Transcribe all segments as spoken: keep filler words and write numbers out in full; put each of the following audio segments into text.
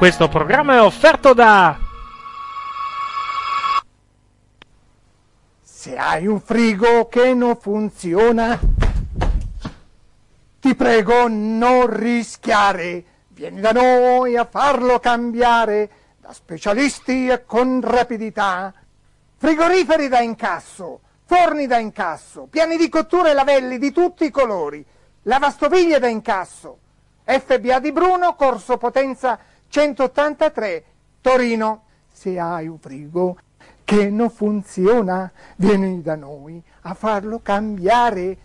Questo programma è offerto da... Se hai un frigo che non funziona, ti prego non rischiare. Vieni da noi a farlo cambiare, da specialisti e con rapidità. Frigoriferi da incasso, forni da incasso, piani di cottura e lavelli di tutti i colori, lavastoviglie da incasso. F B A di Bruno, Corso Potenza centottantatré, Torino. Se hai un frigo che non funziona, vieni da noi a farlo cambiare.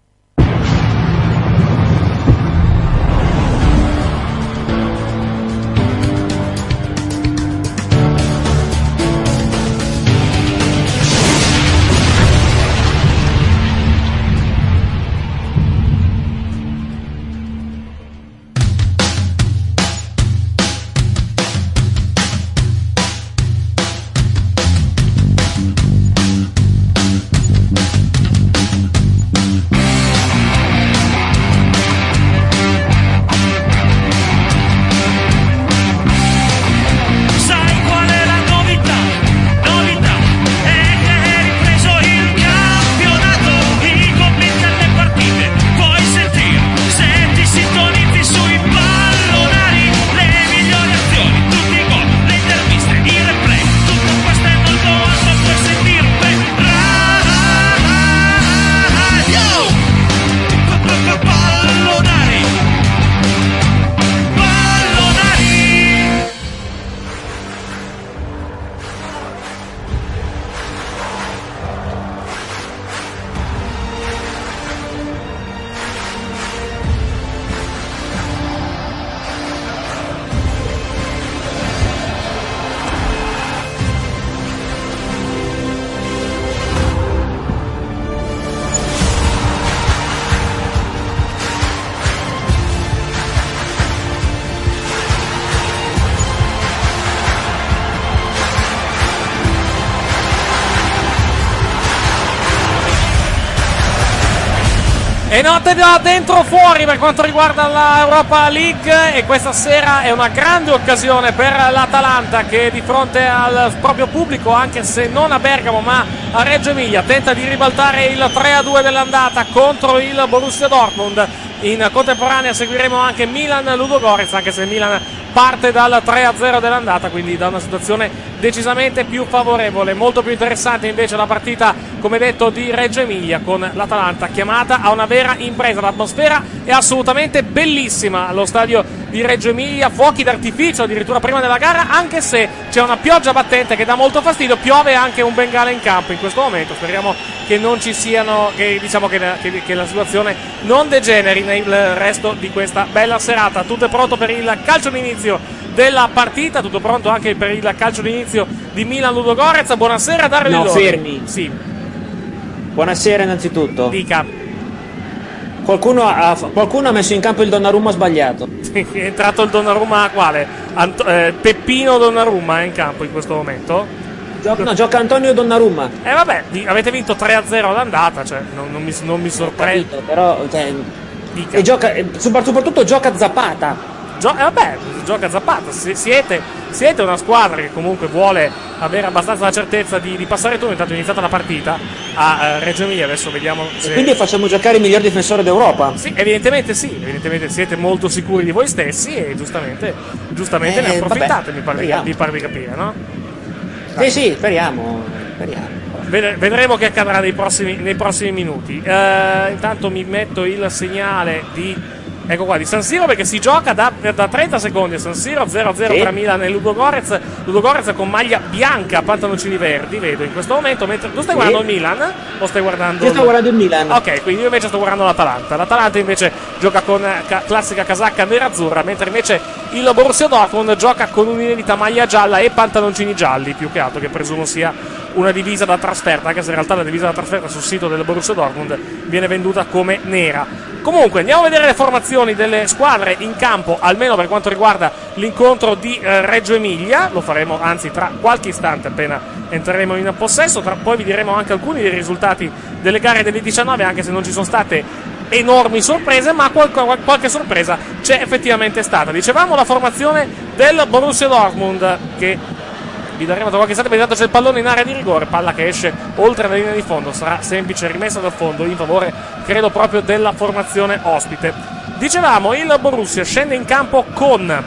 E notte da dentro fuori per quanto riguarda la Europa League, e questa sera è una grande occasione per l'Atalanta che di fronte al proprio pubblico, anche se non a Bergamo ma a Reggio Emilia, tenta di ribaltare il tre a due dell'andata contro il Borussia Dortmund. In contemporanea seguiremo anche Milan-Ludogorets, anche se Milan parte dal tre a zero dell'andata, quindi da una situazione decisamente più favorevole. Molto più interessante invece la partita, come detto, di Reggio Emilia, con l'Atalanta chiamata a una vera impresa. L'atmosfera è assolutamente bellissima allo stadio di Reggio Emilia, fuochi d'artificio addirittura prima della gara, anche se c'è una pioggia battente che dà molto fastidio. Piove anche un bengala in campo in questo momento, speriamo che non ci siano, che diciamo che, che, che la situazione non degeneri nel resto di questa bella serata. Tutto è pronto per il calcio d'inizio della partita, tutto pronto anche per il calcio d'inizio di Milan-Ludogorets. Buonasera Dario No, Lilloni. fermi. Sì. Buonasera innanzitutto. Dica. Qualcuno ha, qualcuno ha messo in campo il Donnarumma sbagliato. È entrato il Donnarumma quale? Ant- eh, Peppino Donnarumma è in campo in questo momento. Gio- no, gioca Antonio Donnarumma. Eh vabbè, di- avete vinto tre a zero all'andata, cioè non, non mi, non mi sorprende. Capito, però cioè, Dica. e gioca, e soprattutto gioca Zapata. Gio- eh vabbè, gioca Zapata. Si- siete, siete una squadra che comunque vuole avere abbastanza la certezza di, di passare il turno. Intanto è iniziata la partita a eh, Reggio Emilia. Adesso vediamo se... E quindi facciamo giocare il miglior difensore d'Europa. Sì, evidentemente sì, evidentemente siete molto sicuri di voi stessi e giustamente, giustamente Eh, ne approfittate, vabbè, mi pare, speriamo. mi pare di capire, no? Sì, sì, speriamo, speriamo. Ved- Vedremo che accadrà nei prossimi, nei prossimi minuti. Eh, intanto mi metto il segnale di... Ecco qua, di San Siro, perché si gioca da, da trenta secondi a San Siro, zero a zero Sì. tra Milan e Ludogorets. Ludogorets con maglia bianca, pantaloncini verdi, vedo in questo momento. Mentre tu stai Sì. guardando il Milan o stai guardando... Io sto guardando il Milan. Ok, quindi io invece sto guardando l'Atalanta. L'Atalanta invece gioca con eh, ca- classica casacca nerazzurra, mentre invece il Borussia Dortmund gioca con un'inedita maglia gialla e pantaloncini gialli, più che altro, che presumo sia una divisa da trasferta, anche se in realtà la divisa da trasferta sul sito del Borussia Dortmund viene venduta come nera. Comunque andiamo a vedere le formazioni delle squadre in campo, almeno per quanto riguarda l'incontro di eh, Reggio Emilia. Lo faremo anzi tra qualche istante, appena entreremo in possesso. Tra, poi vi diremo anche alcuni dei risultati delle gare delle diciannove, anche se non ci sono state enormi sorprese, ma qualche, qualche sorpresa c'è effettivamente stata. Dicevamo la formazione del Borussia Dortmund, che vi daremo tra qualche istante, intanto c'è il pallone in area di rigore, palla che esce oltre la linea di fondo, sarà semplice rimessa dal fondo in favore, credo, proprio della formazione ospite. Dicevamo, il Borussia scende in campo con,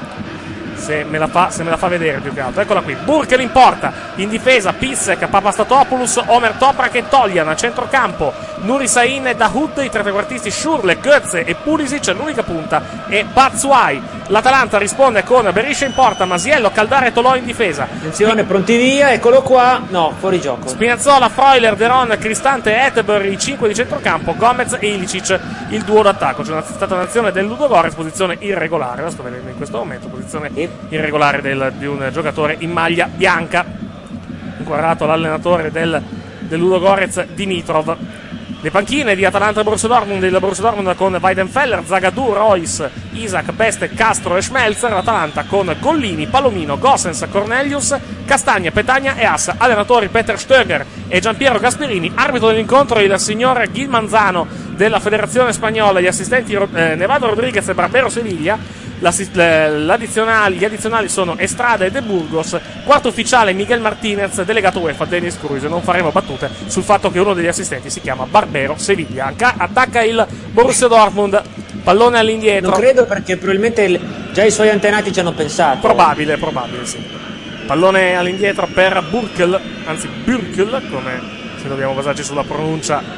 se me la fa, se me la fa vedere più che altro, eccola qui, Burkel in porta, in difesa Pissek, Papastatopoulos, Omer Toprak e Toljan, a centrocampo Nuri Sahin e Dahoud, i tre trequartisti Schürrle, Götze e Pulisic, l'unica punta è Batshuayi. L'Atalanta risponde con Berisha in porta, Masiello, Caldara e Tolò in difesa. Attenzione, pronti via, eccolo qua, no, fuori gioco. Spinazzola, Freuler, Deron, Cristante e Ettenberg, i cinque di centrocampo, Gomez e Ilicic il duo d'attacco. C'è una, stata un'azione del Ludogorets, posizione irregolare, la sto vedendo in questo momento, posizione irregolare del, di un giocatore in maglia bianca, inquadrato l'allenatore del, del Ludogorets, Dimitrov. Le panchine di Atalanta e Borussia Dortmund, il Borussia Dortmund con Weidenfeller, Zagadou, Royce, Isaac, Beste, Castro e Schmelzer. L'Atalanta con Collini, Palomino, Gossens, Cornelius, Castagna, Petagna e Ass. Allenatori Peter Stöger e Giampiero Gasperini. Arbitro dell'incontro il signor Gil Manzano della Federazione Spagnola, gli assistenti eh, Nevado Rodriguez e Barbero Sevilla. L'addizionali, gli addizionali sono Estrada e De Burgos, quarto ufficiale Miguel Martinez, delegato UEFA Dennis Cruz. Non faremo battute sul fatto che uno degli assistenti si chiama Barbero Sevilla. Attacca il Borussia Dortmund, pallone all'indietro. Non credo, perché probabilmente il, già i suoi antenati ci hanno pensato. Probabile, probabile, sì. Pallone all'indietro per Burkel, anzi Burkel, come se dobbiamo basarci sulla pronuncia,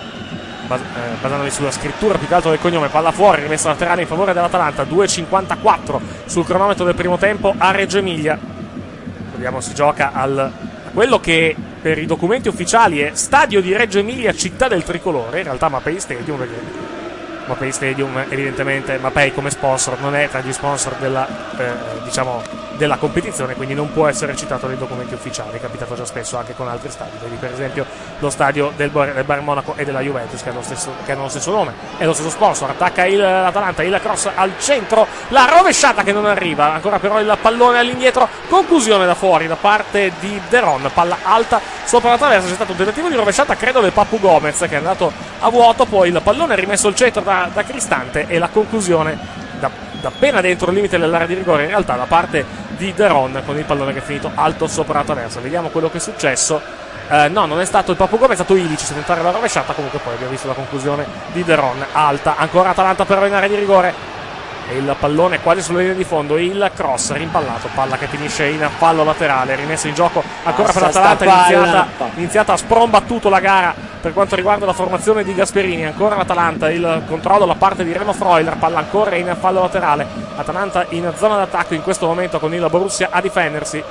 Bas- eh, basandomi sulla scrittura più che altro del cognome. Palla fuori, rimessa laterale in favore dell'Atalanta, due e cinquantaquattro sul cronometro del primo tempo a Reggio Emilia. Vediamo, si gioca al a quello che per i documenti ufficiali è Stadio di Reggio Emilia, città del tricolore, in realtà Mapei Stadium, perché Mapei Stadium evidentemente Mapei come sponsor non è tra gli sponsor della eh, diciamo della competizione, quindi non può essere citato nei documenti ufficiali. È capitato già spesso anche con altri stadi, vedi per esempio lo stadio del Bayern Monaco e della Juventus, che hanno, stesso, che hanno lo stesso nome, è lo stesso sponsor. Attacca il, l'Atalanta, il cross al centro, la rovesciata che non arriva, ancora però il pallone all'indietro, conclusione da fuori da parte di Deron, palla alta sopra la traversa. C'è stato un tentativo di rovesciata, credo, del Papu Gomez, che è andato a vuoto, poi il pallone è rimesso al centro da, da Cristante e la conclusione da, da appena dentro il limite dell'area di rigore, in realtà da parte di Deron, con il pallone che è finito alto sopra la traversa. Vediamo quello che è successo. Eh, no, non è stato il Papu Gomez, è stato Ilicic a tentare la rovesciata. Comunque poi abbiamo visto la conclusione di Deron, alta, ancora Atalanta però in area di rigore, e il pallone quasi sulla linea di fondo, il cross rimpallato, palla che finisce in fallo laterale, rimessa in gioco ancora per l'Atalanta, iniziata, iniziata a sprombattuto la gara per quanto riguarda la formazione di Gasperini. Ancora l'Atalanta, il controllo da parte di Remo Freuler, palla ancora in fallo laterale, Atalanta in zona d'attacco in questo momento con il Borussia a difendersi.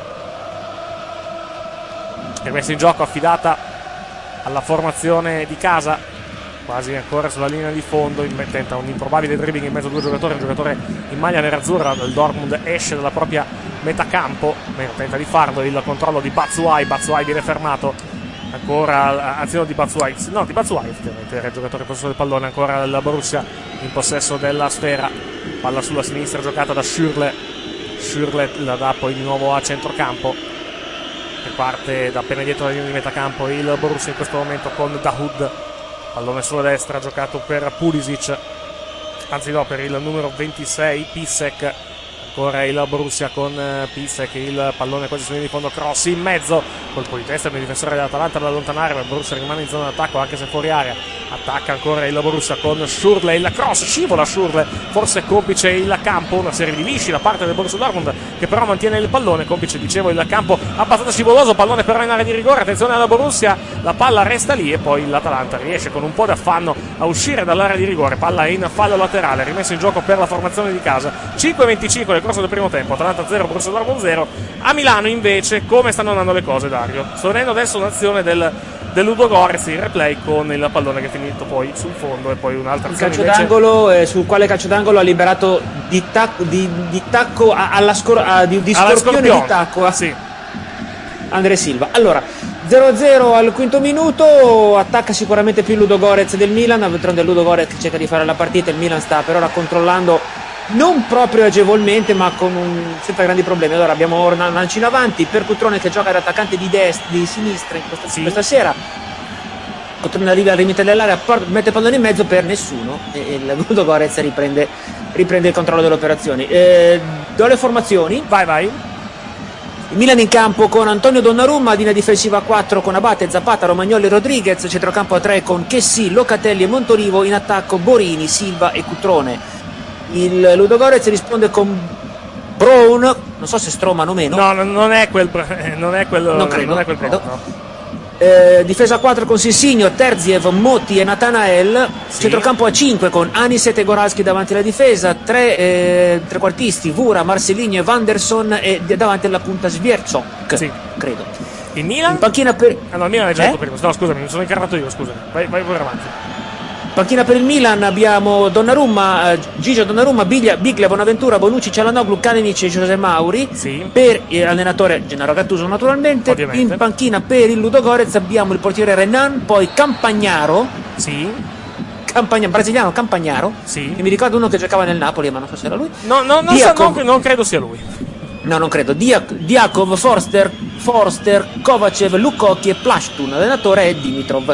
Rimessa in gioco affidata alla formazione di casa, quasi ancora sulla linea di fondo, tenta un improbabile dribbling in mezzo a due giocatori, un giocatore in maglia nerazzurra del Dortmund esce dalla propria metà campo, tenta di farlo, il controllo di Batshuayi, Batshuayi viene fermato, ancora azione di Batshuayi, no di Batshuayi effettivamente era il giocatore in possesso del pallone, ancora il Borussia in possesso della sfera, palla sulla sinistra giocata da Schürrle, Schürrle la dà poi di nuovo a centrocampo, che parte da appena dietro la linea di metà campo il Borussia in questo momento con Dahoud. Pallone sulla destra giocato per Pulisic, anzi no, per il numero ventisei Pissek. Ancora il Borussia con Pissek, il pallone quasi sulla linea di fondo, cross in mezzo, colpo di testa del difensore dell'Atalanta da allontanare, ma il Borussia rimane in zona d'attacco anche se fuori area. Attacca ancora il Borussia con Schürrle, il cross, scivola Schürrle, forse complice il campo, una serie di lisci da parte del Borussia Dortmund che però mantiene il pallone, complice dicevo il campo abbastanza scivoloso, pallone però in area di rigore, attenzione alla Borussia, la palla resta lì e poi l'Atalanta riesce con un po' d'affanno a uscire dall'area di rigore, palla in fallo laterale, rimesso in gioco per la formazione di casa. Cinque e venticinque nel corso del primo tempo, Atalanta zero, Borussia Dortmund zero. A Milano invece come stanno andando le cose, Dario? Sto vedendo adesso un'azione del del Ludogorets, il replay con il pallone che è finito poi sul fondo e poi un'altra azione calcio invece... d'angolo, eh, sul quale calcio d'angolo ha liberato di tacco, di, di tacco a, alla scor- a, di, di alla scorpione Scorpione. di tacco a Sì. André Silva. Allora zero a zero al quinto minuto, attacca sicuramente più il Ludogorets del Milan, d'altronde il Ludogorets che cerca di fare la partita, il Milan sta per ora controllando non proprio agevolmente ma con un, senza grandi problemi. Allora abbiamo Ornan in avanti, Percutrone che gioca da attaccante di destra, di sinistra in questa, sì. questa sera, Cotrone arriva al limite dell'area, mette il pallone in mezzo per nessuno e il Ludogorets riprende, riprende il controllo delle operazioni. Eh, do le formazioni. Vai, vai. Il Milan in campo con Antonio Donnarumma, linea difensiva a quattro con Abate, Zapata, Romagnoli e Rodriguez, centrocampo a tre con Chessy, Locatelli e Montolivo, in attacco Borini, Silva e Cutrone. Il Ludogorets risponde con Brown, non so se Stroman o meno. No, non è quel non è quello, non credo, non è quel credo. Brown, no. Eh, difesa a quattro con Sissigno, Terziev, Motti e Natanael, sì. Centrocampo a cinque con Aniset e Goralski davanti alla difesa, tre eh, trequartisti Vura, Marcelinho e Vanderson e davanti alla punta Svierczok, sì. credo. Il Milan? In panchina per... Ah no, il Milan è già eh? detto prima, no scusami, mi sono incarnato io, scusami, vai, vai pure avanti. Panchina per il Milan abbiamo Donnarumma, eh, Gigio Donnarumma, Biglia, Biglia, Bonaventura, Bonucci, Cialanoglu, Kalinic e José Mauri. Sì. Per l'allenatore Gennaro Gattuso naturalmente. Ovviamente. In panchina per il Ludogorets abbiamo il portiere Renan, poi Campagnaro. Sì. Campagna, brasiliano Campagnaro. Sì. E mi ricordo uno che giocava nel Napoli, ma non so se era lui. No, no, non, sa, non, non credo sia lui. No, non credo. Diak, Diakov, Forster, Forster, Kovacev, Lukoki e Plashtun. L'allenatore è Dimitrov.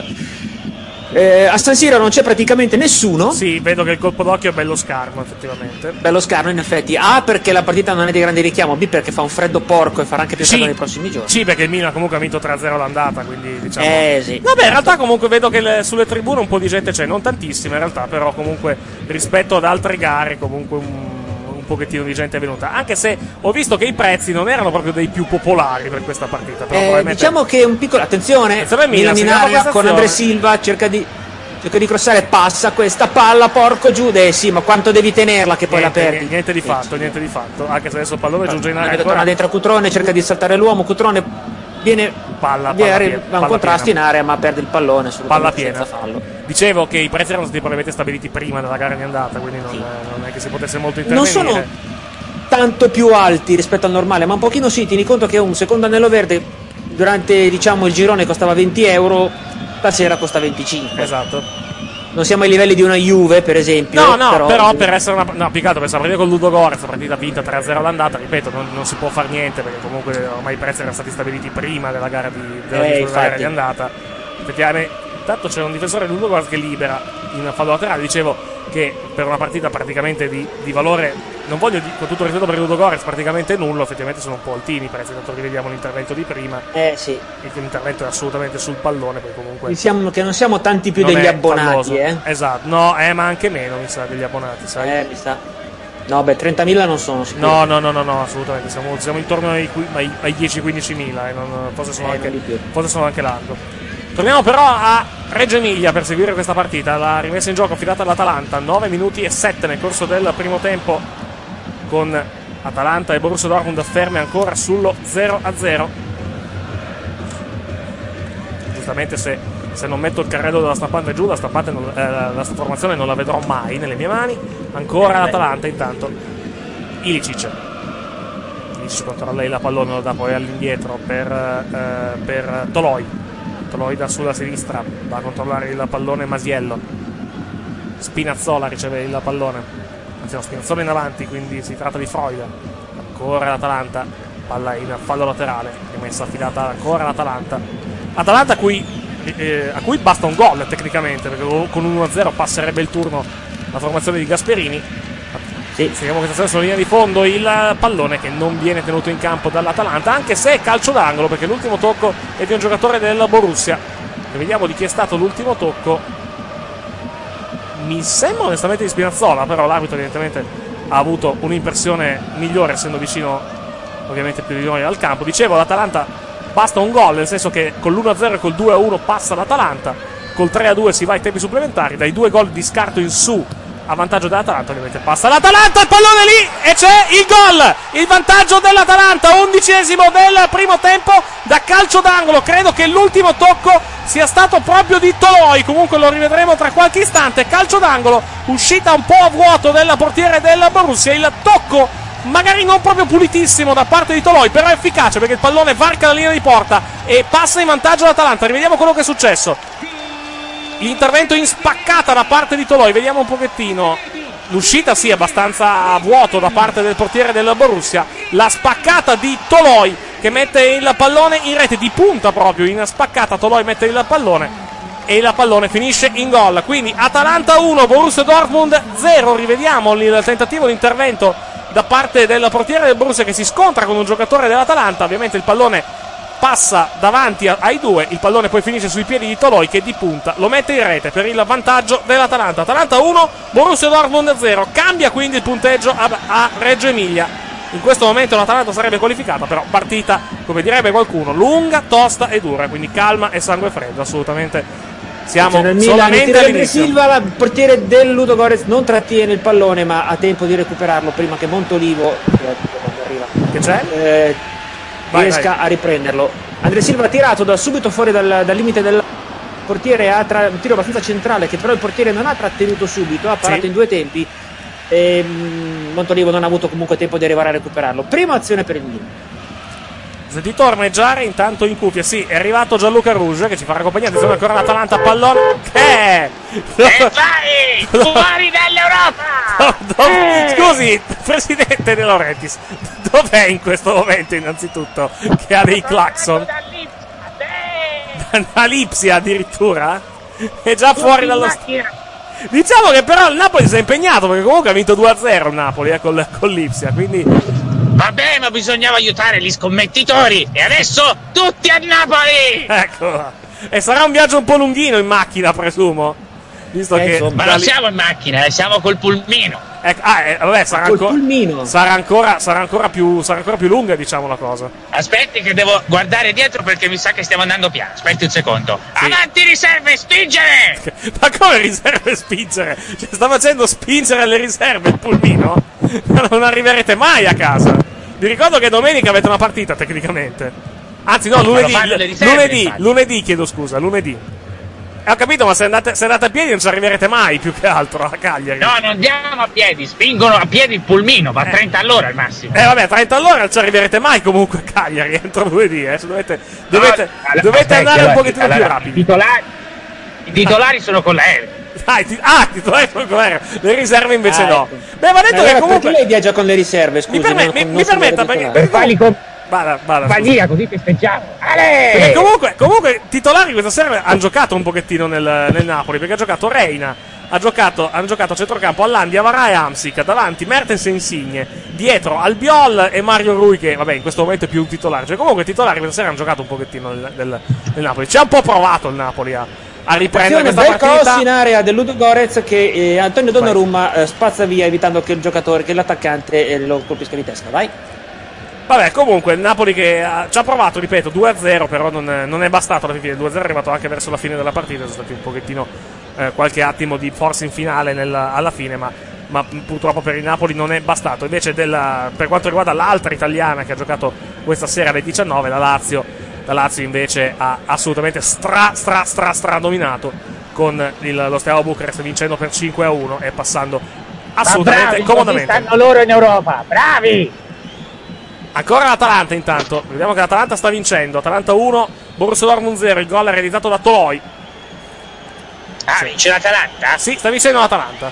Eh, a San Siro non c'è praticamente nessuno. Sì, vedo che il colpo d'occhio è bello scarno, effettivamente. Bello scarno, in effetti. A, perché la partita non è di grande richiamo. B, perché fa un freddo porco e farà anche più caldo sì. nei prossimi giorni. Sì, perché il Milan comunque ha vinto tre a zero l'andata, quindi diciamo. Eh sì. Vabbè, in realtà comunque vedo che le, sulle tribune un po' di gente c'è, non tantissima in realtà, però comunque rispetto ad altre gare comunque un, un pochettino di gente è venuta. Anche se ho visto che i prezzi non erano proprio dei più popolari per questa partita. Però Eh, probabilmente... diciamo che un piccolo. Attenzione, Attenzione, Milan, Milan in segniamo area questa con azione. Andre Silva, cerca di. Cerca di crossare, passa questa palla, porco Giude, sì, ma quanto devi tenerla che poi niente, la perdi? niente di fatto, niente di fatto. Anche se adesso il pallone giunge in area Torna ancora. dentro Cutrone, cerca di saltare l'uomo, Cutrone viene, Palla, viene palla arri- piena, va un palla contrasto piena. in area, ma perde il pallone Palla assolutamente piena. senza fallo. Dicevo che i prezzi erano stati probabilmente stabiliti prima della gara di andata, quindi non, Sì. non è che si potesse molto Non intervenire. sono tanto più alti rispetto al normale, ma un pochino sì, tieni conto che un secondo anello verde durante diciamo il girone costava venti euro, stasera costa venticinque. Esatto. Non siamo ai livelli di una Juve, per esempio. No, no, però, però per essere una. No, più che altro per partita con Ludogorets, partita vinta tre a zero all'andata, ripeto, non, non si può fare niente perché comunque ormai i prezzi erano stati stabiliti prima della gara di, della, Eh, della gara infatti. di andata. Effettivamente, intanto c'è un difensore del Ludogorets che libera in fallo laterale. Dicevo che per una partita praticamente di, di valore, non voglio di, con tutto il rispetto per il Ludogorets, praticamente nullo, effettivamente sono un po' altini i prezzi, tanto rivediamo l'intervento di prima. Eh sì. L'intervento è assolutamente sul pallone, poi comunque. Diciamo che non siamo tanti più non degli è abbonati, falloso. eh. Esatto, no, eh, ma anche meno, mi sa, degli abbonati, sai? Eh, mi sa. No, beh, trentamila non sono sicuro. No, no, no, no, no, assolutamente. Siamo, siamo intorno ai, ai, ai dieci quindici mila, e non, forse, sono Eh, anche, di più. forse sono anche largo. Torniamo però a Reggio Emilia per seguire questa partita. La rimessa in gioco affidata all'Atalanta, nove minuti e sette nel corso del primo tempo, con Atalanta e Borussia Dortmund ferme ancora sullo zero a zero. Giustamente se, se non metto il carrello della stampante giù, la, stampante non, eh, la formazione non la vedrò mai nelle mie mani. Ancora l'Atalanta intanto. Ilicic. Ilicic controlla lei la pallone, lo dà poi all'indietro per, eh, per Toloi. Toloi da sulla sinistra, va a controllare il pallone Masiello. Spinazzola riceve il pallone. Anzi no, Spinazzola in avanti, quindi si tratta di Freud. Ancora l'Atalanta, palla in fallo laterale, rimessa affidata ancora all'Atalanta. Atalanta a cui, eh, a cui basta un gol tecnicamente, perché con un uno a zero passerebbe il turno la formazione di Gasperini. Sì. Seguiamo questa azione sulla linea di fondo, il pallone che non viene tenuto in campo dall'Atalanta, anche se è calcio d'angolo, perché l'ultimo tocco è di un giocatore del Borussia. E vediamo di chi è stato l'ultimo tocco. Mi sembra onestamente di Spinazzola, però l'arbitro evidentemente ha avuto un'impressione migliore, essendo vicino ovviamente più di noi al campo. Dicevo, l'Atalanta basta un gol, nel senso che con l'uno a zero e col due a uno passa l'Atalanta, col tre a due si va ai tempi supplementari, dai due gol di scarto in su a vantaggio dell'Atalanta, ovviamente passa l'Atalanta, il pallone lì e c'è il gol, il vantaggio dell'Atalanta, undicesimo del primo tempo da calcio d'angolo. Credo che l'ultimo tocco sia stato proprio di Toloi, comunque lo rivedremo tra qualche istante. Calcio d'angolo, uscita un po' a vuoto del portiere del Borussia, il tocco magari non proprio pulitissimo da parte di Toloi, però efficace perché il pallone varca la linea di porta e passa in vantaggio l'Atalanta. Rivediamo quello che è successo. L'intervento in spaccata da parte di Toloi, vediamo un pochettino. L'uscita sì, abbastanza a vuoto da parte del portiere del Borussia. La spaccata di Toloi che mette il pallone in rete, di punta proprio, in spaccata Toloi mette il pallone e il pallone finisce in gol. Quindi Atalanta uno, Borussia Dortmund zero. Rivediamo il tentativo di intervento da parte del portiere del Borussia, che si scontra con un giocatore dell'Atalanta. Ovviamente il pallone passa davanti ai due, il pallone poi finisce sui piedi di Toloi, che di punta lo mette in rete per il vantaggio dell'Atalanta. Atalanta uno, Borussia Dortmund zero. Cambia quindi il punteggio a, a Reggio Emilia. In questo momento l'Atalanta sarebbe qualificata, però partita, come direbbe qualcuno, lunga, tosta e dura, quindi calma e sangue freddo. Assolutamente siamo solamente all'inizio. Silva, il portiere del Ludogorets, non trattiene il pallone, ma ha tempo di recuperarlo prima che Montolivo, quando arriva, che c'è? Eh, vai, riesca vai. a riprenderlo. Andrea Silva ha tirato da subito fuori dal, dal limite del portiere, ha tra, un tiro abbastanza centrale che però il portiere non ha trattenuto subito, ha parato sì. in due tempi e Montolivo non ha avuto comunque tempo di arrivare a recuperarlo. Prima azione per il Milan. Sentito ormeggiare intanto in cuffia, sì, è arrivato Gianluca Rouge che ci farà compagnia. Attenzione ancora l'Atalanta, pallone che è? E vai fuori dall'Europa. Do, do, eh. Scusi, presidente De Laurentiis, dov'è in questo momento innanzitutto che ha dei clacson? Da Lipsia addirittura? È già fuori dallo stadio. Diciamo che però il Napoli si è impegnato, perché comunque ha vinto due a zero il Napoli eh, con, con l'Ipsia, quindi vabbè, ma bisognava aiutare gli scommettitori e adesso tutti a Napoli. Ecco, e sarà un viaggio un po' lunghino in macchina, presumo, visto eh, che insomma, ma non siamo in macchina, eh, siamo col pulmino. Ecco, ah, eh, vabbè, sarà ancora, sarà, ancora, sarà, ancora più, sarà ancora più lunga, diciamo, la cosa. Aspetti che devo guardare dietro perché mi sa che stiamo andando piano. Aspetti un secondo. Sì. Avanti riserve, spingere! Ma come riserve spingere? Cioè, sta facendo spingere le riserve il pulmino? Non arriverete mai a casa. Vi ricordo che domenica avete una partita tecnicamente. Anzi no, lunedì, riserve, lunedì, infatti. lunedì chiedo scusa, lunedì. Eh, ho capito, ma se andate, se andate a piedi non ci arriverete mai, più che altro, a Cagliari. No, non andiamo a piedi, spingono a piedi il pulmino, va a eh. trenta all'ora al massimo. Eh vabbè, trenta all'ora non ci arriverete mai comunque a Cagliari, entro lunedì, eh. Dovete, dovete, no, dovete andare allora, un pochettino allora, più rapidi. I titolari, i titolari ah. sono con l'aereo. Ah, i, ah, i titolari sono con l'aereo, le riserve invece ah, no. Ecco. Beh, va detto allora, che comunque... perché lei viaggia con le riserve, scusi? Mi, perme- non, mi, non mi permetta, perché... Per farli con... Vada, vada, vai via, così festeggiamo. Perché comunque, comunque titolari questa sera hanno giocato un pochettino nel, nel Napoli, perché ha giocato Reina, ha giocato, hanno giocato a centrocampo Allandi, Avarà e Amsic, davanti Mertens e Insigne, dietro Albiol e Mario Rui, che vabbè in questo momento è più un titolare. Cioè comunque titolari questa sera hanno giocato un pochettino nel, nel, nel Napoli. Ci ha un po' provato il Napoli a, a riprendere questa bel partita. Cross in area del Ludogorets che eh, Antonio Donnarumma eh, spazza via, evitando che il giocatore, che l'attaccante eh, lo colpisca di testa. Vai. Vabbè, comunque il Napoli che ha, ci ha provato, ripeto, due a zero, però non, non è bastato alla fine. Il due a zero è arrivato anche verso la fine della partita, sono stati un pochettino eh, qualche attimo di forza in finale nel, alla fine, ma, ma purtroppo per il Napoli non è bastato. Invece della, per quanto riguarda l'altra italiana che ha giocato questa sera alle diciannove, la Lazio, la Lazio invece ha assolutamente stra stra stra stra dominato con il, lo Steaua Bucarest, vincendo per cinque a uno e passando assolutamente bravi, comodamente. Stanno loro in Europa, bravi! Ancora l'Atalanta intanto, vediamo che l'Atalanta sta vincendo. Atalanta uno, Borussia Dortmund zero, il gol è realizzato da Toloi. Ah, sì. Vince l'Atalanta? Sì, sta vincendo l'Atalanta.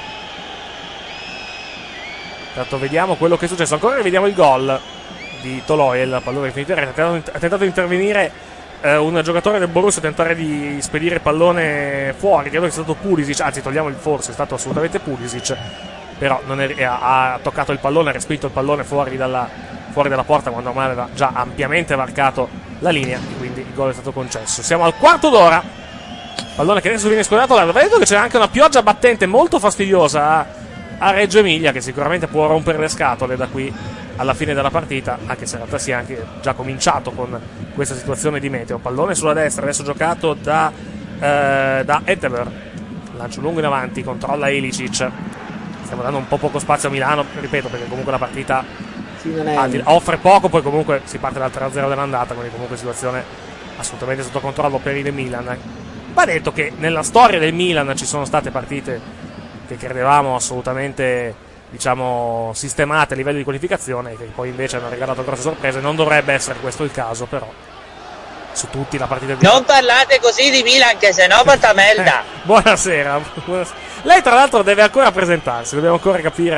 Intanto vediamo quello che è successo. Ancora rivediamo il gol di Toloi, il pallone è finito in rete. Ha tentato di intervenire eh, un giocatore del Borussia, a tentare di spedire il pallone fuori. Credo che sia stato Pulisic, anzi togliamo il forse, è stato assolutamente Pulisic. Però non è, ha, ha toccato il pallone, ha respinto il pallone fuori dalla... fuori dalla porta quando ormai aveva già ampiamente varcato la linea, e quindi il gol è stato concesso. Siamo al quarto d'ora, pallone che adesso viene scordato. Aveva detto che c'è anche una pioggia battente molto fastidiosa a, a Reggio Emilia, che sicuramente può rompere le scatole da qui alla fine della partita, anche se in realtà si è anche già cominciato con questa situazione di meteo. Pallone sulla destra, adesso giocato da, eh, da Etteber, lancio lungo in avanti, controlla Ilicic. Stiamo dando un po' poco spazio a Milano, ripeto, perché comunque la partita sì, non è... ah, offre poco, poi comunque si parte dal tre a zero dell'andata, quindi comunque situazione assolutamente sotto controllo per il Milan. Va detto che nella storia del Milan ci sono state partite che credevamo assolutamente, diciamo, sistemate a livello di qualificazione, che poi invece hanno regalato grosse sorprese. Non dovrebbe essere questo il caso, però su tutti la partita di... Non parlate così di Milan, che se no fatta melda. eh, buonasera, buonasera. Lei tra l'altro deve ancora presentarsi, dobbiamo ancora capire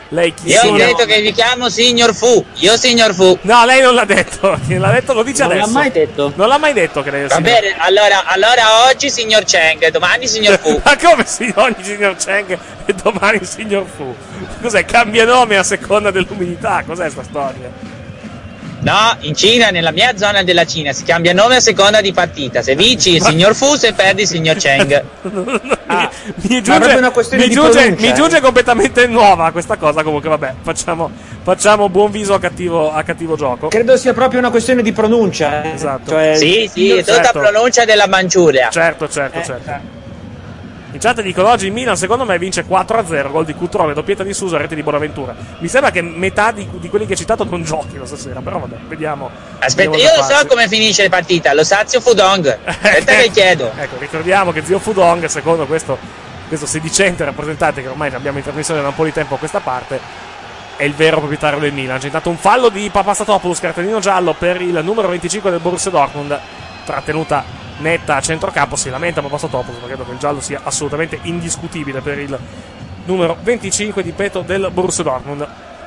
lei chi Io ho sono? detto che vi chiamo Signor Fu. Io Signor Fu. No, lei non l'ha detto. Chi l'ha detto lo dice Non adesso. l'ha mai detto. Non l'ha mai detto che lei è il Va signor. bene, allora, allora oggi Signor Cheng, domani Signor Fu. Ma come si ogni signor Cheng e domani il signor Fu? Cos'è? Cambia nome a seconda dell'umidità? Cos'è sta storia? No, in Cina, nella mia zona della Cina, si cambia nome a seconda di partita. Se vinci il Signor Fu, se perdi il Signor Cheng. Ah, mi ma è giunge, proprio una questione mi di giunge, pronuncia, mi eh. giunge completamente nuova questa cosa. Comunque, vabbè, facciamo, facciamo buon viso a cattivo, a cattivo gioco. Credo sia proprio una questione di pronuncia. Eh. Esatto. Cioè, Sì, sì, è tutta certo. pronuncia della Manciuria. Certo, certo, Eh, certo. In chat dicono oggi il Milan secondo me vince quattro a zero, gol di Cutrone, doppietta di Suso, rete di Bonaventura. Mi sembra che metà di, di quelli che hai citato non giochino stasera, però vabbè, vediamo. Aspetta, vediamo io da lo so farsi. come finisce la partita, lo sa Zio Fudong. Aspetta che chiedo. Ecco, ricordiamo che Zio Fudong, secondo questo, questo sedicente rappresentante che ormai abbiamo in trasmissione da un po' di tempo a questa parte, è il vero proprietario del Milan. C'è intanto un fallo di Papastatopoulos, cartellino giallo per il numero venticinque del Borussia Dortmund, trattenuta netta a centrocampo. Si lamenta Papastatopoulos, ma credo che il giallo sia assolutamente indiscutibile per il numero venticinque di peto del Borussia Dortmund.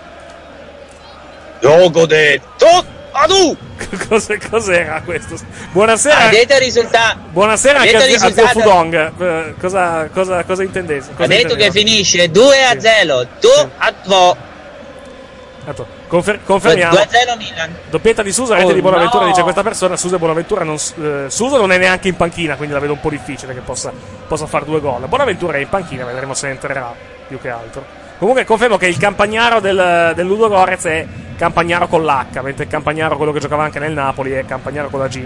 Gioco detto. Adu! Cos'è, cos'era questo? Buonasera. Ha detto il risultato. Buonasera Ha anche detto a il Zio- a Zio risultato. Fudong. Eh, cosa, cosa, cosa intendesi? Cosa Ha detto che intendeva? finisce due a zero. Tu a due. Ecco, confer- confermiamo. due a zero Milan. Doppietta di Suso, rete Oh, di Bonaventura, no. dice questa persona. Suso e Bonaventura non, eh, Suso non è neanche in panchina, quindi la vedo un po' difficile che possa, possa fare due gol. Bonaventura è in panchina, vedremo se entrerà più che altro. Comunque confermo che il campagnaro del, del Ludo Gorez è Campagnaro con l'H, mentre il Campagnaro, quello che giocava anche nel Napoli, è Campagnaro con la G.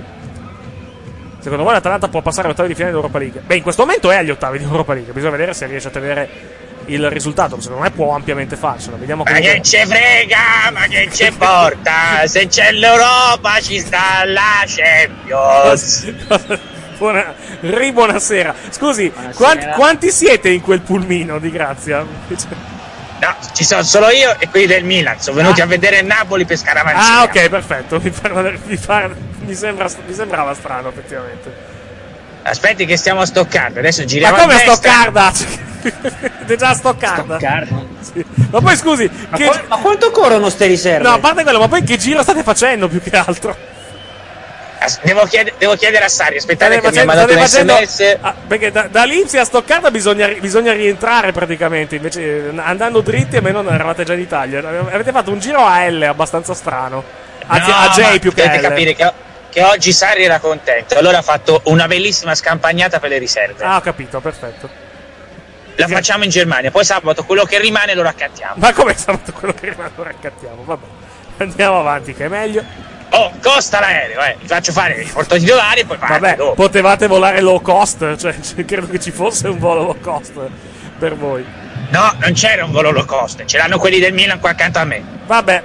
Secondo voi l'Atalanta può passare agli ottavi di finale dell'Europa League? Beh, in questo momento è agli ottavi di Europa League, bisogna vedere se riesce a tenere il risultato. Secondo me può ampiamente farcela. Vediamo Ma comunque- che ce frega, ma che ce porta? Se c'è l'Europa ci sta la Champions. Buona, ri buonasera. Scusi, Buonasera. quanti, quanti siete in quel pulmino di Grazia? No, ci sono solo io e quelli del Milan. Sono venuti Ah. a vedere il Napoli per scaramanzia. Ah, ok, perfetto. Mi, par- mi, par- mi sembra, mi sembrava strano, effettivamente. Aspetti che stiamo a Stoccarda. Adesso Ma giriamo come a a destra. Stoccarda? È già a Stoccarda. Stoccarda. Sì. Ma poi scusi, Ma, che... qua- ma quanto corrono ste riserve? no, a parte quello, ma poi che giro state facendo più che altro? As- Devo, chied- devo chiedere a Sari. Aspettate State che mi ha facendo- mandato state un facendo- sms. ah, perché da, da Lipsia a Stoccarda bisogna, bisogna rientrare praticamente. Invece, eh, andando dritti, almeno non eravate già in Italia. Avete fatto un giro a L abbastanza strano. Anzi, No, a J ma più che dovete L. capire che, che oggi Sarri era contento. Allora ha fatto una bellissima scampagnata per le riserve. Ah, ho capito, perfetto. La facciamo in Germania. Poi sabato quello che rimane lo raccattiamo. Ma come è stato quello che rimane? Lo raccattiamo, vabbè. Andiamo avanti, che è meglio. Oh, costa l'aereo, eh. Vi faccio fare i porto titolari e poi parti Vabbè, dopo. potevate volare low cost, cioè c- credo che ci fosse un volo low cost per voi. No, non c'era un volo low cost. Ce l'hanno quelli del Milan qua accanto a me. Vabbè.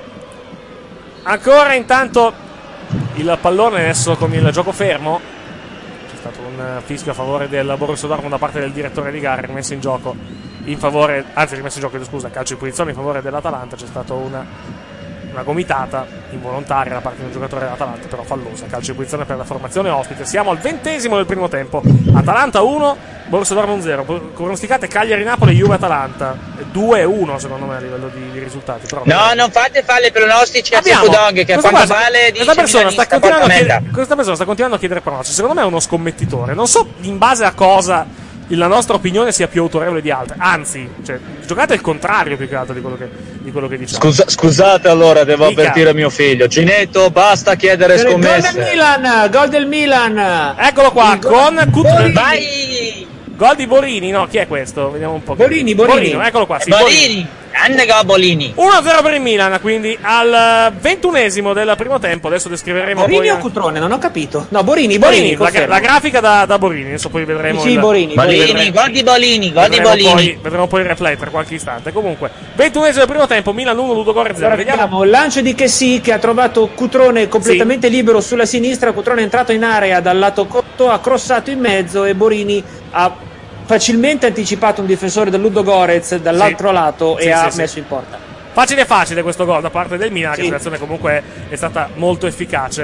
Ancora intanto il pallone adesso con il gioco fermo. C'è stato un eh, fischio a favore del Borussia Dortmund da parte del direttore di gara, rimesso in gioco in favore, anzi rimesso in gioco, scusa, calcio di punizione in favore dell'Atalanta. C'è stata una una gomitata involontaria da parte di un giocatore dell'Atalanta, però fallosa. Calcio di punizione per la formazione ospite. Siamo al ventesimo del primo tempo. Atalanta uno, Borussia Dortmund zero. Pronosticate Cagliari-Napoli, Juve-Atalanta due uno secondo me a livello di, di risultati. Però No, non fate falle pronostici a abbiamo Zefudong che a questa, quanto qua- vale dice questa persona sta milanista, continuando a porta chiedere, merda. questa persona sta continuando a chiedere pronostici. Secondo me è uno scommettitore. Non so in base a cosa la nostra opinione sia più autorevole di altre. Anzi, cioè, giocate il contrario più che altro di quello che, di quello che diciamo. Scusa- scusate allora, devo Dica. avvertire mio figlio. Ginetto, basta chiedere Gol del scommesse. Milan, gol del Milan. Eccolo qua, Il gol- con Cut- Borini. Vai! gol di Borini. No, chi è questo? Vediamo un po'. Borini, Borini. Eccolo qua, sì, Bolini! Annega Bolini! uno a zero per il Milan, quindi al ventunesimo del primo tempo. Adesso descriveremo Borini poi o anche- Cutrone? Non ho capito. No, Borini, Borini, Borini. la, confermo. la grafica da, da Borini. Adesso poi vedremo Sì, il, Borini, Bolini, gol di Bolini, gol di vedremo Bolini! poi, vedremo poi il replay tra qualche istante. Comunque, ventunesimo del primo tempo, Milan uno, Ludogorets zero. Allora, Vediamo. vediamo il lancio di Chessy che ha trovato Cutrone completamente libero sulla sinistra. Cutrone è entrato in area dal lato corto, ha crossato in mezzo e Borini ha facilmente anticipato un difensore del Ludogorets dall'altro Sì. lato e Sì, ha sì, sì. messo in porta. Facile facile questo gol da parte del Milan, Sì. che l'azione comunque è stata molto efficace.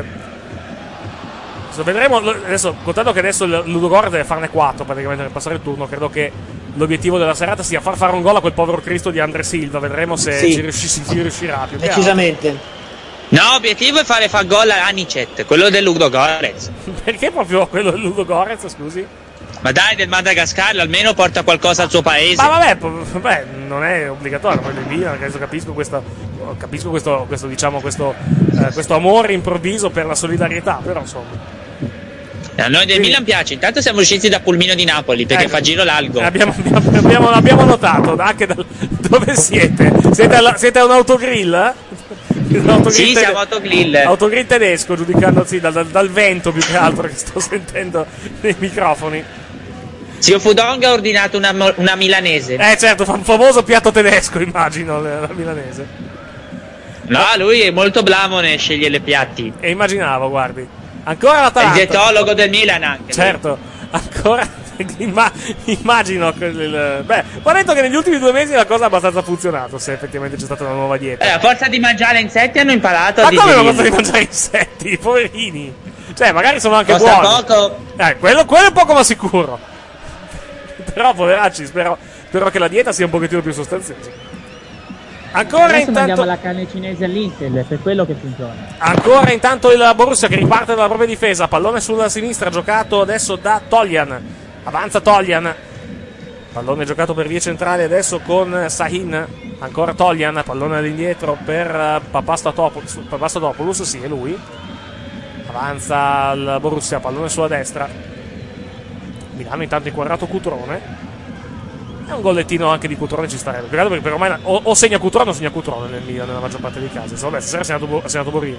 Adesso vedremo, adesso, contando che adesso il Ludogorets deve farne quattro praticamente per passare il turno, credo che l'obiettivo della serata sia far fare un gol a quel povero Cristo di Andre Silva. Vedremo se Sì. ci, riusci- ci riuscirà più che Decisamente. No, obiettivo è fare far gol a Anicet, quello del Ludogorets. altro. Perché proprio quello del Ludo Gorez, scusi? Ma dai, del Madagascar almeno porta qualcosa al suo paese. Ma vabbè, po- vabbè, non è obbligatorio, poi del Milan, adesso capisco questo, capisco questo, questo diciamo, questo, eh, questo amore improvviso per la solidarietà, però insomma. A noi del Milan piace, intanto siamo usciti da Pulmino di Napoli perché Ecco. fa giro largo. Abbiamo, abbiamo, abbiamo, abbiamo notato anche dal, dove siete? Siete, alla, siete a un autogrill? eh? Un autogrill Sì, tede- siamo autogrill. Autogrill tedesco, giudicando sì, dal, dal- dal vento più che altro che sto sentendo nei microfoni. Zio Fudong ha ordinato una, mo- una milanese. Eh certo, fa un famoso piatto tedesco, immagino, la la milanese. No, lui è molto bravo nel scegliere i piatti. E immaginavo, guardi. Ancora È il l'Atalanta. dietologo del Milan anche. Certo, ancora imma- immagino che il, beh, ho detto che negli ultimi due mesi la cosa ha abbastanza funzionato, se effettivamente c'è stata una nuova dieta. Eh, a forza di mangiare insetti hanno imparato Ma a come non digerirli. possono mangiare insetti, poverini? Cioè, magari sono anche Costa buoni. poco. Eh, quello, quello è poco ma sicuro. Però, poveracci, spero, spero che la dieta sia un pochettino più sostanziosa. Ancora Adesso mandiamo intanto, la carne cinese all'Intel, è per quello che funziona. ancora intanto il Borussia che riparte dalla propria difesa. Pallone sulla sinistra, giocato adesso da Toljan. Avanza Toljan. Pallone giocato per vie centrali adesso con Sahin. Ancora Toljan, pallone all'indietro per eh, Papastatopoulos. Papastatopoulos, sì, è lui. Avanza il Borussia, pallone sulla destra. Milano intanto inquadrato Cutrone. È un gollettino anche di Cutrone, ci starebbe. Peccato perché per ormai o, o segna Cutrone o segna Cutrone nel Milan nella maggior parte dei casi. Insomma, vabbè, stasera ha segnato, Bo- ha segnato Borini.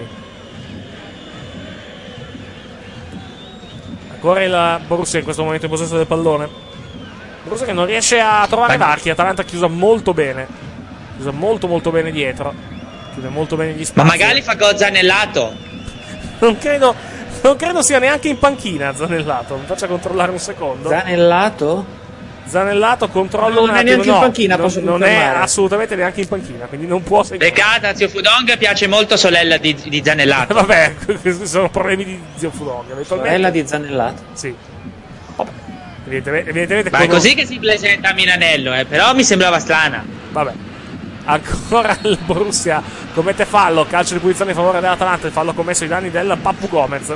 Ancora il Borussia in questo momento in possesso del pallone. Borussia che non riesce a trovare varchi. Atalanta chiusa molto bene. Chiusa molto molto bene dietro. Chiude molto bene gli spazi. Ma magari fa gol Zanellato. Non credo, non credo sia neanche in panchina Zanellato. Mi faccia controllare un secondo. Zanellato? Zanellato controlla Non un è attimo. neanche in no, panchina, non, posso non è confermare. assolutamente neanche in panchina, quindi non può segnare. Beccata, zio Fudong piace molto sorella di, di Zanellato. Vabbè, questi sono problemi di zio Fudong. eventualmente. Sorella di Zanellato? Sì. Vabbè. Evidentemente, evidentemente Ma è quello- così che si presenta a Milanello, eh, però mi sembrava strana. Vabbè. Ancora il Borussia commette fallo, calcio di punizione in favore dell'Atalanta, il fallo commesso ai danni del Papu Gomez.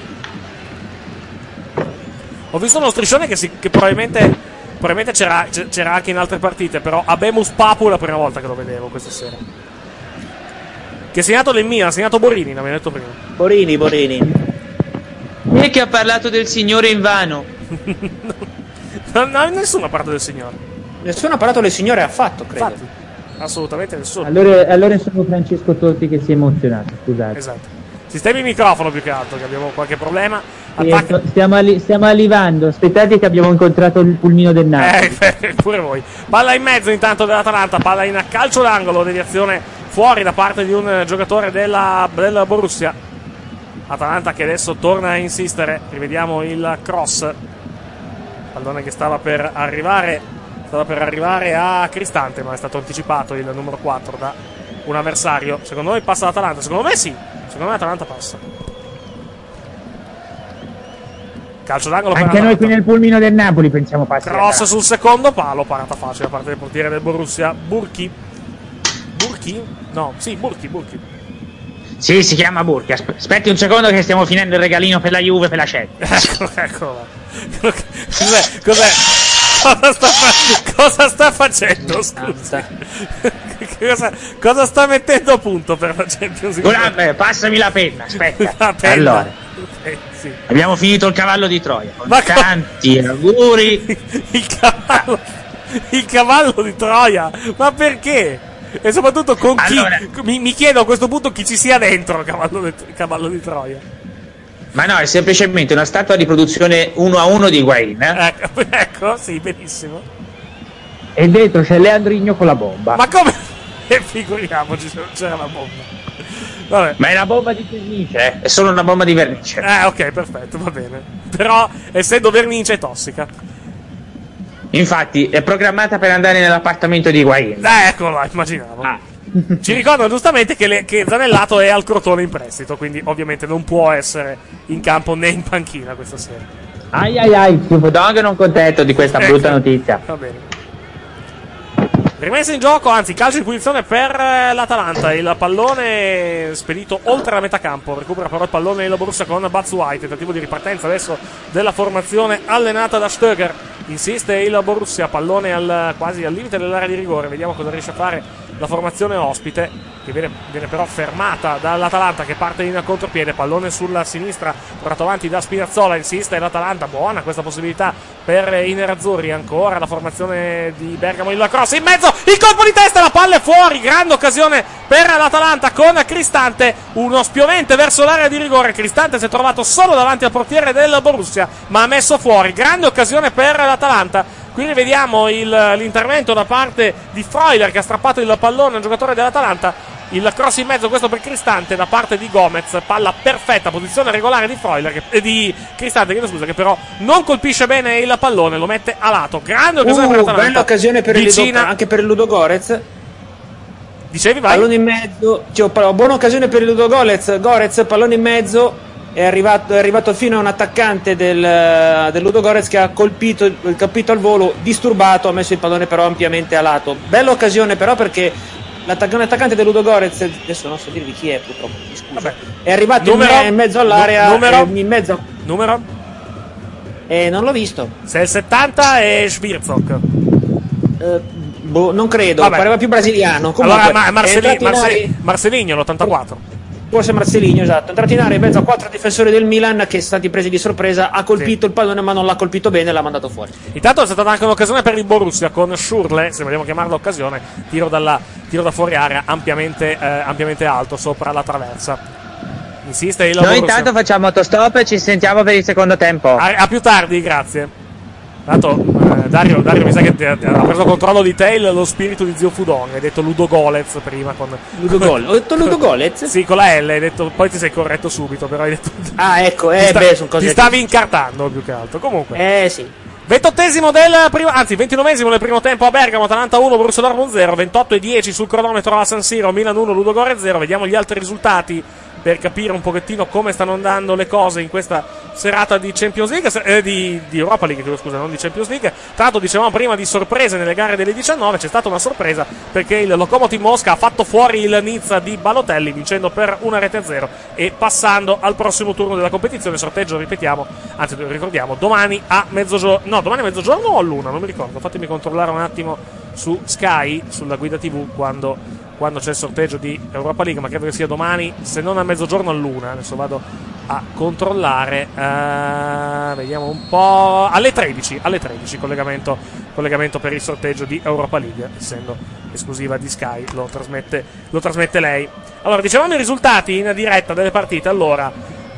Ho visto uno striscione che, si, che probabilmente probabilmente c'era, c'era anche in altre partite, però Abemus Papu è la prima volta che lo vedevo questa sera. Che ha segnato l'Emmina, ha segnato Borini, l'abbiamo detto prima. Borini, Borini. E che ha parlato del signore invano. No, no, nessuno ha parlato del signore. Nessuno ha parlato del signore affatto, credo. Infatti, assolutamente nessuno. Allora, allora sono Francesco Totti che si è emozionato, scusate. Esatto. Sistemi il microfono più che altro, che abbiamo qualche problema. Sì, Attacca- sto- stiamo, ali- stiamo arrivando, aspettate che abbiamo incontrato il pulmino del Napoli. Eh, pure voi. Palla in mezzo intanto dell'Atalanta, palla in calcio d'angolo, deviazione fuori da parte di un giocatore della, della Borussia. Atalanta che adesso torna a insistere, rivediamo il cross. Pallone che stava per arrivare, stava per arrivare a Cristante, ma è stato anticipato il numero quattro da un avversario. Secondo me passa l'Atalanta, secondo me sì, secondo me l'Atalanta passa. Calcio d'angolo per Anche noi l'Atalanta. qui nel pulmino del Napoli pensiamo passi. Cross sul secondo palo, parata facile da parte del portiere del Borussia, Burki. Burki? No, sì, Burki, Burki. Sì, si chiama Burki. Aspe- Aspetti un secondo che stiamo finendo il regalino per la Juve per la Chelsea. Ecco, ecco. Cos'è? Cos'è? Cosa sta, fa- cosa sta facendo? Scusa. cosa, cosa sta mettendo a punto per la Champions League? Guarda, passami la penna, aspetta. La penna. Allora, Ok, sì. abbiamo finito il cavallo di Troia. Con Ma co- tanti auguri. Il cavallo, il cavallo di Troia, ma perché? E soprattutto con chi? Allora- mi, mi chiedo a questo punto chi ci sia dentro il cavallo, di, il cavallo di Troia. Ma no, è semplicemente una statua di produzione uno a uno di Higuain. Eh? Ecco, ecco, sì, benissimo. E dentro c'è Leandrigno con la bomba. Ma come? E figuriamoci se non c'era la bomba. Vabbè. Ma è una bomba di vernice, eh? È solo una bomba di vernice. Eh, ok, perfetto, va bene. Però, essendo vernice, è tossica. Infatti, è programmata per andare nell'appartamento di Higuain. Eh, eccolo, immaginavo. Ah. Ci ricordano giustamente che, le, che Zanellato è al Crotone in prestito, quindi ovviamente non può essere in campo né in panchina questa sera. Ai ai ai, Fudong non contento di questa Ecco. brutta notizia. Va bene. Rimessa in gioco, anzi calcio in punizione per l'Atalanta, il pallone spedito oltre la metà campo, recupera però il pallone il Borussia con Batshuayi, tentativo di ripartenza adesso della formazione allenata da Stöger, insiste il Borussia, pallone al, quasi al limite dell'area di rigore, vediamo cosa riesce a fare la formazione ospite, che viene, viene però fermata dall'Atalanta che parte in contropiede, pallone sulla sinistra, portato avanti da Spinazzola, insiste l'Atalanta, buona questa possibilità per i nerazzurri, ancora la formazione di Bergamo, il cross in mezzo, il colpo di testa, la palla è fuori, grande occasione per l'Atalanta con Cristante, uno spiovente verso l'area di rigore, Cristante si è trovato solo davanti al portiere del Borussia ma ha messo fuori, grande occasione per l'Atalanta. Qui rivediamo il, l'intervento da parte di Freuler che ha strappato il pallone al giocatore dell'Atalanta, il cross in mezzo questo per Cristante da parte di Gomez, palla perfetta, posizione regolare di Freuler che, eh, di Cristante che, scusa, che però non colpisce bene il pallone, lo mette a lato, grande occasione uh, per l'Atalanta, bella occasione per vicina... il Ludo, anche per il Ludogorets. Dicevi, vai? Pallone in mezzo, cioè, buona occasione per il Ludogorets, Gorez, pallone in mezzo. È arrivato, è arrivato fino a un attaccante del, del Ludogorets che ha colpito, colpito al volo, disturbato, ha messo il pallone però ampiamente a lato. Bella occasione però perché l'attaccante del Ludogorets, adesso non so dirvi chi è purtroppo, mi scuso, Vabbè. è arrivato numero, in, in mezzo all'area, numero, in mezzo. Numero? Eh, non l'ho visto. Se è il settanta è Schwirzok. Eh, boh, non credo, Vabbè. pareva più brasiliano. Comunque, allora ma, Marceli, Marceli, in... Marcelinho, l'ottantaquattro. Forse Marcelinho, esatto, è entrato in area in mezzo a quattro difensori del Milan che sono stati presi di sorpresa, ha colpito sì. il pallone ma non l'ha colpito bene e l'ha mandato fuori. Intanto è stata anche un'occasione per il Borussia con Schurle, se vogliamo chiamarla occasione, tiro, dalla, tiro da fuori area ampiamente, eh, ampiamente alto sopra la traversa. Insiste il Noi Borussia. intanto facciamo autostop e ci sentiamo per il secondo tempo. A, a più tardi, grazie. Tanto eh, Dario, Dario mi sa che ti, ti ha preso controllo di te lo spirito di Zio Fudon. Hai detto Ludogolez prima con Ludogol. Ho detto Ludogolez? Sì, con la L hai detto, poi ti sei corretto subito, però hai detto ah ecco, eh, ti, sta, beh, sono cose ti stavi incartando più che altro. Comunque Eh sì. ventottesimo del primo, anzi ventinovesimo del primo tempo a Bergamo, Atalanta uno, Borussia Dortmund zero, ventotto e dieci sul cronometro a San Siro, Milan uno, Ludogorets zero. Vediamo gli altri risultati per capire un pochettino come stanno andando le cose in questa serata di Champions League, eh, di, di Europa League, scusa, non di Champions League. Tra l'altro dicevamo prima di sorprese nelle gare delle diciannove, c'è stata una sorpresa perché il Lokomotiv Mosca ha fatto fuori il Nizza di Balotelli vincendo per una rete a zero e passando al prossimo turno della competizione. Sorteggio, ripetiamo, anzi ricordiamo, domani a mezzogiorno, no, domani a mezzogiorno o a luna, non mi ricordo, fatemi controllare un attimo su Sky, sulla guida tivù, quando quando c'è il sorteggio di Europa League, ma credo che sia domani, se non a mezzogiorno a luna. Adesso vado a controllare, uh, vediamo un po', alle tredici, alle tredici collegamento, collegamento per il sorteggio di Europa League, essendo esclusiva di Sky, lo trasmette, lo trasmette lei. Allora, dicevamo i risultati in diretta delle partite. Allora,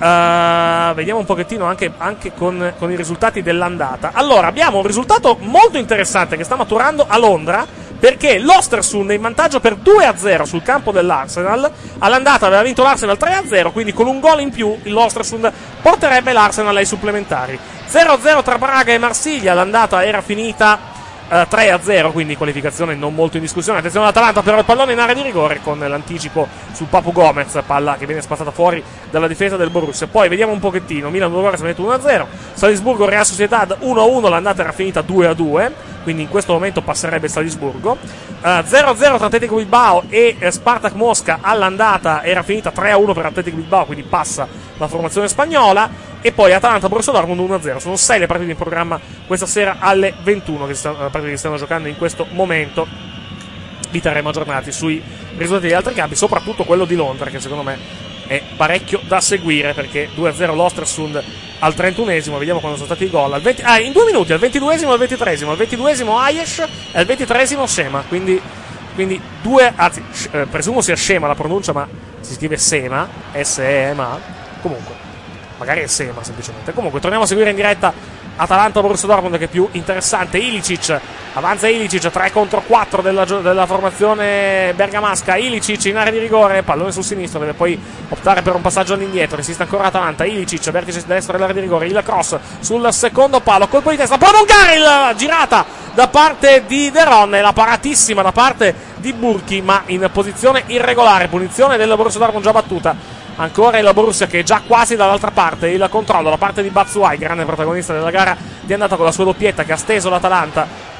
uh, vediamo un pochettino anche, anche con, con i risultati dell'andata. Allora, abbiamo un risultato molto interessante che sta maturando a Londra, perché l'Ostersund è in vantaggio per due a zero sul campo dell'Arsenal. All'andata aveva vinto l'Arsenal tre a zero, quindi con un gol in più l'Ostersund porterebbe l'Arsenal ai supplementari. zero a zero tra Braga e Marsiglia, l'andata era finita Uh, tre a zero, quindi qualificazione non molto in discussione. Attenzione all'Atalanta, però il pallone in area di rigore con l'anticipo sul Papu Gomez, palla che viene spazzata fuori dalla difesa del Borussia. Poi vediamo un pochettino, Milan Ludogorets mette uno a zero, Salisburgo Real Sociedad uno a uno, l'andata era finita due a due, quindi in questo momento passerebbe Salisburgo. uh, zero a zero tra Atletico Bilbao e eh, Spartak Mosca, all'andata era finita tre a uno per Atletico Bilbao, quindi passa la formazione spagnola. E poi Atalanta Borussia Dortmund uno a zero. Sono sei le partite in programma questa sera alle ventuno, che stanno, partite che stanno giocando in questo momento. Vi terremo aggiornati sui risultati degli altri campi, soprattutto quello di Londra, che secondo me è parecchio da seguire, perché due a zero l'Ostersund al trentunesimo. Vediamo quando sono stati i gol. Al venti, ah, in due minuti, al ventiduesimo e al ventitreesimo. Al ventiduesimo Aiesh e al ventitreesimo Sema. Quindi, quindi due, anzi, eh, presumo sia Sema la pronuncia, ma si scrive Sema, S E M A. Comunque, magari è Sema semplicemente. Comunque torniamo a seguire in diretta Atalanta Borussia Dortmund, che è più interessante. Ilicic, avanza Ilicic, tre contro quattro della, della formazione bergamasca. Ilicic in area di rigore, pallone sul sinistro, deve poi optare per un passaggio all'indietro, resiste ancora Atalanta. Ilicic, vertice destro dell'area di rigore, il cross sul secondo palo, colpo di testa, prolungare il girata da parte di De Ronne, la paratissima da parte di Burki, ma in posizione irregolare. Punizione del Borussia Dortmund già battuta. Ancora il Borussia che è già quasi dall'altra parte, il controllo da parte di Batshuayi, grande protagonista della gara di andata con la sua doppietta che ha steso l'Atalanta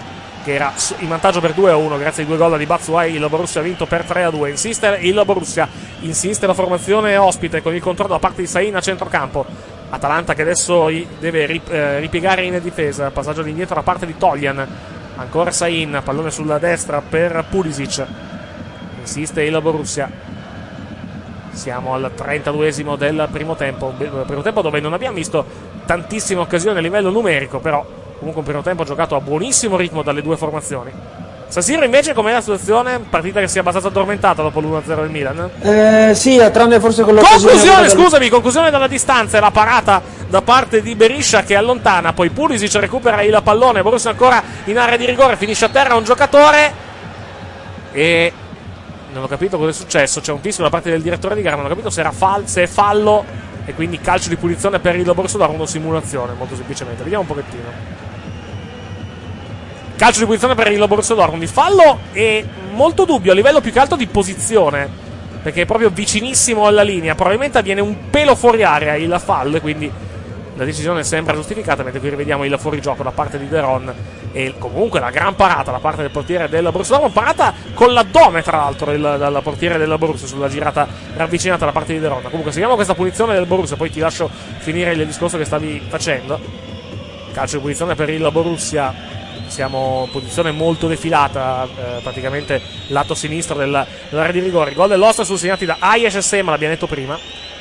che era in vantaggio per due a uno grazie ai due gol di Batshuayi. Il Borussia ha vinto per tre a due. Insiste il Borussia, insiste la formazione ospite con il controllo da parte di Sain a centrocampo. Atalanta che adesso deve ripiegare in difesa. Passaggio all'indietro da parte di Toljan. Ancora Sain, pallone sulla destra per Pulisic. Insiste il Borussia. Siamo al trentaduesimo del primo tempo. Primo tempo dove non abbiamo visto tantissime occasioni a livello numerico, però comunque un primo tempo giocato a buonissimo ritmo dalle due formazioni. San Siro invece com'è la situazione? Partita che si è abbastanza addormentata dopo l'uno a zero del Milan. Eh, sì, tranne forse con l'occasione. Conclusione, scusami, conclusione dalla distanza, la parata da parte di Berisha che allontana, poi Pulisic recupera il pallone, Borussia ancora in area di rigore, finisce a terra un giocatore e non ho capito cosa è successo, c'è un fischio da parte del direttore di gara, non ho capito se era fall- se è fallo e quindi calcio di punizione per il Borussia Dortmund o simulazione, molto semplicemente. Vediamo un pochettino. Calcio di punizione per il Borussia Dortmund. Il fallo è molto dubbio a livello più che altro di posizione, perché è proprio vicinissimo alla linea. Probabilmente avviene un pelo fuori area il fallo e quindi la decisione sembra giustificata, mentre qui rivediamo il fuorigioco da parte di De Ron e comunque la gran parata da parte del portiere del Borussia Dortmund, parata con l'addome tra l'altro il, dal portiere del Borussia sulla girata ravvicinata da parte di De Ron. Comunque seguiamo questa punizione del Borussia, poi ti lascio finire il discorso che stavi facendo. Calcio di punizione per il Borussia. Siamo in posizione molto defilata, eh, praticamente lato sinistro della, dell'area di rigore. Il gol dell'Ostra sono segnati da Aiesh e Sema, l'abbiamo detto prima.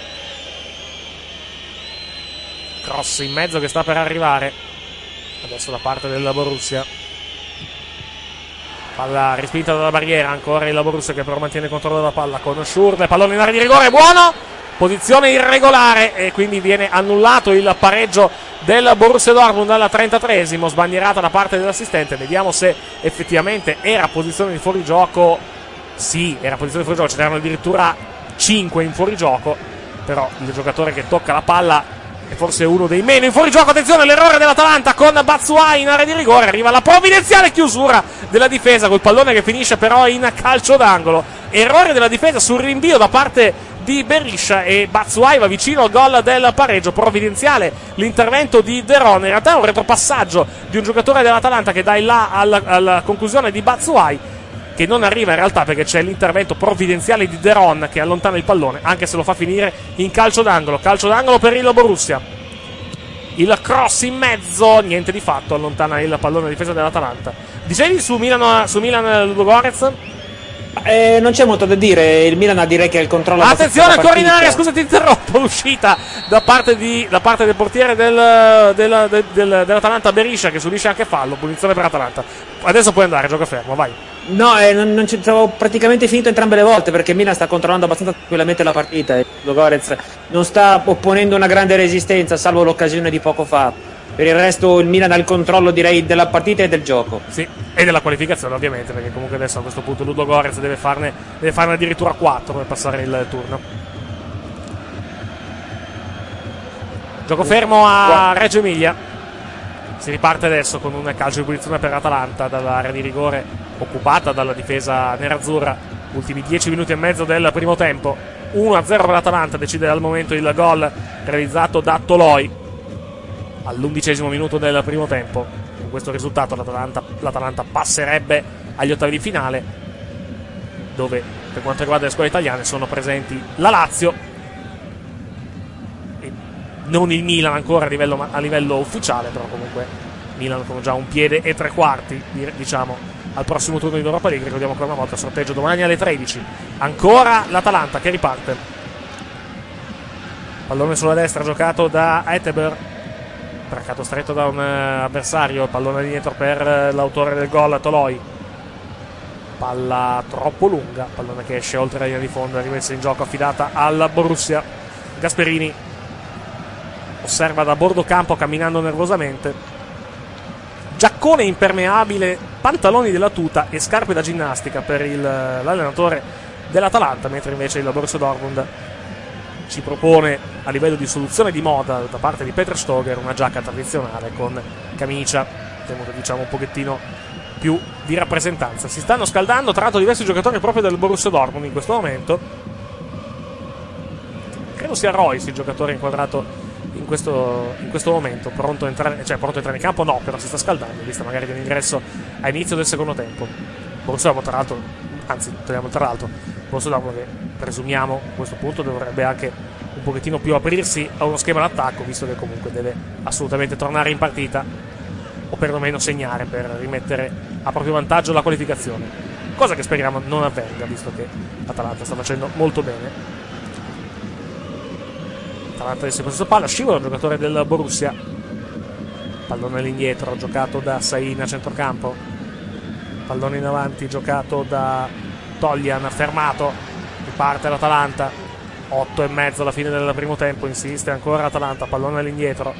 Cross in mezzo che sta per arrivare adesso da parte del Borussia. Palla respinta dalla barriera, ancora il Borussia che però mantiene il controllo della palla con Schurrle, pallone in area di rigore, buono, posizione irregolare e quindi viene annullato il pareggio del Borussia Dortmund al trentatreesimo, sbandierata da parte dell'assistente. Vediamo se effettivamente era posizione di fuorigioco. Sì, era posizione di fuorigioco, ce n'erano addirittura cinque in fuorigioco, però il giocatore che tocca la palla è forse uno dei meno in fuorigioco. Attenzione, l'errore dell'Atalanta con Batshuayi in area di rigore, arriva la provvidenziale chiusura della difesa col pallone che finisce però in calcio d'angolo. Errore della difesa sul rinvio da parte di Berisha e Batshuayi va vicino al gol del pareggio. Provvidenziale l'intervento di De Ron, in realtà è un retropassaggio di un giocatore dell'Atalanta che dà il là alla, alla conclusione di Batshuayi, che non arriva in realtà perché c'è l'intervento provvidenziale di De Ron che allontana il pallone, anche se lo fa finire in calcio d'angolo. Calcio d'angolo per il Borussia. Il cross in mezzo, niente di fatto, allontana il pallone a difesa dell'Atalanta. Dicevi su Milan, su Milan Ludogorets? Eh, non c'è molto da dire, il Milan ha direi che ha il controllo. Attenzione ancora in area, scusa ti interrompo, l'uscita da parte, di, da parte del portiere del, del, del, del, dell'Atalanta Berisha che subisce anche fallo, punizione per Atalanta. Adesso puoi andare, gioca fermo, vai. No, eh, non, non ci avevo praticamente finito entrambe le volte perché Milan sta controllando abbastanza tranquillamente la partita e Ludogorets non sta opponendo una grande resistenza salvo l'occasione di poco fa. Per il resto il Milan ha il controllo direi della partita e del gioco. Sì, e della qualificazione ovviamente, perché comunque adesso a questo punto Ludogorets deve farne, deve farne addirittura quattro per passare il turno. Gioco fermo a Reggio Emilia. Si riparte adesso con un calcio di punizione per Atalanta dall'area di rigore occupata dalla difesa nerazzurra. Ultimi dieci minuti e mezzo del primo tempo. uno a zero per l'Atalanta, decide al momento il gol realizzato da Toloi all'undicesimo minuto del primo tempo. Con questo risultato l'Atalanta, l'Atalanta passerebbe agli ottavi di finale, dove per quanto riguarda le squadre italiane sono presenti la Lazio e non il Milan ancora a livello, a livello ufficiale, però comunque Milan con già un piede e tre quarti diciamo al prossimo turno di Europa League. Ricordiamo ancora una volta sorteggio domani alle tredici. Ancora l'Atalanta che riparte, pallone sulla destra giocato da Eteber, braccato stretto da un uh, avversario, pallone dietro per uh, l'autore del gol Toloi, palla troppo lunga, pallone che esce oltre la linea di fondo, rimessa in gioco, affidata al Borussia. Gasperini osserva da bordo campo camminando nervosamente, giaccone impermeabile, pantaloni della tuta e scarpe da ginnastica per il, l'allenatore dell'Atalanta, mentre invece il Borussia Dortmund ci propone a livello di soluzione di moda da parte di Peter Stoger una giacca tradizionale con camicia, diciamo un pochettino più di rappresentanza. Si stanno scaldando tra l'altro diversi giocatori proprio del Borussia Dortmund in questo momento. Credo sia Royce il giocatore inquadrato in questo, in questo momento, pronto a entrare, cioè pronto a entrare in campo no, però si sta scaldando, vista magari un ingresso a inizio del secondo tempo. Borussia Dortmund, tra l'altro, anzi, togliamo tra l'altro, Borussia Dortmund che presumiamo a questo punto dovrebbe anche un pochettino più aprirsi a uno schema d'attacco, visto che comunque deve assolutamente tornare in partita o perlomeno segnare per rimettere a proprio vantaggio la qualificazione, cosa che speriamo non avvenga, visto che l'Atalanta sta facendo molto bene. Atalanta adesso in possesso palla, scivola il giocatore del Borussia, pallone all'indietro giocato da Sain a centrocampo, pallone in avanti giocato da Toljan, fermato, riparte l'Atalanta, otto e mezzo alla fine del primo tempo, insiste ancora l'Atalanta, pallone all'indietro,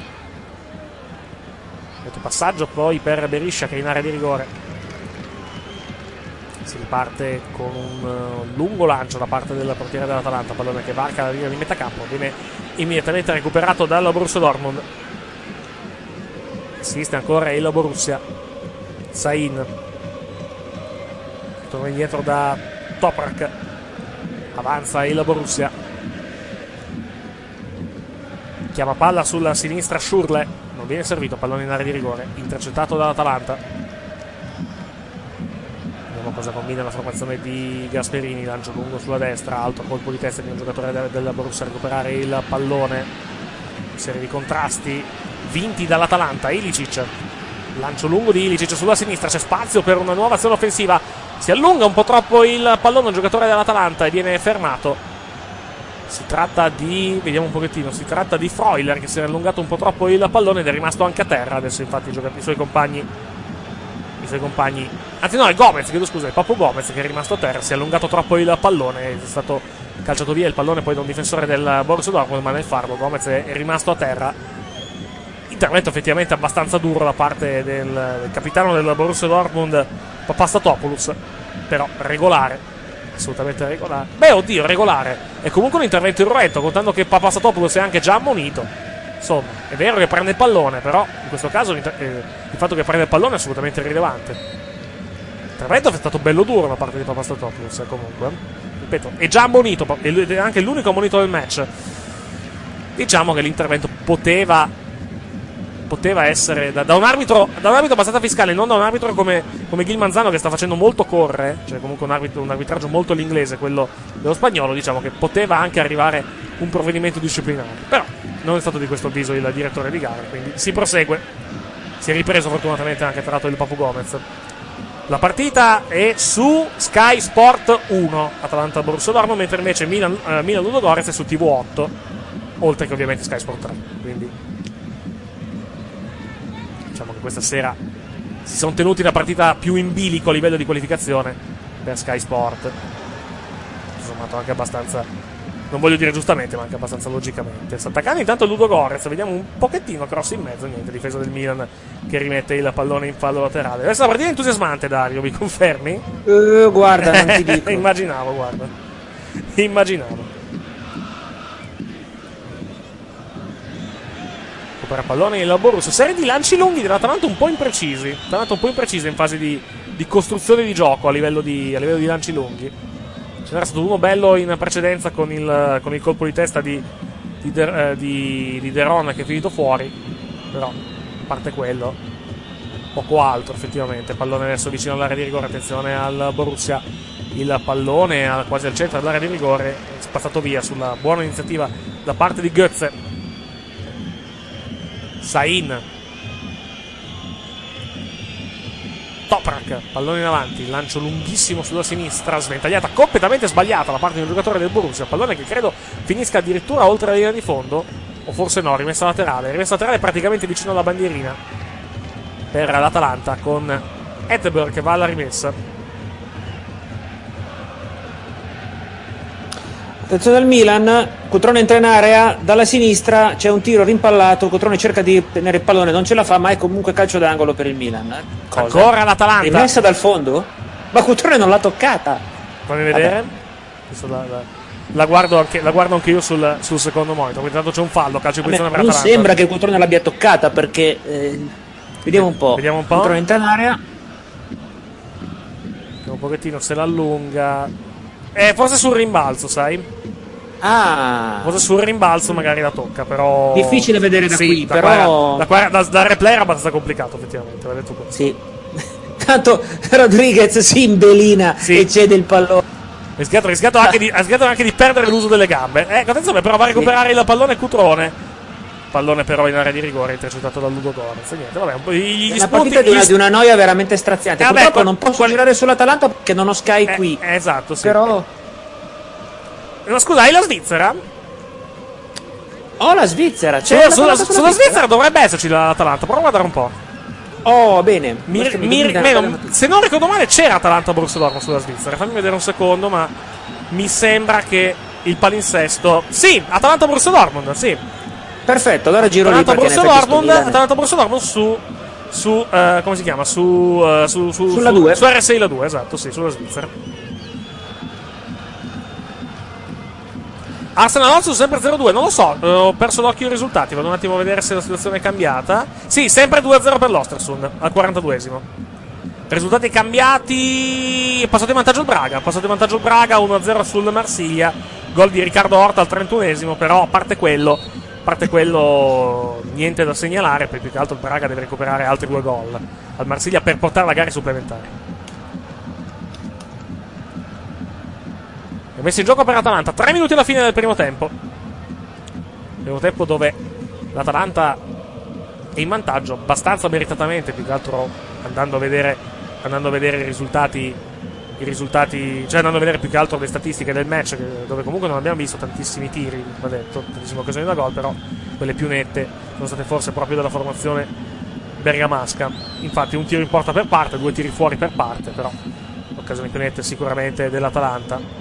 passaggio poi per Beriscia che è in area di rigore, si riparte con un uh, lungo lancio da parte del portiere dell'Atalanta, pallone che varca la linea di metà campo, viene immediatamente recuperato dal Borussia Dortmund, insiste ancora il Borussia, Sain torna indietro da Toprak, avanza il Borussia, chiama palla sulla sinistra Schürrle, non viene servito, pallone in area di rigore, intercettato dall'Atalanta. Vediamo cosa combina la formazione di Gasperini, lancio lungo sulla destra, altro colpo di testa di un giocatore del, del Borussia a recuperare il pallone, serie di contrasti vinti dall'Atalanta. Ilicic, lancio lungo di Ilicic sulla sinistra, c'è spazio per una nuova azione offensiva, si allunga un po' troppo il pallone un giocatore dell'Atalanta e viene fermato. Si tratta di, vediamo un pochettino, si tratta di Freuler che si è allungato un po' troppo il pallone ed è rimasto anche a terra. Adesso infatti i, giocatori, i suoi compagni, i suoi compagni, anzi no, è Gomez, chiedo scusa, è Papu Gomez che è rimasto a terra, si è allungato troppo il pallone, è stato calciato via il pallone poi da un difensore del Borussia Dortmund, ma nel farlo Gomez è rimasto a terra. Intervento effettivamente abbastanza duro da parte del, del capitano del Borussia Dortmund, Papastatopoulos, però regolare. Assolutamente regolare. Beh, oddio, regolare. È comunque un intervento irruento, contando che Papastatopoulos è anche già ammonito. Insomma, è vero che prende il pallone, però in questo caso eh, il fatto che prende il pallone è assolutamente irrilevante. L'intervento è stato bello duro da parte di Papastatopoulos, eh, comunque. Ripeto, è già ammonito, è anche l'unico ammonito del match. Diciamo che l'intervento poteva poteva essere da, da, un arbitro, da un arbitro abbastanza fiscale, non da un arbitro come, come Gil Manzano che sta facendo molto correre, cioè comunque un, arbitro, un arbitraggio molto all'inglese, quello dello spagnolo. Diciamo che poteva anche arrivare un provvedimento disciplinare, però non è stato di questo avviso il direttore di gara, quindi si prosegue. Si è ripreso fortunatamente anche tra l'altro il Papu Gomez. La partita è su Sky Sport uno, Atalanta Borussia Dortmund, mentre invece Milan, eh, Milan Ludogorets è su T V otto, oltre che ovviamente Sky Sport tre, quindi diciamo che questa sera si sono tenuti la partita più in bilico a livello di qualificazione per Sky Sport, insomma anche abbastanza, non voglio dire giustamente, ma anche abbastanza logicamente. Sta attaccando intanto Ludogorets, vediamo un pochettino cross in mezzo, niente, difesa del Milan che rimette il pallone in fallo laterale. Questa è una partita entusiasmante, Dario, mi confermi? Uh, guarda, non ti dico. Immaginavo, guarda, immaginavo. Per pallone il Borussia, serie di lanci lunghi dell'Atalanta un po' imprecisi, Atalanta un po' imprecisa in fase di, di costruzione di gioco a livello di, a livello di lanci lunghi. Ce n'era stato uno bello in precedenza con il, con il colpo di testa di, di, De, eh, di, di De Ron che è finito fuori, però a parte quello poco altro effettivamente. Pallone adesso vicino all'area di rigore, attenzione al Borussia, il pallone quasi al centro dell'area di rigore, spazzato via sulla buona iniziativa da parte di Götze. Sain, Toprak, pallone in avanti, lancio lunghissimo sulla sinistra, sventagliata completamente sbagliata da parte di un giocatore del Borussia, pallone che credo finisca addirittura oltre la linea di fondo, o forse no, rimessa laterale, rimessa laterale praticamente vicino alla bandierina per l'Atalanta, con Ettenberg che va alla rimessa. Attenzione al Milan, Cutrone entra in area, dalla sinistra c'è un tiro rimpallato, Cutrone cerca di tenere il pallone, non ce la fa, ma è comunque calcio d'angolo per il Milan. Cosa? Ancora l'Atalanta. Rimessa dal fondo? Ma Cutrone non l'ha toccata. Fammi vedere. La, la, la, guardo anche, la guardo anche io sul, sul secondo monitor, quindi tanto c'è un fallo, calcio di posizione per non l'Atalanta. Sembra che Cutrone l'abbia toccata perché... Eh, vediamo un po'. Vediamo un po'. Cutrone entra in area. Un pochettino se l'allunga. Eh, forse sul rimbalzo, sai? Ah, forse sul rimbalzo magari la tocca, però difficile vedere da sì, qui, da però qua, da, qua, da, da replay era abbastanza complicato effettivamente, l'hai detto così. Sì. Tanto Rodriguez si imbelina Sì. e cede il pallone. Ha rischiato, ha rischiato anche, di, ha rischiato anche di perdere l'uso delle gambe. Ecco, attenzione, però va a recuperare il pallone Cutrone. Pallone però in area di rigore, intercettato da Ludo Gorez. Niente, vabbè, un po' gli, È gli una spunti, partita di una, gli- di una noia veramente straziante. Eh, vabbè, Purtroppo qual- non posso qual- girare sull'Atalanta perché non ho Sky eh, qui. eh, esatto, sì. Però Ma scusa, hai la Svizzera? ho la Svizzera. C'è Sulla, sulla, l'Atalanta sulla Svizzera. Svizzera dovrebbe esserci l'Atalanta. Prova a guardare un po'. Oh, bene. Mi- Questo mi- mi dà una meno, bella notizia. se non ricordo male c'era Atalanta Borussia Dortmund sulla Svizzera. Fammi vedere un secondo, ma mi sembra che il palinsesto. Sì, Atalanta Borussia Dortmund, sì. Perfetto, allora giro lì Atalanta perché in Borussia effetti sto Dortmund, Milan- Atalanta Borussia Dortmund su su eh, come si chiama? Su eh, su su Sulla su, due. su R sei la due, esatto, sì, sulla Svizzera. Arsenal Ozu sempre zero due, non lo so, eh, ho perso l'occhio ai risultati, vado un attimo a vedere se la situazione è cambiata. Sì, sempre due a zero per l'Ostersund al quarantaduesimo. Risultati cambiati, passato in vantaggio il Braga, passato in vantaggio il Braga, uno a zero sul Marsiglia, gol di Riccardo Horta al trentunesimo, però a parte quello, a parte quello niente da segnalare, perché più che altro il Braga deve recuperare altri due gol al Marsiglia per portare la gara ai supplementari. È messo in gioco per l'Atalanta, tre minuti alla fine del primo tempo. Primo tempo dove l'Atalanta è in vantaggio abbastanza meritatamente, più che altro andando a vedere, andando a vedere i risultati, i risultati, cioè andando a vedere più che altro le statistiche del match, che- dove comunque non abbiamo visto tantissimi tiri, va detto, tantissime occasioni da gol, però quelle più nette sono state forse proprio della formazione bergamasca. Infatti un tiro in porta per parte, due tiri fuori per parte, però l'occasione più nette sicuramente dell'Atalanta.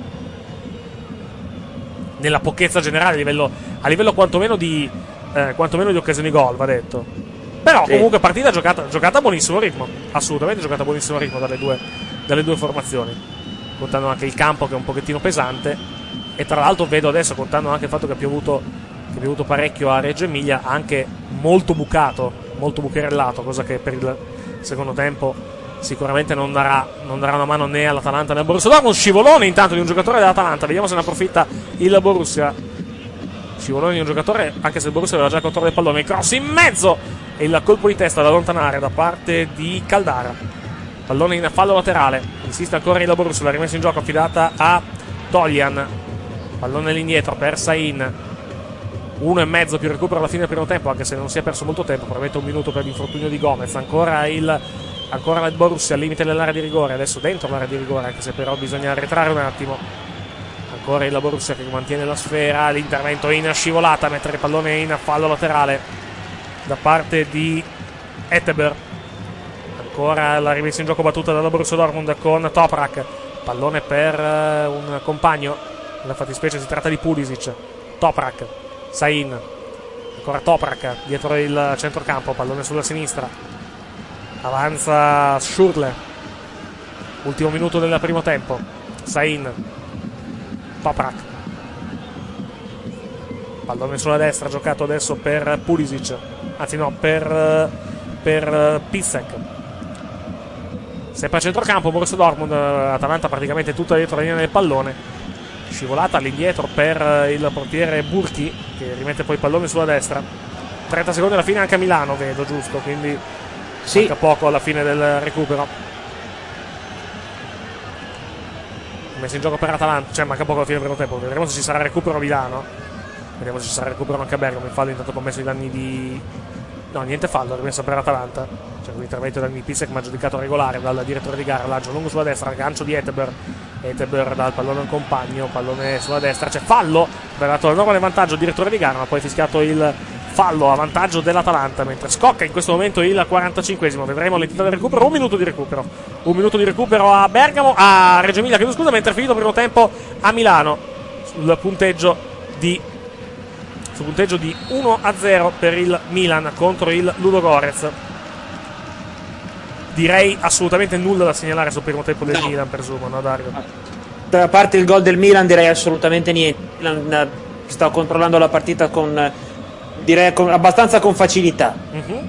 Nella pochezza generale, a livello, a livello quantomeno di eh, quantomeno di occasioni gol, va detto. Però Sì. comunque partita giocata, giocata a buonissimo ritmo, assolutamente giocata a buonissimo ritmo dalle due, dalle due formazioni, contando anche il campo che è un pochettino pesante, e tra l'altro vedo adesso, contando anche il fatto che ha piovuto, che è piovuto parecchio a Reggio Emilia, anche molto bucato, molto bucherellato, cosa che per il secondo tempo sicuramente non darà, non darà una mano né all'Atalanta né al Borussia Dortmund. Scivolone intanto di un giocatore dell'Atalanta, vediamo se ne approfitta il Borussia. Scivolone di un giocatore, anche se il Borussia aveva già il controllo del pallone, il cross in mezzo e il colpo di testa da allontanare da parte di Caldara. Pallone in fallo laterale, insiste ancora il Borussia, l'ha rimessa in gioco, affidata a Tolian. Pallone all'indietro per Sain, uno e mezzo più recupero alla fine del primo tempo, anche se non si è perso molto tempo, probabilmente un minuto per l'infortunio di Gomez. Ancora il Ancora il Borussia al limite dell'area di rigore, adesso dentro l'area di rigore, anche se però bisogna arretrare un attimo. Ancora il Borussia che mantiene la sfera, l'intervento in scivolata, mettere il pallone in fallo laterale da parte di Etteber. Ancora la rimessa in gioco battuta dalla Borussia Dortmund con Toprak, pallone per uh, un compagno, nella fattispecie si tratta di Pulisic. Toprak, Sain, ancora Toprak dietro il centrocampo, pallone sulla sinistra. Avanza Schurle, ultimo minuto del primo tempo. Sain, Toprak, pallone sulla destra, giocato adesso per Pulisic, anzi no, per, per Pissek. Sempre a centrocampo Borussia Dortmund, Atalanta praticamente tutta dietro la linea del pallone, scivolata all'indietro per il portiere Burki, che rimette poi il pallone sulla destra. trenta secondi alla fine anche a Milano, vedo, giusto? Quindi sì, manca poco alla fine del recupero. Messo in gioco per Atalanta, cioè manca poco alla fine del primo tempo. Vedremo se ci sarà recupero a Milano, vediamo se ci sarà recupero anche a Bergamo. In fallo intanto commesso i danni di... no, niente fallo, rimessa per Atalanta, cioè un intervento da Pissek ma giudicato regolare dal direttore di gara. Lancio lungo sulla destra, gancio di Etteber, Etteber dal pallone al compagno, pallone sulla destra, c'è fallo, ha dato l'enorme vantaggio al direttore di gara, ma poi fischiato il fallo a vantaggio dell'Atalanta, mentre scocca in questo momento il quarantacinquesimo. Vedremo l'entità del recupero, un minuto di recupero, un minuto di recupero a Bergamo, a Reggio Emilia, chiedo scusa, mentre è finito il primo tempo a Milano sul punteggio di sul punteggio di uno a zero per il Milan contro il Ludogorets. Direi assolutamente nulla da segnalare sul primo tempo del no. Milan, presumo, no Dario? Da parte il gol del Milan direi assolutamente niente. Milan sta controllando la partita con, direi, con abbastanza con facilità. Mm-hmm.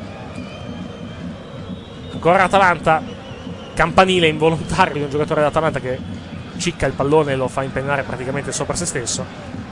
Ancora Atalanta, campanile involontario di un giocatore dell'Atalanta che cicca il pallone e lo fa impennare praticamente sopra se stesso.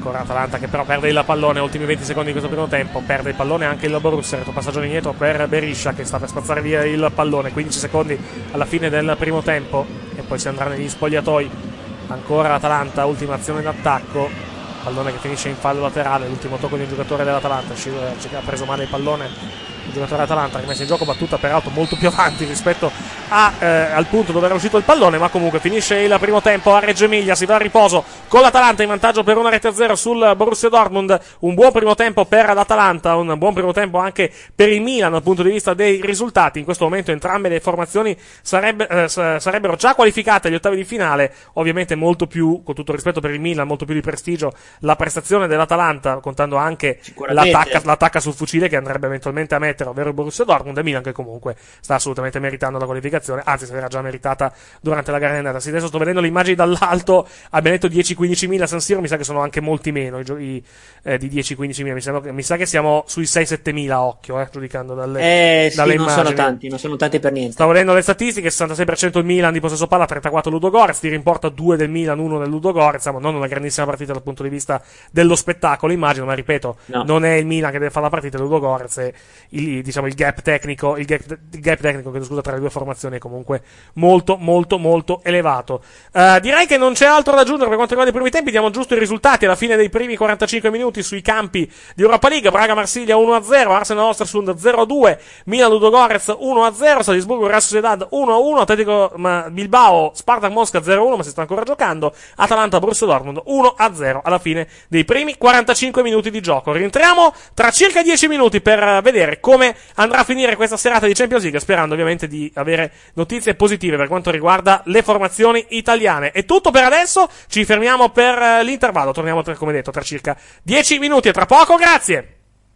Ancora Atalanta che però perde il pallone, ultimi venti secondi di questo primo tempo, perde il pallone anche il Borussia, passaggio indietro per Beriscia che sta per spazzare via il pallone, quindici secondi alla fine del primo tempo e poi si andrà negli spogliatoi. Ancora Atalanta, ultima azione d'attacco, pallone che finisce in fallo laterale, l'ultimo tocco di un giocatore dell'Atalanta, ha preso male il pallone il giocatore dell'Atalanta, rimessa in gioco, battuta peraltro molto più avanti rispetto a, eh, al punto dove era uscito il pallone, ma comunque finisce il primo tempo a Reggio Emilia, si va a riposo con l'Atalanta in vantaggio per una rete a zero sul Borussia Dortmund. Un buon primo tempo per l'Atalanta, un buon primo tempo anche per il Milan dal punto di vista dei risultati. In questo momento entrambe le formazioni sarebbe, eh, sarebbero già qualificate agli ottavi di finale, ovviamente molto più, con tutto il rispetto per il Milan, molto più di prestigio la prestazione dell'Atalanta, contando anche l'attacca, l'attacca sul fucile che andrebbe eventualmente a mettere, ovvero il Borussia Dortmund, e Milan che comunque sta assolutamente meritando la qualificazione, anzi se l'era già meritata durante la gara di andata. Sì, adesso sto vedendo le immagini dall'alto, abbiamo detto dieci quindici mila a San Siro, mi sa che sono anche molti meno i, i, eh, di dieci quindici mila, mi, sembra, mi sa che siamo sui sei sette mila, occhio, eh, giudicando dalle, eh, dalle sì, non immagini. sono tanti, non sono tanti per niente. Stavo vedendo le statistiche, sessantasei per cento il Milan di possesso palla, trentaquattro Ludogorets, tiri in porta due del Milan, uno del Ludogorets, insomma non una grandissima partita dal punto di vista dello spettacolo, immagino, ma ripeto, no. Non è il Milan che deve fare la partita, è Ludogorets, e il, diciamo, il gap tecnico, il gap, il gap tecnico che scusa tra le due formazioni è comunque molto molto molto elevato. Uh, direi che non c'è altro da aggiungere per quanto riguarda i primi tempi, diamo giusto i risultati alla fine dei primi quarantacinque minuti sui campi di Europa League. Braga Marsiglia uno a zero, Arsenal Ostersund zero a due, Milan Ludogorets uno a zero, Salisburgo Real Sociedad uno a uno, Atletico Bilbao Spartak Mosca zero a uno, ma si sta ancora giocando, Atalanta Borussia Dortmund uno a zero alla fine dei primi quarantacinque minuti di gioco. Rientriamo tra circa dieci minuti per vedere come andrà a finire questa serata di Champions League, sperando ovviamente di avere notizie positive per quanto riguarda le formazioni italiane. È tutto per adesso, ci fermiamo per l'intervallo, torniamo tra, come detto tra circa dieci minuti e tra poco, grazie.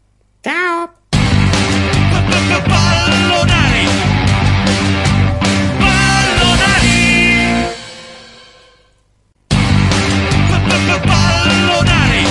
Ciao. Pallonari. Pallonari. Pallonari.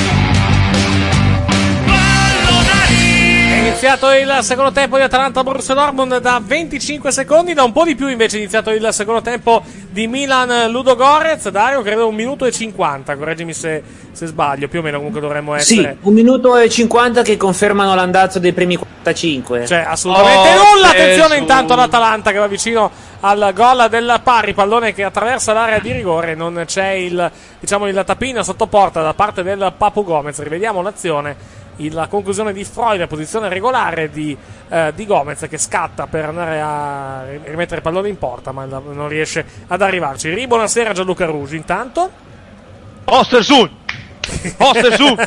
È iniziato il secondo tempo di Atalanta Borussia Dortmund da venticinque secondi, da un po' di più invece è iniziato il secondo tempo di Milan Ludogorets. Dario, credo un minuto e cinquanta, correggimi se, se sbaglio, più o meno comunque dovremmo essere. Sì, un minuto e cinquanta che confermano l'andazzo dei primi quarantacinque. Cioè, assolutamente oh, nulla. Attenzione Gesù. Intanto l'Atalanta che va vicino al gol del pari, pallone che attraversa l'area di rigore, non c'è il, diciamo, il tapin sotto porta da parte del Papu Gomez. Rivediamo l'azione. La conclusione di Freud, la posizione regolare di, eh, di Gomez che scatta per andare a rimettere il pallone in porta, ma non riesce ad arrivarci. Ri, buonasera Gianluca Rugi. Intanto Ostersund! Ostersund!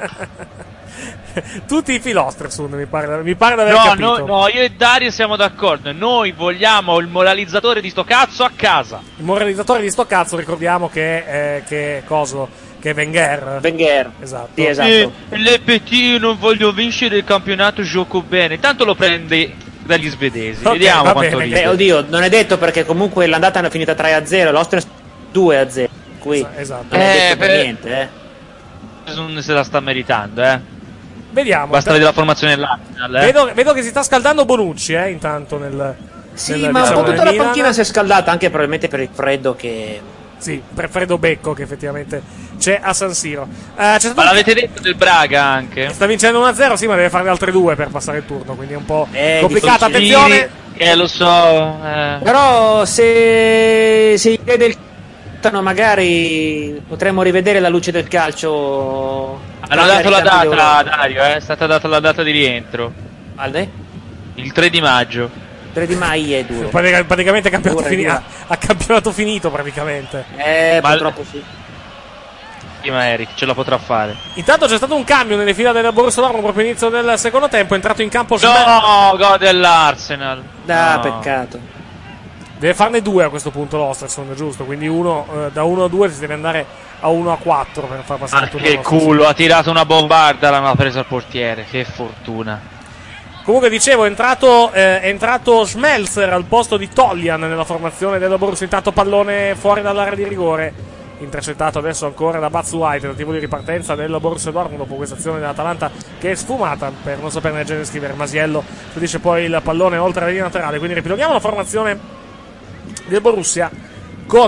tutti i Filostersund mi pare, mi pare di aver no, capito. No, no, io e Dario siamo d'accordo. Noi vogliamo il moralizzatore di sto cazzo a casa. Il moralizzatore di sto cazzo, ricordiamo che è, che è coso. Che è Wenger. Wenger. Esatto. Sì, esatto. Eh, le Petit non voglio vincere il campionato, gioco bene. Tanto lo prende dagli svedesi. Okay, vediamo quanto bene. ride. Beh, oddio, non è detto perché comunque l'andata è finita tre a zero, l'Austria due a zero. Qui esatto. non è Eh, detto per per- niente, eh. Non se la sta meritando, eh. Vediamo. Basta vedere la formazione dell'Arsenal, eh. Vedo, vedo che si sta scaldando Bonucci, eh, intanto nel. Sì, nel, ma diciamo, un po' tutta nel la Milan. panchina si è scaldata anche probabilmente per il freddo che... Sì, per Fredo Becco che effettivamente c'è a San Siro. Eh, c'è stato Ma un- l'avete detto del Braga anche? Sta vincendo uno a zero, sì, ma deve fare le altre due per passare il turno, quindi è un po' Eh, complicato. difficile. Attenzione. Eh, lo so. Eh. Però se se vede il calcio, magari potremmo rivedere la luce del calcio. Hanno dato la data, Dario, eh. È stata data la data di rientro. Alde? Il tre di maggio. tre di maio è duro. Pratica- Praticamente campionato Dura, fini- dura. a, a campionato finito praticamente. Eh, Ma- purtroppo sì. Sì, ma Eric ce la potrà fare. Intanto c'è stato un cambio nelle fila del Borussia Dortmund proprio all'inizio del secondo tempo, è entrato in campo Schmel- No, gol dell'Arsenal. Ah, No. peccato. Deve farne due a questo punto l'Ostersund, giusto? Quindi uno, eh, da uno a due si deve andare a uno a quattro per far passare Ah, il turno. che all'Ostersund. culo, ha tirato una bombarda, l'hanno presa al portiere. Che fortuna. Comunque dicevo, è entrato, eh, è entrato Schmelzer al posto di Toljan nella formazione dello Borussia. Intanto pallone fuori dall'area di rigore, intercettato adesso ancora da Baz White, tentativo di ripartenza del Borussia Dortmund dopo questa azione dell'Atalanta che è sfumata, per non saperne leggere e scrivere. Masiello spedisce poi il pallone oltre la linea laterale, quindi ripiloghiamo la formazione del Borussia con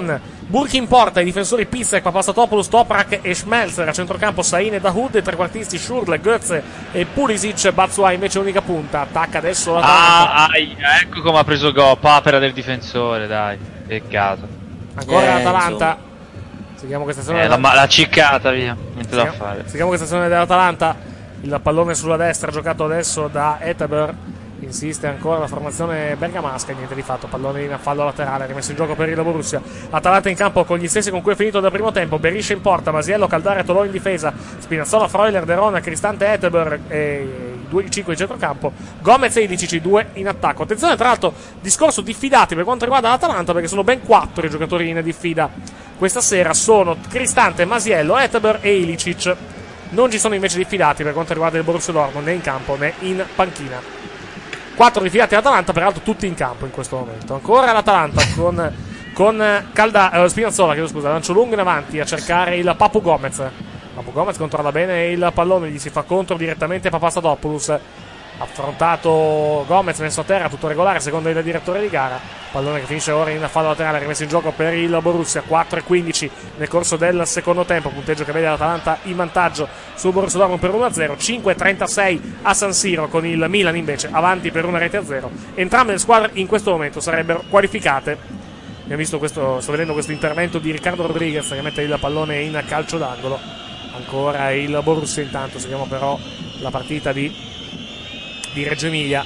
Burki in porta, i difensori Pissek, Papastatopoulos, Toprak e Schmelzer, a centrocampo Sain e Dahoud, e trequartisti Schurrle, Götze e Pulisic. Batshuayi invece unica punta, attacca adesso la Ah, ai, ecco come ha preso gol, papera del difensore, dai, peccato. Ancora Eh, l'Atalanta. Seguiamo questa azione Eh, della- la, la ciccata, via, niente da Seguiamo- fare. Seguiamo questa azione dell'Atalanta. Il pallone sulla destra, giocato adesso da Eteber. Insiste ancora la formazione bergamasca, niente di fatto, pallone in fallo laterale, rimesso in gioco per il Borussia. Atalanta in campo con gli stessi con cui è finito dal primo tempo. Berisce in porta, Masiello, Caldara e Tolò in difesa, Spinazzola, Freuler, De Cristante, Eteber e i due cinque in centrocampo, Gomez e Ilicic, due in attacco. Attenzione tra l'altro, discorso diffidati per quanto riguarda l'Atalanta, perché sono ben quattro i giocatori in diffida questa sera. Sono Cristante, Masiello, Eteber e Ilicic. Non ci sono invece diffidati per quanto riguarda il Borussia Dortmund, né in campo né in panchina. Quattro diffidati all'Atalanta, peraltro tutti in campo in questo momento. Ancora l'Atalanta con, con Calda, eh, Spinazzola, chiedo scusa, lancio lungo in avanti a cercare il Papu Gomez. Papu Gomez controlla bene il pallone, gli si fa contro direttamente Papastatopoulos. Affrontato Gomez, messo a terra, tutto regolare secondo il direttore di gara. Pallone che finisce ora in fallo laterale, rimesso in gioco per il Borussia. Quattro e quindici nel corso del secondo tempo, punteggio che vede l'Atalanta in vantaggio sul Borussia Dortmund per uno a zero. cinque e trentasei a San Siro, con il Milan invece avanti per una rete a zero. Entrambe le squadre in questo momento sarebbero qualificate. Abbiamo visto questo, sto vedendo questo intervento di Riccardo Rodriguez che mette il pallone in calcio d'angolo. Ancora il Borussia, intanto seguiamo però la partita di di Reggio Emilia.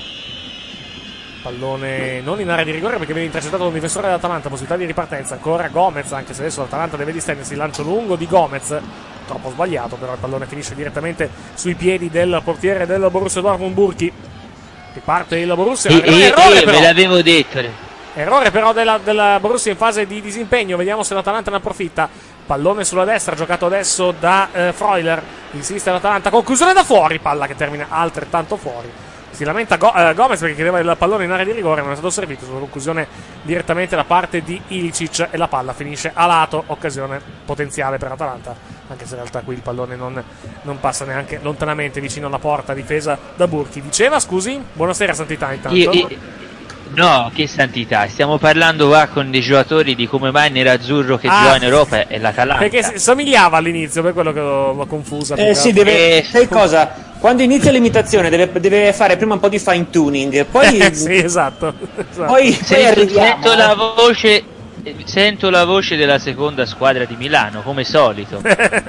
Pallone non in area di rigore perché viene intercettato da un difensore dell'Atalanta, possibilità di ripartenza. Ancora Gomez, anche se adesso l'Atalanta deve distendersi. Lancio lungo di Gomez, troppo sbagliato, però il pallone finisce direttamente sui piedi del portiere del Borussia Dortmund, Burki. Riparte il Borussia, E, e, errore e, però ve l'avevo detto. Errore però della, della Borussia in fase di disimpegno. Vediamo se l'Atalanta ne approfitta. Pallone sulla destra, giocato adesso da eh, Freuler. Insiste l'Atalanta, conclusione da fuori, palla che termina altrettanto fuori. Si lamenta Go- eh, Gomez perché chiedeva il pallone in area di rigore, non è stato servito, sulla conclusione direttamente da parte di Ilicic, e la palla finisce a lato, occasione potenziale per l'Atalanta, anche se in realtà qui il pallone non, non passa neanche lontanamente vicino alla porta, difesa da Burki. Diceva, scusi? Buonasera Santità intanto. Io, io, no, che santità, stiamo parlando qua con dei giocatori di come mai nerazzurro che Ah, gioca in Europa è l'Atalanta. perché si- somigliava all'inizio, per quello che l'ho, l'ho confusa. Eh sì, deve, Eh, sai cosa? Quando inizia l'imitazione deve, deve fare prima un po' di fine tuning, poi, Eh, sì, esatto. esatto. poi, poi Sento, arriviamo. sento la voce sento la voce della seconda squadra di Milano, come solito.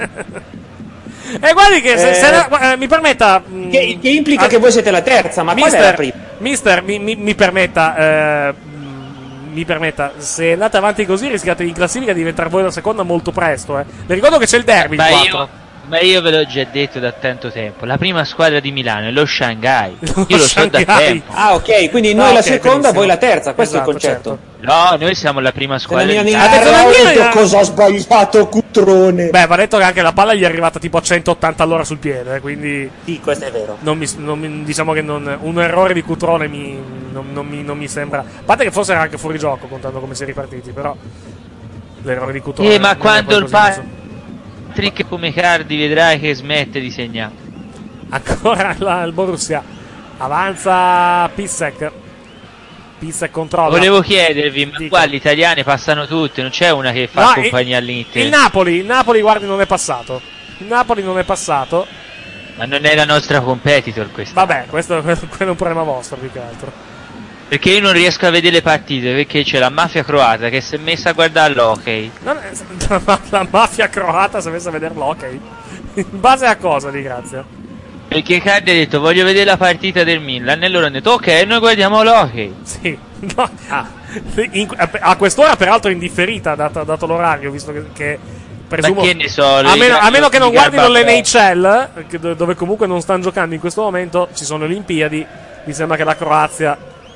E guardi che se, Eh, se- eh, mi permetta mh, Che, che implica ah, che voi siete la terza, ma qual è la Mister, prima? mister mi, mi- mi permetta eh, mh, mi permetta, se andate avanti così rischiate in classifica di diventare voi la seconda molto presto, eh. Le ricordo che c'è il derby il Ma quattro. io, ma io ve l'ho già detto da tanto tempo, la prima squadra di Milano è lo Shanghai. Lo Io lo so da Shanghai. tempo. Ah, ok, quindi noi Ah, la ok, seconda, benissimo. voi la terza, questo Esatto, è il concetto. certo. No, noi siamo la prima Se la squadra Milan di in Ah, detto area, la ho Milan, detto eh. cosa ha sbagliato Cutrone. Beh, va detto che anche la palla gli è arrivata tipo a centottanta all'ora sul piede, eh, quindi Sì, questo è vero. non mi, non mi- diciamo che non, un errore di Cutrone mi, non, non mi, non mi sembra. A parte che forse era anche fuori gioco contando come si è ripartiti, però l'errore di Cutrone Eh, ma non è quando poi il così grosso. Patrick Pomecardi vedrai che smette di segnare. Ancora la- il Borussia avanza Pissek. Pissek controlla. Volevo chiedervi, ma Dica. qua gli italiani passano tutte, non c'è una che fa No, compagnia il, all'Inter. il Napoli, il Napoli guardi non è passato. Il Napoli non è passato. Ma non è la nostra competitor questa. Vabbè, questo, questo è un problema vostro più che altro. Perché io non riesco a vedere le partite, perché c'è la mafia croata che si è messa a guardare l'hockey. Non è- la, la mafia croata si è messa a vederlo, ok. In base a cosa, di grazia? Perché Cardi ha detto voglio vedere la partita del Milan e loro hanno detto ok, noi guardiamo l'hockey. Sì, no, ah, in- a quest'ora peraltro indifferita, dato, dato l'orario, visto che, che presumo... Ma che ne so, a le- meno, a meno che non di guardino Garba- l'N H L, che- dove comunque non stanno giocando in questo momento, ci sono le Olimpiadi, mi sembra che la Croazia...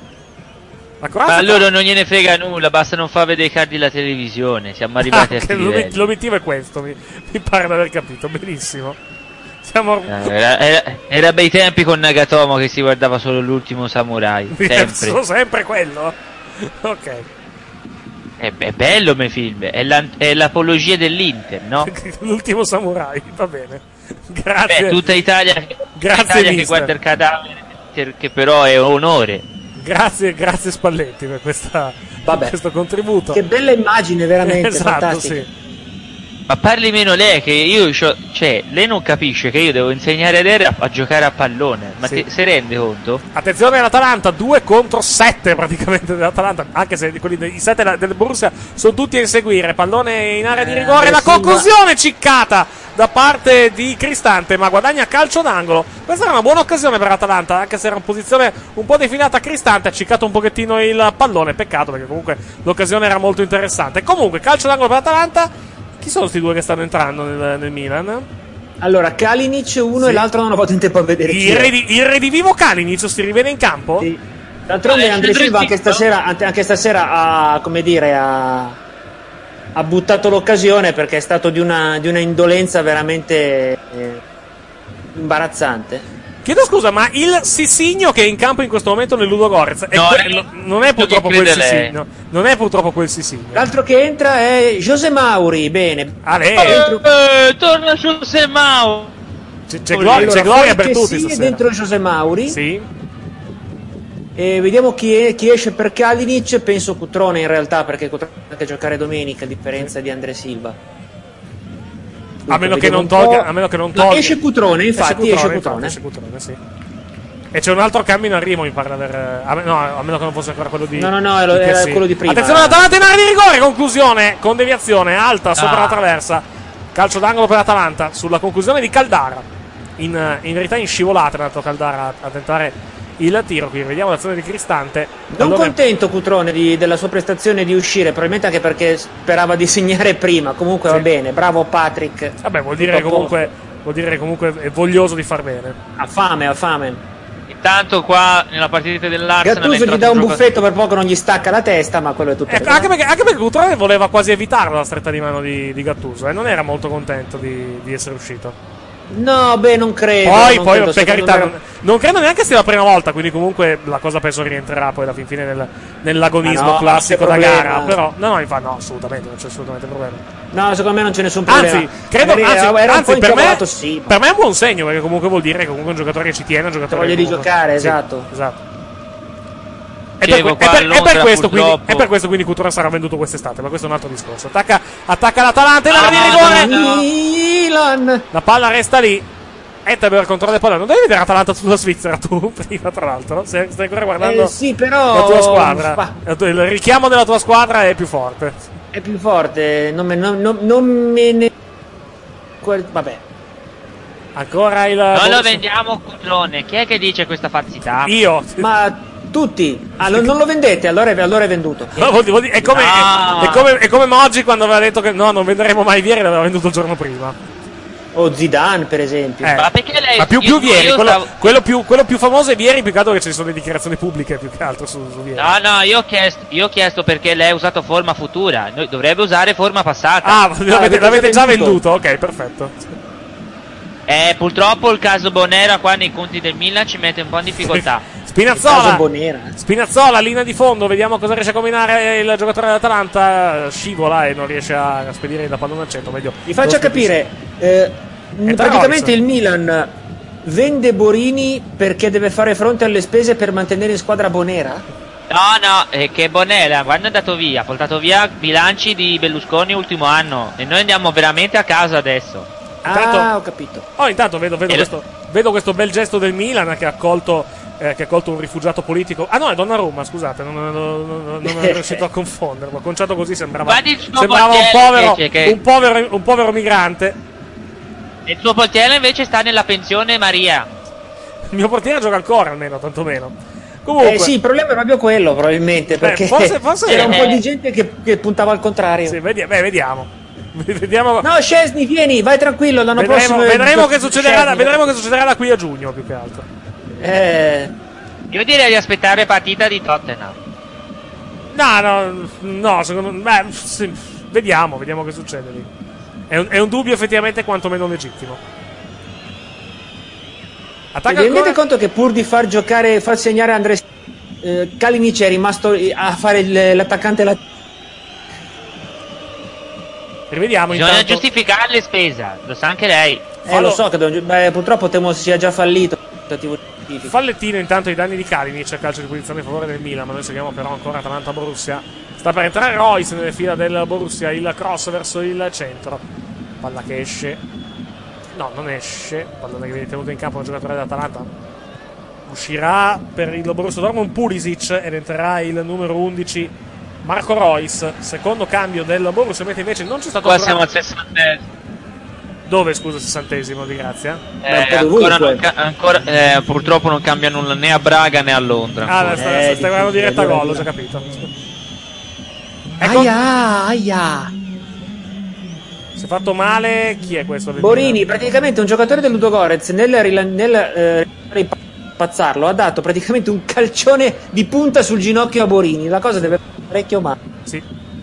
La Croazia... Ma a loro non gliene frega nulla, basta non far vedere Cardi la televisione, siamo arrivati Ah, a che sti l'obiet- livelli. l'obiettivo è questo, mi, mi pare di aver capito, benissimo. Siamo... Eh, Era, era, era bei tempi con Nagatomo che si guardava solo l'ultimo samurai, Sono sempre. sempre quello? Ok. È, è bello me film, è, la- è l'apologia dell'Inter, no? L'ultimo samurai, va bene. Grazie. Beh, tutta Italia, tutta Grazie, Italia che mister. guarda il cadavere, che però è onore. Grazie, grazie Spalletti per questa, Vabbè. questo contributo. Che bella immagine, veramente Esatto, fantastica. sì. Ma parli meno lei, che io c'ho- cioè, lei non capisce che io devo insegnare ad Ere a, a giocare a pallone. Ma Sì. ti, se rende conto? Attenzione all'Atalanta, due contro sette praticamente dell'Atalanta, anche se quelli dei sette del Borussia sono tutti a inseguire. Pallone in area di Eh, rigore, la Silva. conclusione ciccata da parte di Cristante, ma guadagna calcio d'angolo. Questa era una buona occasione per l'Atalanta, anche se era in posizione un po' defilata. Cristante ha ciccato un pochettino il pallone, peccato perché comunque l'occasione era molto interessante. Comunque calcio d'angolo per l'Atalanta. Chi sono questi due che stanno entrando nel, nel Milan? Allora, Kalinic uno Sì. e l'altro non ho fatto in tempo a vedere chi Il, è. redi- il redivivo Kalinic si rivede in campo? Sì. D'altronde Eh, Andre Andre Silva anche Silva. stasera, anche anche stasera ha, come dire, ha, ha buttato l'occasione perché è stato di una, di una indolenza veramente eh, imbarazzante. Chiedo scusa, ma il Sissigno che è in campo in questo momento nel Ludogorets è No, que- eh, no- non è purtroppo non quel crede lei. Sissigno. Non è purtroppo quel Sissigno. L'altro che entra è José Mauri, bene. Ale, Eh, torna su Semao. c'è, c'è Gloria, Allora, c'è Gloria fuori per tutti Chessy stasera. dentro José Mauri. Sì. E vediamo chi, è- chi esce per Kalinic. Penso Cutrone in realtà, perché Cutrone ha anche giocare domenica a differenza di Andre Silva. A meno, che vediamo non un po'. tolga, a meno che non No, tolga. esce Cutrone, infatti, esce Cutrone. esce Cutrone, sì. E c'è un altro cambio in arrivo, mi pare di aver. a me- No, a meno che non fosse ancora quello di. No, no, no, era- di era Chessy. quello di prima. Attenzione all'Atalanta in area di rigore, conclusione con deviazione alta sopra Ah. la traversa. Calcio d'angolo per l'Atalanta sulla conclusione di Caldara. In, in verità in scivolata è andato Caldara a, a tentare il tiro. Qui vediamo l'azione di Cristante. Non Pallone- contento Cutrone di- della sua prestazione di uscire, probabilmente anche perché sperava di segnare prima. Comunque va Sì. bene, bravo Patrick. Vabbè, vuol dire Tutto che a comunque. Vuol dire che comunque è voglioso di far bene. Ha fame, ha fame. Intanto qua nella partita dell'Arsenal è Gattuso gli entrato dà un un giocatore- buffetto, per poco non gli stacca la testa, ma quello è tutto. Ecco, anche perché, anche perché Cutrone voleva quasi evitarlo la stretta di mano di, di Gattuso e non era molto contento di, di essere uscito. No, beh, non credo. Poi, non poi credo, per secondo carità, me- non, non credo neanche sia la prima volta, quindi comunque la cosa penso rientrerà poi alla fin fine nel, nell'agonismo Ah, no, classico da non c'è gara. problema. Però, no, no, infatti, no, assolutamente, non c'è assolutamente problema. No, secondo me non c'è nessun problema. Anzi, credo, Magari anzi, era, era un anzi, po' per, me, inchiavato, sì. per me è un buon segno, perché comunque vuol dire che comunque un giocatore che ci tiene, un giocatore voglia che di comunque- giocare, sì, esatto. esatto. E per, Dicevo, que- e qua per- e per Londra, questo quindi, purtroppo- e per questo quindi Cutrone sarà venduto quest'estate, ma questo è un altro discorso. Attacca, attacca l'Atalanta in Ah, area di no, rigore. no. Milan. La palla resta lì. Etterberg controlla il pallone. Non devi vedere Atalanta sulla Svizzera tu, prima tra l'altro. Stai stai ancora guardando Eh, sì, però la tua squadra. fa- Il richiamo della tua squadra è più forte. È più forte. Non me, non, non- non me ne. quel- Vabbè. Ancora il Non lo Borussia- vendiamo Cutrone. Chi è che dice questa falsità? Io. Ma tutti. Ah, non, non lo vendete, allora è, allora è venduto. No, vuol dire- vuol dire- è, come, No. è, è come, è come Moggi quando aveva detto che no, non venderemo mai Vieri, l'aveva venduto il giorno prima. O Zidane, per esempio. Eh, Ma perché lei- ma più, io- più Vieri, io quello, stavo- quello più, quello più famoso è Vieri, più che altro che ci sono le dichiarazioni pubbliche più che altro su, su Vieri. No, no, io ho, chiesto, io ho chiesto perché lei ha usato forma futura. Noi dovrebbe usare forma passata. Ah, l'avete, l'avete l'avete già già venduto. venduto? Ok, perfetto. Eh, purtroppo il caso Bonera qua nei conti del Milan ci mette un po' in difficoltà. Spinazzola, Caso Bonera. Spinazzola, linea di fondo, vediamo cosa riesce a combinare il giocatore dell'Atalanta. Scivola e non riesce a spedire la pallone al centro. Meglio. Vi faccio capire. eh, praticamente il Milan vende Borini perché deve fare fronte alle spese per mantenere in squadra Bonera. No, no, è che Bonella quando è andato via ha portato via bilanci di Berlusconi ultimo anno e noi andiamo veramente a casa adesso. Intanto- Ah, ho capito. Oh, intanto vedo, vedo, E- questo, vedo questo bel gesto del Milan che ha accolto, eh, che ha accolto un rifugiato politico. Ah no, è Donnarumma, scusate, non, non, non, non, non ero riuscito a confonderlo. Conciato così sembrava, Guardi il suo sembrava un, portiere povero, invece che- un, povero, un povero migrante. Il suo portiere invece sta nella pensione Maria. Il mio portiere gioca ancora, almeno, tantomeno. Comunque, Eh sì, il problema è proprio quello, probabilmente. Perché forse- forse- c'era un eh. po' di gente che, che puntava al contrario. sì, vedi- beh, vediamo. Vediamo, No, Szczesny, vieni, vai tranquillo. L'anno vedremo, prossimo. vedremo che succederà, da, Szczesny. vedremo che succederà da qui a giugno, più che altro. Eh, Io direi di aspettare partita di Tottenham. No, no, no, secondo me, beh, sì, vediamo, vediamo che succede lì. È un, è un dubbio effettivamente quantomeno legittimo. Attacca vi rendete ancora. conto che pur di far giocare, far segnare Andres eh, Kalinic è rimasto eh, a fare il- l'attaccante la- Rivediamo Bisogna intanto. giustificare le spese, lo sa anche lei. Eh, lo so che devo- beh, purtroppo temo sia già fallito. fallettino intanto ai danni di Kalinic, calcio di punizione in favore del Milan, ma noi seguiamo però ancora Atalanta-Borussia. Sta per entrare Royce nelle fila del Borussia, il cross verso il centro, palla che esce, no non esce, pallone che viene tenuto in campo un giocatore dell'Atalanta, uscirà per il Borussia Dortmund Pulisic ed entrerà il numero undici Marco Royce, secondo cambio del Borussia, mentre invece non c'è stato. Qua siamo al sessantesimo. Dove, scusa, sessantesimo di Grazia? Eh, ancora non ca- ancora, eh, purtroppo non cambia nulla né a Braga né a Londra. Ah, ancora. stai, stai guardando diretta gol, ho già capito. Ecco. Aia, aia. Si è fatto male. Chi è questo? Borini, praticamente un giocatore del Ludogorets nel, rila- nel eh, ripazzarlo ha dato praticamente un calcione di punta sul ginocchio a Borini. La cosa deve parecchio male. Sì.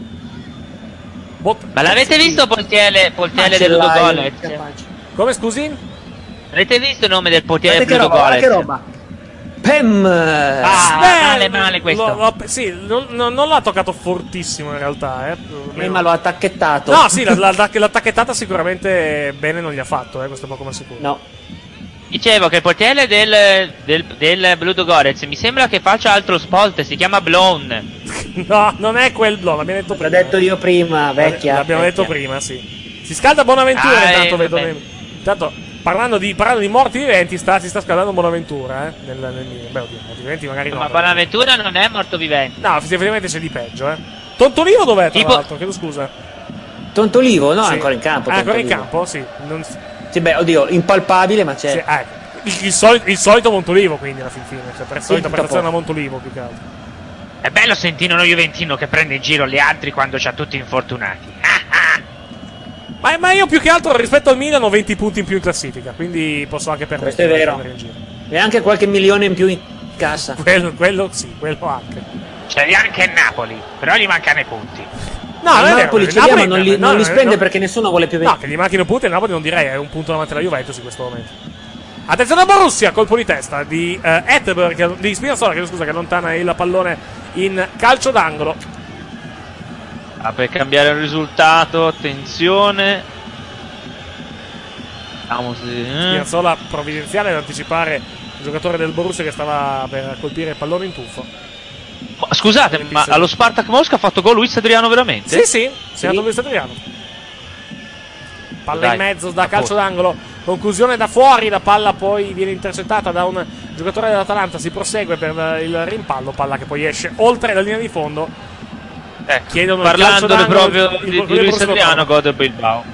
Ma l'avete visto Poltiele, Poltiele del Ludogorets? Come, scusi? Avete visto il nome del portiere del Che roba, Ludogorets? che roba. Pem. Ah, Beh, male male questo. Lo, lo, sì, non, non, non l'ha toccato fortissimo in realtà, eh. Eh, ma l'ho attacchettato. No, sì, la, la, l'attacchettata sicuramente bene non gli ha fatto, eh, questo è poco ma sicuro. No. Dicevo che il portiere del, del, del Ludogorets mi sembra che faccia altro sport, si chiama Blown. No, non è quel no, l'abbiamo detto prima. L'ho detto io prima, vecchia. L'abbiamo vecchia. detto prima, sì. Si scalda Bonaventura, Ah, intanto eh, vedo. vabbè. Intanto, parlando di, parlando di morti viventi, sta, si sta scaldando Bonaventura, eh. Nel, nel, beh, oddio, morti viventi magari no. Ma Bonaventura non è morto vivente. No, effettivamente c'è di peggio, eh. Tontolivo dov'è, tra Tipo- l'altro? Chiedo scusa. Tontolivo? No, Sì. è ancora in campo. Ah, ancora in Tontolivo. campo? Sì. Non... Sì, beh, oddio, impalpabile, ma c'è. sì, ah, ecco. il, il, solito, il solito Montolivo, quindi, alla fin fine. Cioè, per solita tutto a prestazione da posto. Montolivo, più che altro. È bello sentire uno Juventino che prende in giro gli altri quando c'ha tutti infortunati. Ma, ma io più che altro rispetto al Milan ho venti punti in più in classifica, quindi posso anche permettere Questo è vero. di prendere in giro. E anche qualche milione in più in cassa. Quello, quello sì, quello anche. C'è anche il Napoli, però gli mancano i punti. No, non il è vero, Napoli il ce li ha, ma non li, no, non no, li spende no, perché nessuno vuole più no, vendere. che gli manchino punti il Napoli non direi, è un punto davanti alla Juventus in questo momento. Attenzione a Borussia, colpo di testa di uh, Ettenberg, che- di Spinazzola, che scusa, che allontana il pallone in calcio d'angolo. Ah, per cambiare il risultato, attenzione. Vediamo se... eh. Spinazzola provvidenziale ad anticipare il giocatore del Borussia che stava per colpire il pallone in tuffo. Ma scusate, ma allo Spartak Mosca ha fatto gol Luis Adriano veramente? Sì, sì, si è andato Luis Adriano. Palla Dai, in mezzo da a calcio posto. d'angolo, conclusione da fuori, la palla poi viene intercettata da un giocatore dell'Atalanta, si prosegue per il rimpallo, palla che poi esce oltre la linea di fondo. Ecco, Chiedono il parlando calcio d'angolo, proprio il- il- di, il di Luis Borussia Adriano, Dortmund. gode Bilbao.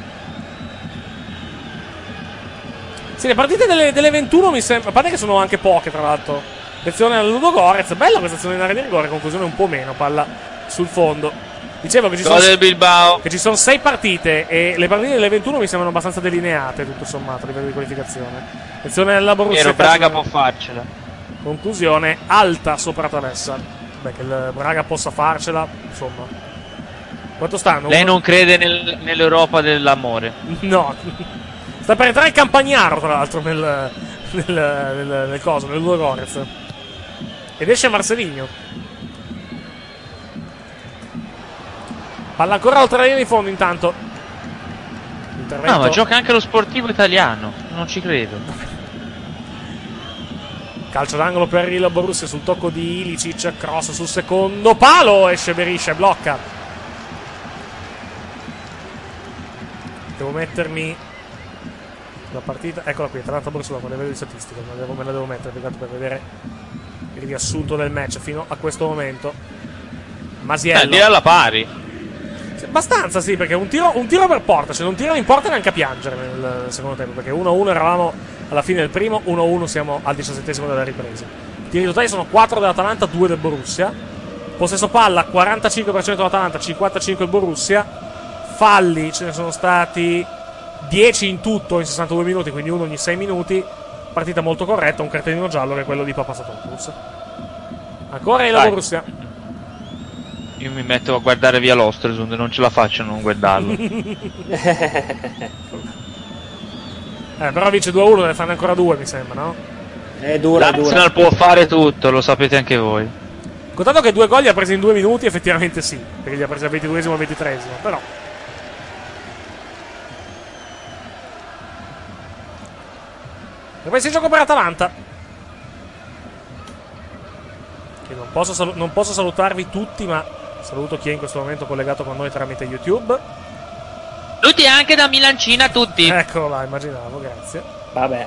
Sì, le partite delle, delle ventuno mi sembra, a parte che sono anche poche tra l'altro. Attenzione al Ludogorets, bella questa azione in area di rigore, conclusione un po' meno, palla sul fondo. Dicevo che ci sono, Gode Bilbao. che ci sono sei partite e le partite delle ventuno mi sembrano abbastanza delineate tutto sommato a livello di qualificazione. Attenzione alla Borussia. Vero, Braga calcio- può farcela. Conclusione alta sopra traversa. Beh, che il Braga possa farcela, insomma. Quanto stanno? Lei Uno- non crede nel- nell'Europa dell'amore. No. Sta per entrare il Campagnaro, tra l'altro, nel, nel, nel, nel coso, nel Ludogorets. Ed esce Marcelinho. Palla ancora oltre la linea di fondo, intanto. Intervento. No, ma gioca anche lo sportivo italiano. Non ci credo. Calcio d'angolo per il Borussia sul tocco di Ilicic, cross sul secondo palo, esce Berisha, blocca. Devo mettermi la partita, eccola qui, Atalanta Borussia, a livello di statistica, me la devo, me la devo mettere più che altro per vedere il riassunto del match fino a questo momento. Masiello. Eh, direi alla pari. Sì, abbastanza sì, perché un tiro, un tiro per porta, se non tira in porta neanche a piangere nel secondo tempo, perché uno a uno eravamo alla fine del primo, uno a uno siamo al diciassettesimo della ripresa. I tiri totali sono quattro dell'Atalanta, due del Borussia. Possesso palla quarantacinque per cento dell'Atalanta, cinquantacinque il Borussia. Falli ce ne sono stati dieci in tutto in sessantadue minuti, quindi uno ogni sei minuti. Partita molto corretta, un cartellino giallo che è quello di Papasatopoulos. Ancora il Dai. Borussia. Io mi metto a guardare via l'Ostersund, non ce la faccio a non guardarlo. Eh, però vince due a uno, deve farne ancora due, mi sembra, no? È dura, è dura. L'Arsenal può fare tutto, lo sapete anche voi. Contato che due gol li ha presi in due minuti, effettivamente sì, perché li ha presi al ventiduesimo e al ventitreesimo, però. E poi si gioca per Atalanta. posso salu- non posso salutarvi tutti, ma saluto chi è in questo momento collegato con noi tramite YouTube. Tutti anche da Milancina, tutti. Eccolo là, immaginavo, grazie. Vabbè.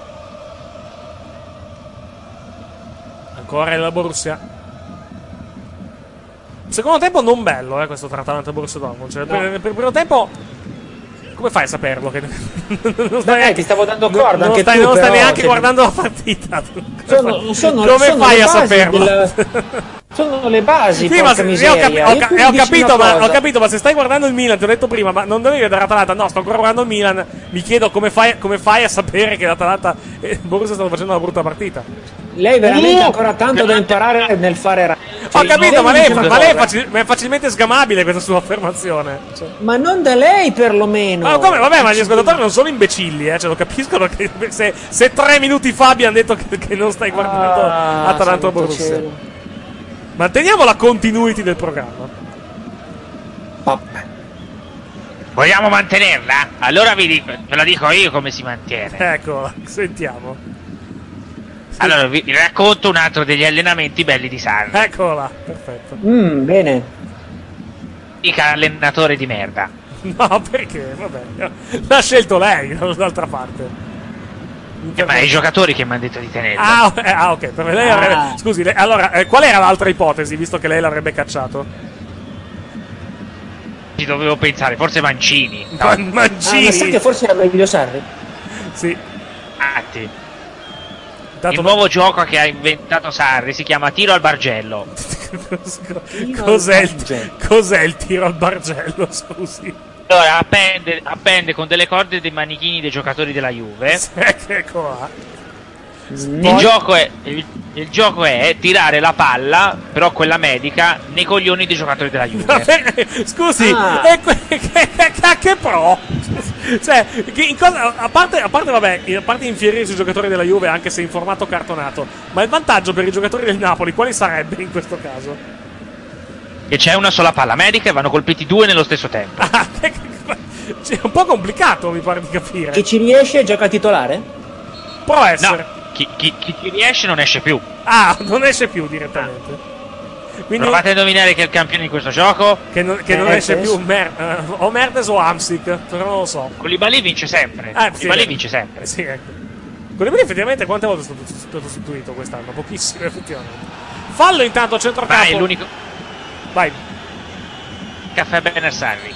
Ancora il Borussia. Secondo tempo non bello, eh, questo tra Atalanta e Borussia Dortmund. Cioè, No. per, per il primo tempo, come fai a saperlo? Che non stai, Dai, ti stavo dando corda, non anche stai, tu, non stai però, neanche che- guardando la partita. Sono, sono, Come sono fai le a basi saperlo? del- sono le basi, Sì, ma porca se- io ho, miseria. capi- ho Io ca- tu eh, mi ho dici capito, una ma, cosa. ho capito, ma se stai guardando il Milan, ti ho detto prima, ma non devi vedere Atalanta. No, sto ancora guardando il Milan. Mi chiedo come fai, come fai a sapere che l'Atalanta e il Borussia stanno facendo una brutta partita. Lei veramente Uh! ha ancora tanto da imparare nel fare ra- Ho cioè, capito, non ma devi lei, dire ma lei è, cosa. facil- ma è facilmente sgamabile questa sua affermazione. Cioè. Ma non da lei perlomeno. Ma come? Vabbè, ma gli ascoltatori non sono imbecilli, eh? Cioè, lo capiscono che se, se tre minuti fa abbiamo detto che, che non stai guardando Ah, Atalanta o santo Borussia. cielo. Manteniamo la continuity del programma. Vabbè. Vogliamo mantenerla? Allora vi dico, ve la dico io come si mantiene. Ecco, sentiamo. Allora vi, vi racconto un altro degli allenamenti belli di Sarri. Eccola, perfetto. Mm, bene. Dica allenatore di merda. No, perché? Vabbè, l'ha scelto lei, d'altra parte. Eh, ma è i giocatori che mi hanno detto di tenerlo. Ah, eh, ah, ok. Per lei Ah. avrebbe... Scusi, lei- allora, eh, qual era l'altra ipotesi, visto che lei l'avrebbe cacciato? Ci dovevo pensare, forse Mancini. No, Man- Ah, ma Mancini. sai che forse era meglio Sarri? Sì. infatti. Intanto- Il nuovo gioco che ha inventato Sarri si chiama tiro al bargello. Cos'è il, Bargello. cos'è il tiro al bargello, scusi? Allora appende, appende con delle corde dei manichini dei giocatori della Juve. Ecco qua. Il gioco, è, il, il gioco è tirare la palla, però quella medica, nei coglioni dei giocatori della Juve. Vabbè, scusi, Ah. e que- che, che, che- che pro? Cioè, che in cosa- a, parte, a parte, vabbè, a parte infierire sui giocatori della Juve, anche se in formato cartonato, ma il vantaggio per i giocatori del Napoli, quale sarebbe in questo caso? E c'è una sola palla medica e vanno colpiti due nello stesso tempo. Ah, che- cioè, è un po' complicato, mi pare di capire. Chi ci riesce gioca titolare? Può essere. No, chi, chi, chi ci riesce non esce più. Ah, non esce più direttamente. Quindi Provate a indovinare che è il campione di questo gioco. che non, che non Eh, esce sì. più Mer- eh, o Mertes o Amsic, però non lo so. Koulibaly vince sempre. Eh, Koulibaly sì. vince sempre. Eh, sì, ecco. Koulibaly effettivamente quante volte è stato, è stato sostituito quest'anno? Pochissime, effettivamente. Fallo intanto a Ma è centrocampo. l'unico Vai. caffè Benner Sarri.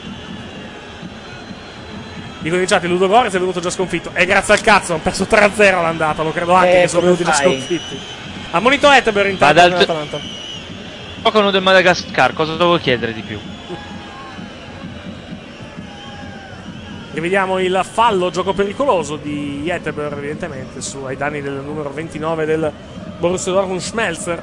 Dicono in chat, il Ludogorets è venuto già sconfitto. E grazie al cazzo, hanno perso tre a zero l'andata, lo credo anche Eh, che sono come venuti già fai? sconfitti. Ha monito Ettenberg intanto Ma dal- nell'Atalanta. Gioco uno del Madagascar, cosa devo chiedere di più? Rivediamo il fallo, gioco pericoloso di Ettenberg, evidentemente, su, ai danni del numero ventinove del Borussia Dortmund, Schmelzer.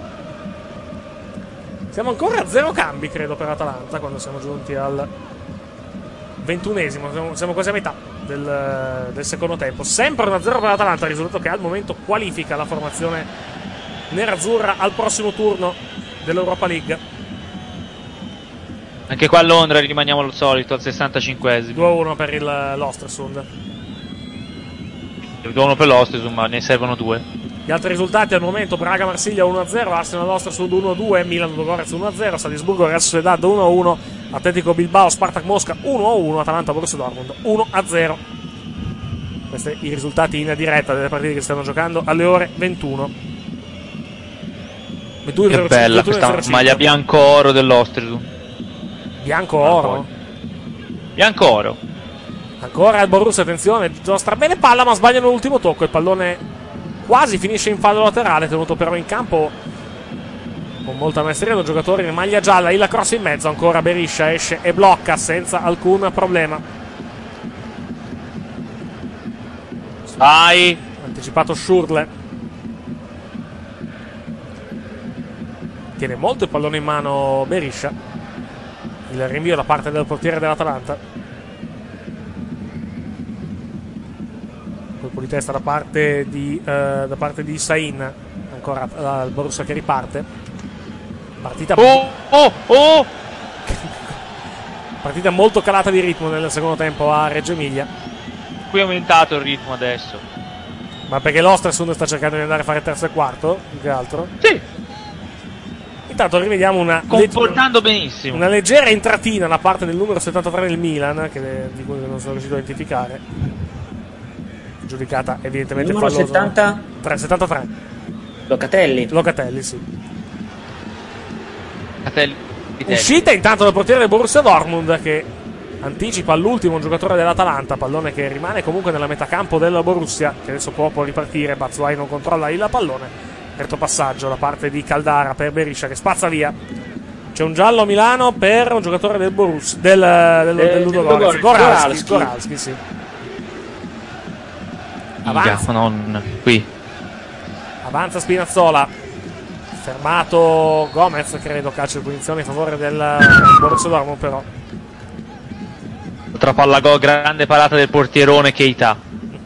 Siamo ancora a zero cambi, credo, per Atalanta, quando siamo giunti al ventunesimo, siamo, siamo quasi a metà del, del secondo tempo. Sempre uno a zero per Atalanta, risultato che al momento qualifica la formazione nerazzurra al prossimo turno dell'Europa League. Anche qua a Londra rimaniamo al solito, al sessantacinquesimo. due a uno per il, l'Ostersund. due a uno per l'Ostesum, ma ne servono due. Gli altri risultati al momento: Braga-Marsiglia uno a zero, Arsenal-Ostersund uno a due, Milan-Ludogorets uno a zero, Salisburgo-Real Sociedad uno a uno, Atletico Bilbao-Spartak Mosca uno a uno, Atalanta-Borussia Dortmund uno a zero. Questi i risultati in diretta delle partite che stanno giocando alle ore ventuno. ventuno e zero cinque, Che bella ventuno e questa zero cinque. maglia bianco-oro dell'Ostersum. Bianco-oro. Bianco-oro. Ancora il Borussia, attenzione, giostra bene palla ma sbagliano l'ultimo tocco. Il pallone quasi finisce in fallo laterale, tenuto però in campo con molta maestria da giocatori in maglia gialla. Il cross in mezzo, ancora Beriscia esce e blocca senza alcun problema. Vai. Anticipato Schurrle. Tiene molto il pallone in mano Beriscia. Il rinvio da parte del portiere dell'Atalanta. Colpo di testa da parte di, eh, da parte di Sain. Ancora eh, il Borussia che riparte. Partita, Oh, oh, oh. partita molto calata di ritmo nel secondo tempo a Reggio Emilia. Qui è aumentato il ritmo adesso. Ma perché l'Ostersund sta cercando di andare a fare terzo e quarto? Più che altro? Sì. Intanto rivediamo una comportando benissimo. Una leggera entratina da parte del numero settantatré del Milan, che, di cui non sono riuscito a identificare. Giudicata evidentemente numero fallosa. settanta? settantatré. Locatelli. Locatelli, sì. Locatelli. Uscita intanto dal portiere del Borussia Dortmund, che anticipa all'ultimo un giocatore dell'Atalanta, pallone che rimane comunque nella metà campo del Borussia, che adesso può, può ripartire. Batshuayi non controlla il pallone. Retropassaggio da parte di Caldara per Beriscia che spazza via. C'è un giallo a Milano per un giocatore del Borussia, del, del, eh, del Ludogorets. Goralski, Goralski, sì. Avanza. Non qui. Avanza Spinazzola. Fermato Gomez, credo, calcio di punizione in favore del Borussia Dortmund, però. Altra palla gol, grande parata del portierone Keita.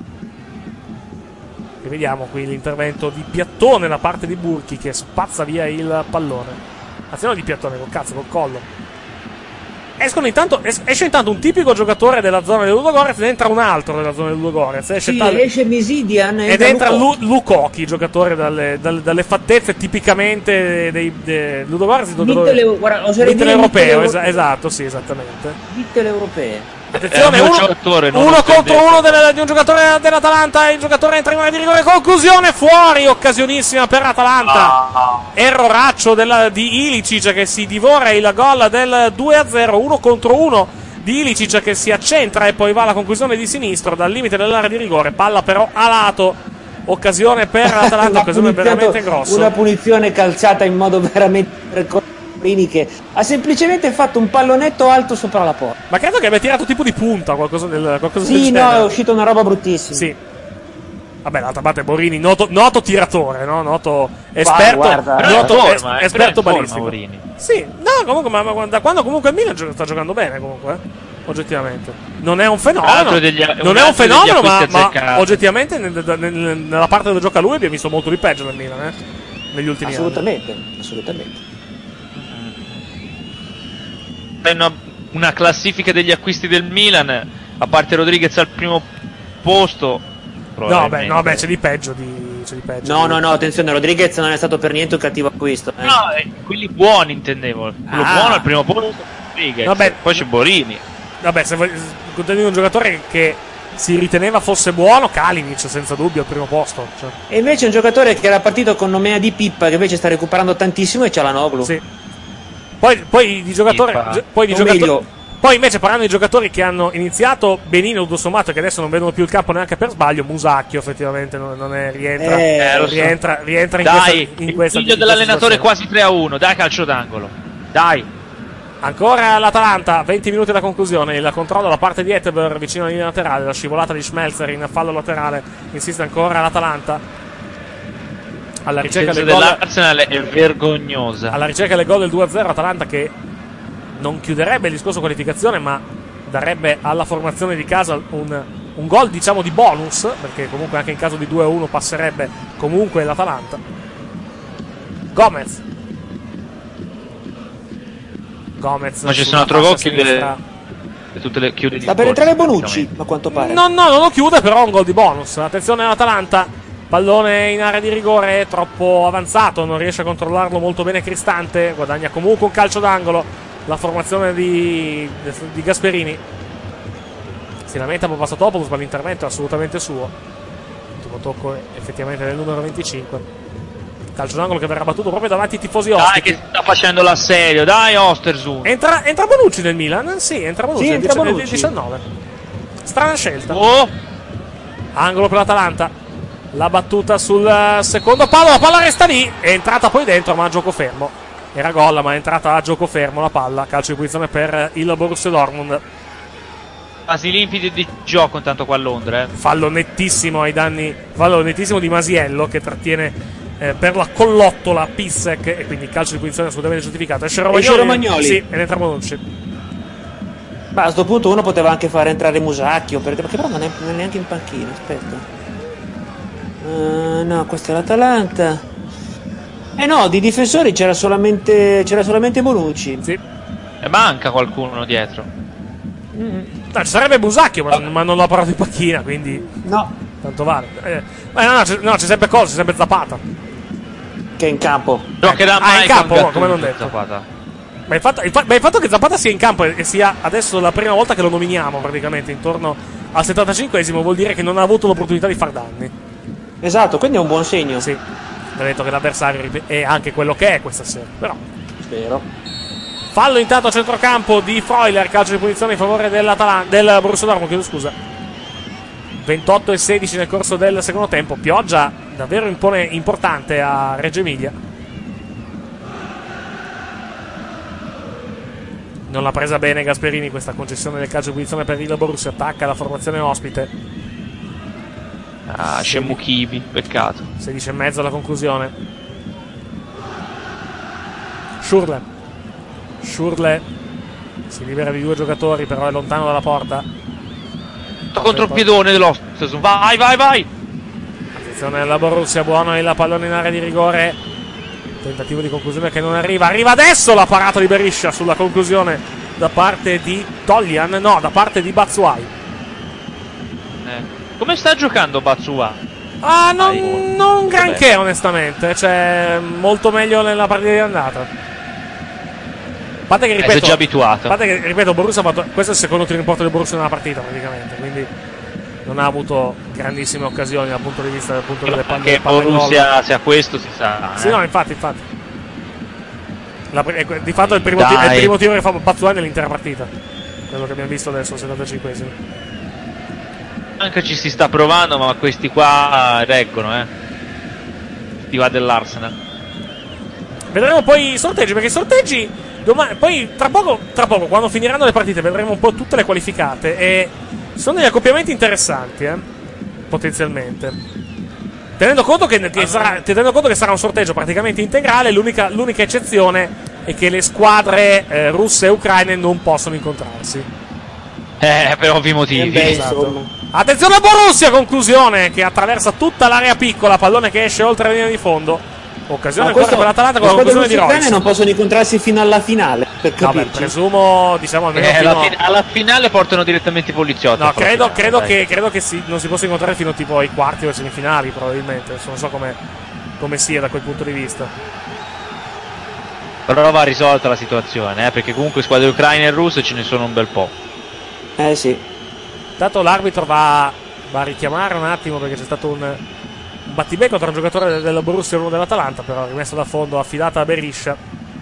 E vediamo qui l'intervento di Piattone da parte di Burki che spazza via il pallone. Azione di Piattone col cazzo, col collo. Escono intanto, es- esce intanto un tipico giocatore della zona del Ludogorets ed entra un altro della zona del Ludogorets. Esce Sì, tale... esce Misidian ed entra Lukoki, Lukoki, giocatore dalle, dalle, dalle fattezze tipicamente dei, dei Ludogorets. Mitteleuropeo, es- esatto, sì, esattamente. Mitteleuropee. Attenzione, uno, uno contro uno del, di un giocatore dell'Atalanta. Il giocatore entra in area di rigore. Conclusione fuori. Occasionissima per l'Atalanta. Erroraccio della, di Ilicic che si divora il gol del due a zero. Uno contro uno di Ilicic che si accentra e poi va alla conclusione di sinistro dal limite dell'area di rigore. Palla però a lato. Occasione per l'Atalanta. Occasione veramente grossa. Una punizione calciata in modo veramente che ha semplicemente fatto un pallonetto alto sopra la porta. Ma credo che abbia tirato tipo di punta qualcosa del, qualcosa sì, del genere. no, è uscita una roba bruttissima. Sì. Vabbè, l'altra parte Borini, noto, noto tiratore, no? Noto esperto, guarda, noto forma, es, esperto forma, balistico. Borini. Sì, no, comunque, ma, ma da quando comunque il Milan sta giocando bene, comunque, eh? Oggettivamente. Non è un fenomeno. Degli, non è un fenomeno, ma, ma azzeccati. oggettivamente nel, nel, nella parte dove gioca lui abbiamo visto molto di peggio del Milan, eh? Negli ultimi assolutamente, anni. Assolutamente. Una, una classifica degli acquisti del Milan, a parte Rodriguez al primo posto. No, beh, no, beh, c'è di peggio. Di, c'è di peggio no, di... no, no, attenzione, Rodriguez non è stato per niente un cattivo acquisto. Eh. No, eh, quelli buoni intendevo. Quello ah. buono al primo posto, Rodriguez. Vabbè, poi c'è Borini. Vabbè, se contendi un giocatore che si riteneva fosse buono, Kalinic senza dubbio al primo posto. Cioè. E invece un giocatore che era partito con Nomea di Pippa, che invece sta recuperando tantissimo, è Çalhanoğlu. Sì. Poi, poi di giocatori, gi- poi, di giocatori poi invece parlando di giocatori che hanno iniziato benino tutto sommato e che adesso non vedono più il campo neanche per sbaglio, Musacchio effettivamente non, non è, rientra, eh, rientra, so. rientra in dai, questa, in questa il figlio in dell'allenatore questa quasi tre a uno, dai calcio d'angolo, dai. Ancora l'Atalanta, venti minuti alla conclusione, il controllo da parte di Eteber vicino alla linea laterale, la scivolata di Schmelzer in fallo laterale, insiste ancora l'Atalanta. Alla ricerca del gol dell'Arsenal è vergognosa. Alla ricerca del gol del due a zero, Atalanta che non chiuderebbe il discorso qualificazione, ma darebbe alla formazione di casa un, un gol diciamo di bonus, perché comunque anche in caso di due a uno passerebbe comunque l'Atalanta. Gomez Gomez ma ci sono altro gol chiude tutte le chiude di sta per entrare Bonucci a quanto pare. No, no, non lo chiude, però un gol di bonus. Attenzione all'Atalanta, pallone in area di rigore, troppo avanzato, non riesce a controllarlo molto bene Cristante, guadagna comunque un calcio d'angolo la formazione di, di Gasperini. Si lamenta Papastopoulos, ma l'intervento è assolutamente suo. Ultimo tocco effettivamente del numero venticinque. Calcio d'angolo che verrà battuto proprio davanti ai tifosi ospiti. Dai che sta facendo l'assedio, dai Ostersund. Entra, entra Bonucci nel Milan? Sì, entra Bonucci, sì, nel entra dieci, Bonucci. diciannove. Strana scelta. Oh. Angolo per l'Atalanta. La battuta sul secondo palo, la palla resta lì. È entrata poi dentro, ma a gioco fermo. Era gol, ma è entrata a gioco fermo la palla. Calcio di punizione per il Borussia Dortmund. Quasi limpidi di gioco intanto qua a Londra. Eh. Fallo nettissimo ai danni. Fallo nettissimo di Masiello che trattiene eh, per la collottola Pissek. E quindi calcio di punizione assolutamente giustificato. Esce Romagnoli. Esce Romagnoli. Sì, ed entra Bonucci. Ma a sto punto uno poteva anche fare entrare Musacchio, perché, perché però non è, non è neanche in panchina. Aspetta. Uh, no, questa è l'Atalanta. Eh no, di difensori c'era solamente c'era solamente Bonucci. Sì. E manca qualcuno dietro. Mm. No, ci sarebbe Musacchio, ma, ma non l'ho parlato in panchina, quindi no. Tanto vale. Eh, ma no, no, c'è, no, c'è sempre cosa, c'è sempre Zapata. che è in campo. Giocherà Ah, mai in campo, con come non Gattuso, detto. Zapata. Ma il, fatto, il, fa- ma il fatto che Zapata sia in campo e, e sia adesso la prima volta che lo nominiamo praticamente intorno al settantacinquesimo vuol dire che non ha avuto l'opportunità di far danni. Esatto, quindi è un buon segno. Sì, ha detto che l'avversario rip- è anche quello che è questa sera. Però Spero. fallo intanto a centrocampo di Freuler, calcio di punizione in favore dell'Atalan- del Borussia Dortmund, chiedo scusa. ventotto e sedici nel corso del secondo tempo, pioggia davvero impone- importante a Reggio Emilia. Non l'ha presa bene Gasperini questa concessione del calcio di punizione per il Borussia, attacca la formazione ospite. Ah, Shemu Kibi, peccato. sedici e mezzo alla conclusione. Schürrle. Schürrle si libera di due giocatori, però è lontano dalla porta. Contro il piedone dell'Ostersund. Vai, vai, vai! Attenzione alla Borussia, buono il pallone in area di rigore. Tentativo di conclusione che non arriva. Arriva adesso la parata di Beriscia sulla conclusione da parte di Toljan. No, da parte di Batshuayi. Eh. Come sta giocando Batshuayi? Ah, non, non granché onestamente. Cioè, molto meglio nella partita di andata. A parte che Eh, ripeto, sei già abituato. A parte che ripeto, Borussia ha fatto. Questo è il secondo tiro in porta del Borussia nella partita praticamente. Quindi non ha avuto grandissime occasioni dal punto di vista del punto delle palle. Che Borussia sia questo si sa. Sì, eh. no, infatti, infatti. La, è- di fatto è il primo, ti- è il Dai. primo tiro che fa Batshuayi nell'intera partita. Quello che abbiamo visto adesso al settantacinquesimo. Anche ci si sta provando, ma questi qua reggono, eh. Ti va dell'Arsenal. Vedremo poi i sorteggi, perché i sorteggi domani, poi tra poco, tra poco, quando finiranno le partite, vedremo un po' tutte le qualificate. E sono degli accoppiamenti interessanti, eh, potenzialmente. Tenendo conto che, che sarà, tenendo conto che sarà un sorteggio praticamente integrale, l'unica, l'unica eccezione è che le squadre eh, russe e ucraine non possono incontrarsi. Eh, per ovvi motivi. Eh beh, Esatto. insomma. Attenzione a Borussia, conclusione che attraversa tutta l'area piccola, pallone che esce oltre la linea di fondo. Occasione Ma ancora questo- per l'Atalanta con le la squadre conclusione di russe e ucraine Royce. non possono incontrarsi fino alla finale, per Vabbè, capirci. presumo, diciamo almeno Eh, fino alla, fin- alla finale portano direttamente i poliziotti. No, a fare credo, la finale, credo dai. che, credo che si- non si possa incontrare fino tipo ai quarti o ai semifinali, probabilmente. Adesso non so come, come sia da quel punto di vista. Però va risolta la situazione, eh, perché comunque squadre ucraine e russe ce ne sono un bel po'. Eh sì. Intanto l'arbitro va, va a richiamare un attimo perché c'è stato un, un battibecco tra un giocatore del- della Borussia e uno dell'Atalanta, però rimessa da fondo, affidata a Beriscia.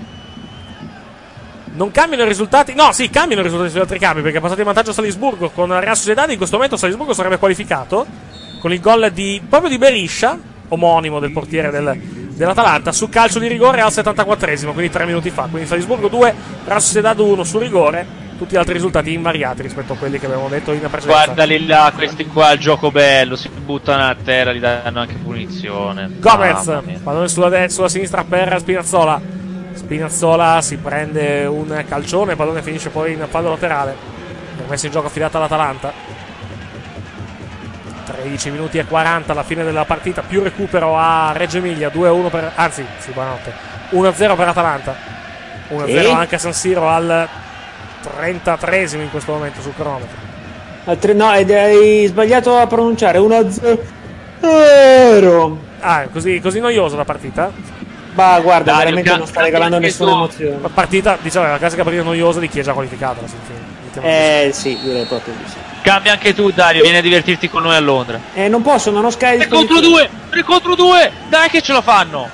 Non cambiano i risultati. No, sì, cambiano i risultati sugli altri cambi perché è passato in vantaggio Salisburgo con Real Sociedad. In questo momento Salisburgo sarebbe qualificato con il gol di, proprio di Beriscia, omonimo del portiere del, dell'Atalanta, su calcio di rigore al settantaquattresimo, quindi tre minuti fa. Quindi Salisburgo due, Real Sociedad uno su rigore. Tutti gli altri risultati invariati rispetto a quelli che avevamo detto in precedenza. Guardali là, questi qua, il gioco bello, si buttano a terra, gli danno anche punizione. Gomez, Mamma mia. pallone sulla, de- sulla sinistra per Spinazzola. Spinazzola si prende un calcione, il pallone finisce poi in fallo laterale. Per messo in gioco affidata all'Atalanta. tredici minuti e quaranta alla fine della partita, più recupero a Reggio Emilia, due a uno per, anzi, sì, buonanotte, uno a zero per Atalanta. uno a zero E? anche a San Siro al trentatreesimo in questo momento sul cronometro. Altre- no, ed hai sbagliato a pronunciare uno a zero. Ah, così, così noiosa la partita? Ma guarda, Dario, veramente ca- non sta regalando anche nessuna tu. emozione. La partita, diciamo, è la classica partita noiosa di chi è già qualificato alla fine. Mettiamo così. Eh sì, direi proprio di sì. Cambia anche tu, Dario, vieni a divertirti con noi a Londra. Eh, non posso, non ho Sky. tre contro due, tre contro due, dai che ce lo fanno.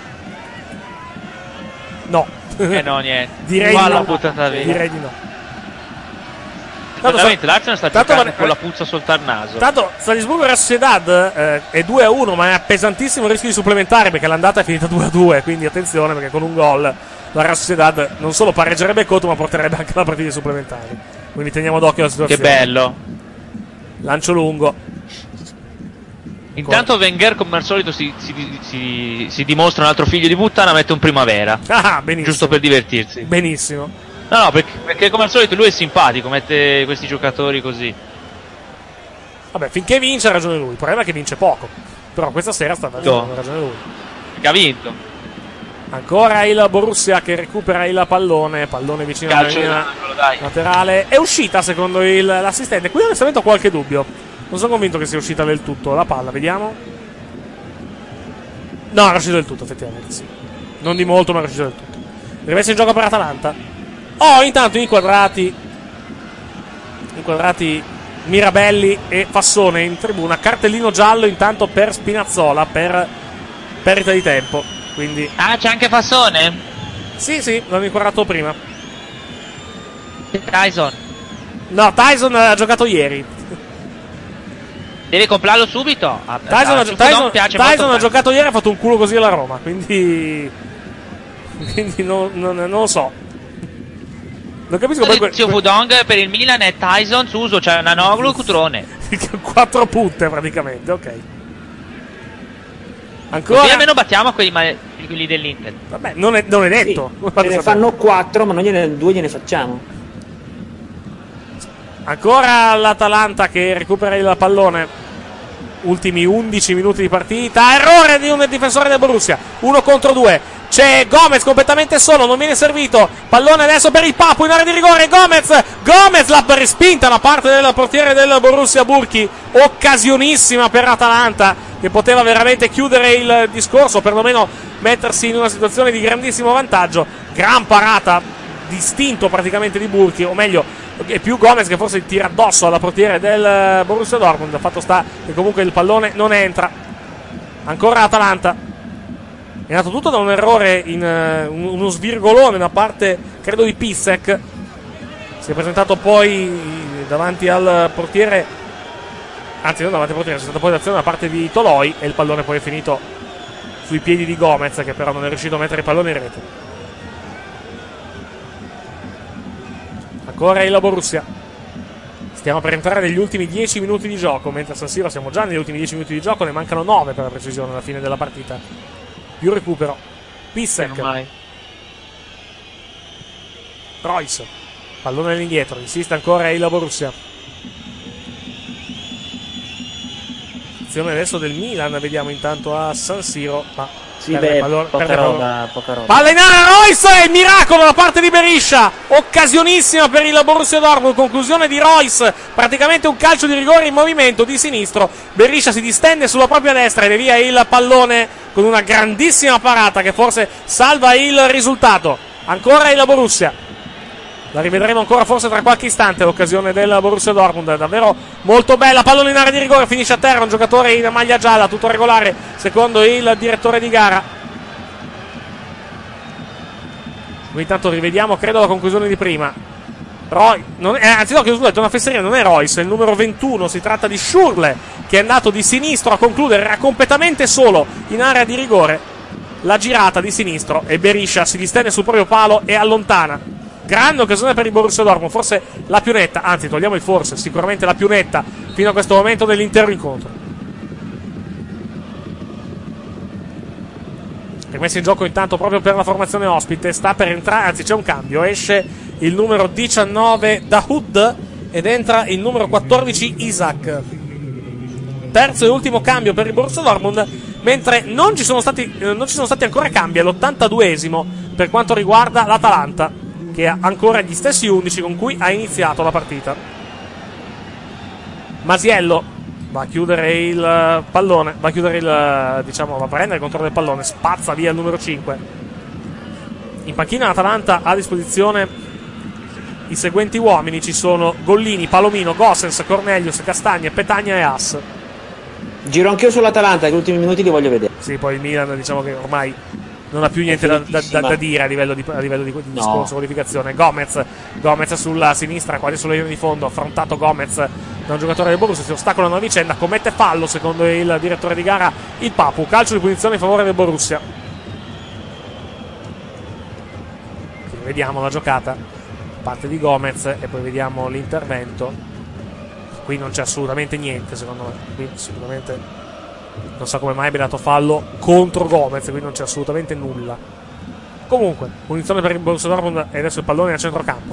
No. Eh no, niente. Direi Qua di l'ha no. buttata via. Direi di no. Veramente l'Arsenal sta tanto giocando va- con la puzza sotto al naso. Tanto Salisburgo e Real Sociedad eh, è due a uno, ma è a pesantissimo rischio di supplementare perché l'andata è finita due a due, quindi attenzione perché con un gol la Real Sociedad non solo pareggerebbe il conto ma porterebbe anche la partita ai supplementari. Quindi teniamo d'occhio la Che situazione. bello. Lancio lungo. Intanto Wenger come al solito si, si, si, si dimostra un altro figlio di puttana, mette un primavera. Ah, benissimo. Giusto per divertirsi. Benissimo. No, no, perché, perché come al solito lui è simpatico, mette questi giocatori così. Vabbè, finché vince ha ragione lui. Il problema è che vince poco. Però questa sera sta facendo No. ragione lui. Che ha vinto. Ancora il Borussia che recupera il pallone. Pallone vicino alla Calcio linea d'angolo, dai. laterale. È uscita secondo il, l'assistente. Qui onestamente ho qualche dubbio. Non sono convinto che sia uscita del tutto la palla. Vediamo. No, è uscita del tutto, effettivamente sì. non di molto, ma è riuscito del tutto. Rimessa in gioco per Atalanta. Oh, intanto inquadrati inquadrati Mirabelli e Fassone in tribuna. Cartellino giallo intanto per Spinazzola per perdita di tempo. Quindi Ah, c'è anche Fassone? sì, sì, l'hanno inquadrato prima. Tyson. No, Tyson ha giocato ieri. Devi comprarlo subito. Ah, Tyson, ah, ha, su Tyson, Fudon piace Tyson molto ha giocato ieri e ha fatto un culo così alla Roma. Quindi Quindi non, non, non lo so. Non capisco poi que- Zio Fudong per il Milan è Tyson, Suso, cioè Nanoglu e Cutrone. Quattro punte praticamente, ok. Ancora. Così almeno battiamo quelli, male- quelli dell'Inter. Vabbè, non è, non è detto. Sì, ne, ne fanno quattro, ma noi gliene, due gliene facciamo. Ancora l'Atalanta che recupera il pallone. Ultimi undici minuti di partita. Errore di un difensore del Borussia. Uno contro due. C'è Gomez completamente solo, non viene servito. Pallone adesso per il Papu in area di rigore. Gomez, Gomez l'ha respinta da parte del portiere del Borussia Burki. Occasionissima per Atalanta, che poteva veramente chiudere il discorso, perlomeno mettersi in una situazione di grandissimo vantaggio. Gran parata, distinto praticamente di Burki, o meglio è più Gomez che forse tira addosso alla portiere del Borussia Dortmund. Fatto sta che comunque il pallone non entra. Ancora Atalanta. È nato tutto da un errore, in uh, uno svirgolone da parte, credo, di Pissek. Si è presentato poi davanti al portiere, anzi non davanti al portiere, c'è stata poi l'azione da parte di Toloi e il pallone poi è finito sui piedi di Gomez, che però non è riuscito a mettere il pallone in rete. Ancora il Borussia. Stiamo per entrare negli ultimi dieci minuti di gioco, mentre a San Siro siamo già negli ultimi dieci minuti di gioco, ne mancano nove per la precisione alla fine della partita. Più recupero. Pissek. Royce. Pallone all'indietro. Insiste ancora il Borussia. Azione adesso del Milan. Vediamo intanto a San Siro. Ma sì, beh, pallone, poca, roba, poca roba. Palla in area, Royce. Il miracolo da parte di Berisha. Occasionissima per il Borussia Dortmund. Conclusione di Royce. Praticamente un calcio di rigore in movimento di sinistro. Berisha si distende sulla propria destra ed è via il pallone con una grandissima parata che forse salva il risultato. Ancora il Borussia. La rivedremo ancora forse tra qualche istante l'occasione del Borussia Dortmund. Davvero molto bella. Pallone in area di rigore, finisce a terra un giocatore in maglia gialla, tutto regolare secondo il direttore di gara. Noi intanto rivediamo, credo, la conclusione di prima. Roy, non è, anzi no, che ho detto una fesseria, non è Royce, è il numero ventuno, si tratta di Schürrle, che è andato di sinistro a concludere, era completamente solo in area di rigore. La girata di sinistro e Berisha si distende sul proprio palo e allontana. Grande occasione per il Borussia Dortmund, forse la più netta, anzi togliamo il forse, sicuramente la più netta fino a questo momento dell'intero incontro. Rimessa in gioco intanto proprio per la formazione ospite, sta per entrare, anzi c'è un cambio, esce il numero diciannove Dahoud ed entra il numero quattordici Isaac. Terzo e ultimo cambio per il Borussia Dortmund, mentre non ci sono stati, eh, non ci sono stati ancora cambi all'ottantaduesimo per quanto riguarda l'Atalanta, che ha ancora gli stessi undici con cui ha iniziato la partita. Masiello va a chiudere il pallone, va a chiudere il, diciamo, va a prendere il controllo del pallone, spazza via il numero cinque. In panchina l'Atalanta ha a disposizione i seguenti uomini, ci sono Gollini, Palomino, Gossens, Cornelius, Castagne, Petagna e Haas. Giro anch'io sull'Atalanta, che gli ultimi minuti li voglio vedere. Sì, poi il Milan diciamo che ormai non ha più niente da, da, da, da dire a livello di, a livello di, di no. discorso, qualificazione. Gomez, Gomez sulla sinistra, quasi sulla linea di fondo, affrontato Gomez da un giocatore del Borussia, si ostacolano a vicenda, commette fallo secondo il direttore di gara, il Papu. Calcio di punizione in favore del Borussia. Quindi vediamo la giocata, parte di Gomez e poi vediamo l'intervento. Qui non c'è assolutamente niente, secondo me. Qui sicuramente non so come mai abbia dato fallo contro Gomez, qui non c'è assolutamente nulla. Comunque, punizione per il Borussia Dortmund e adesso il pallone a centrocampo.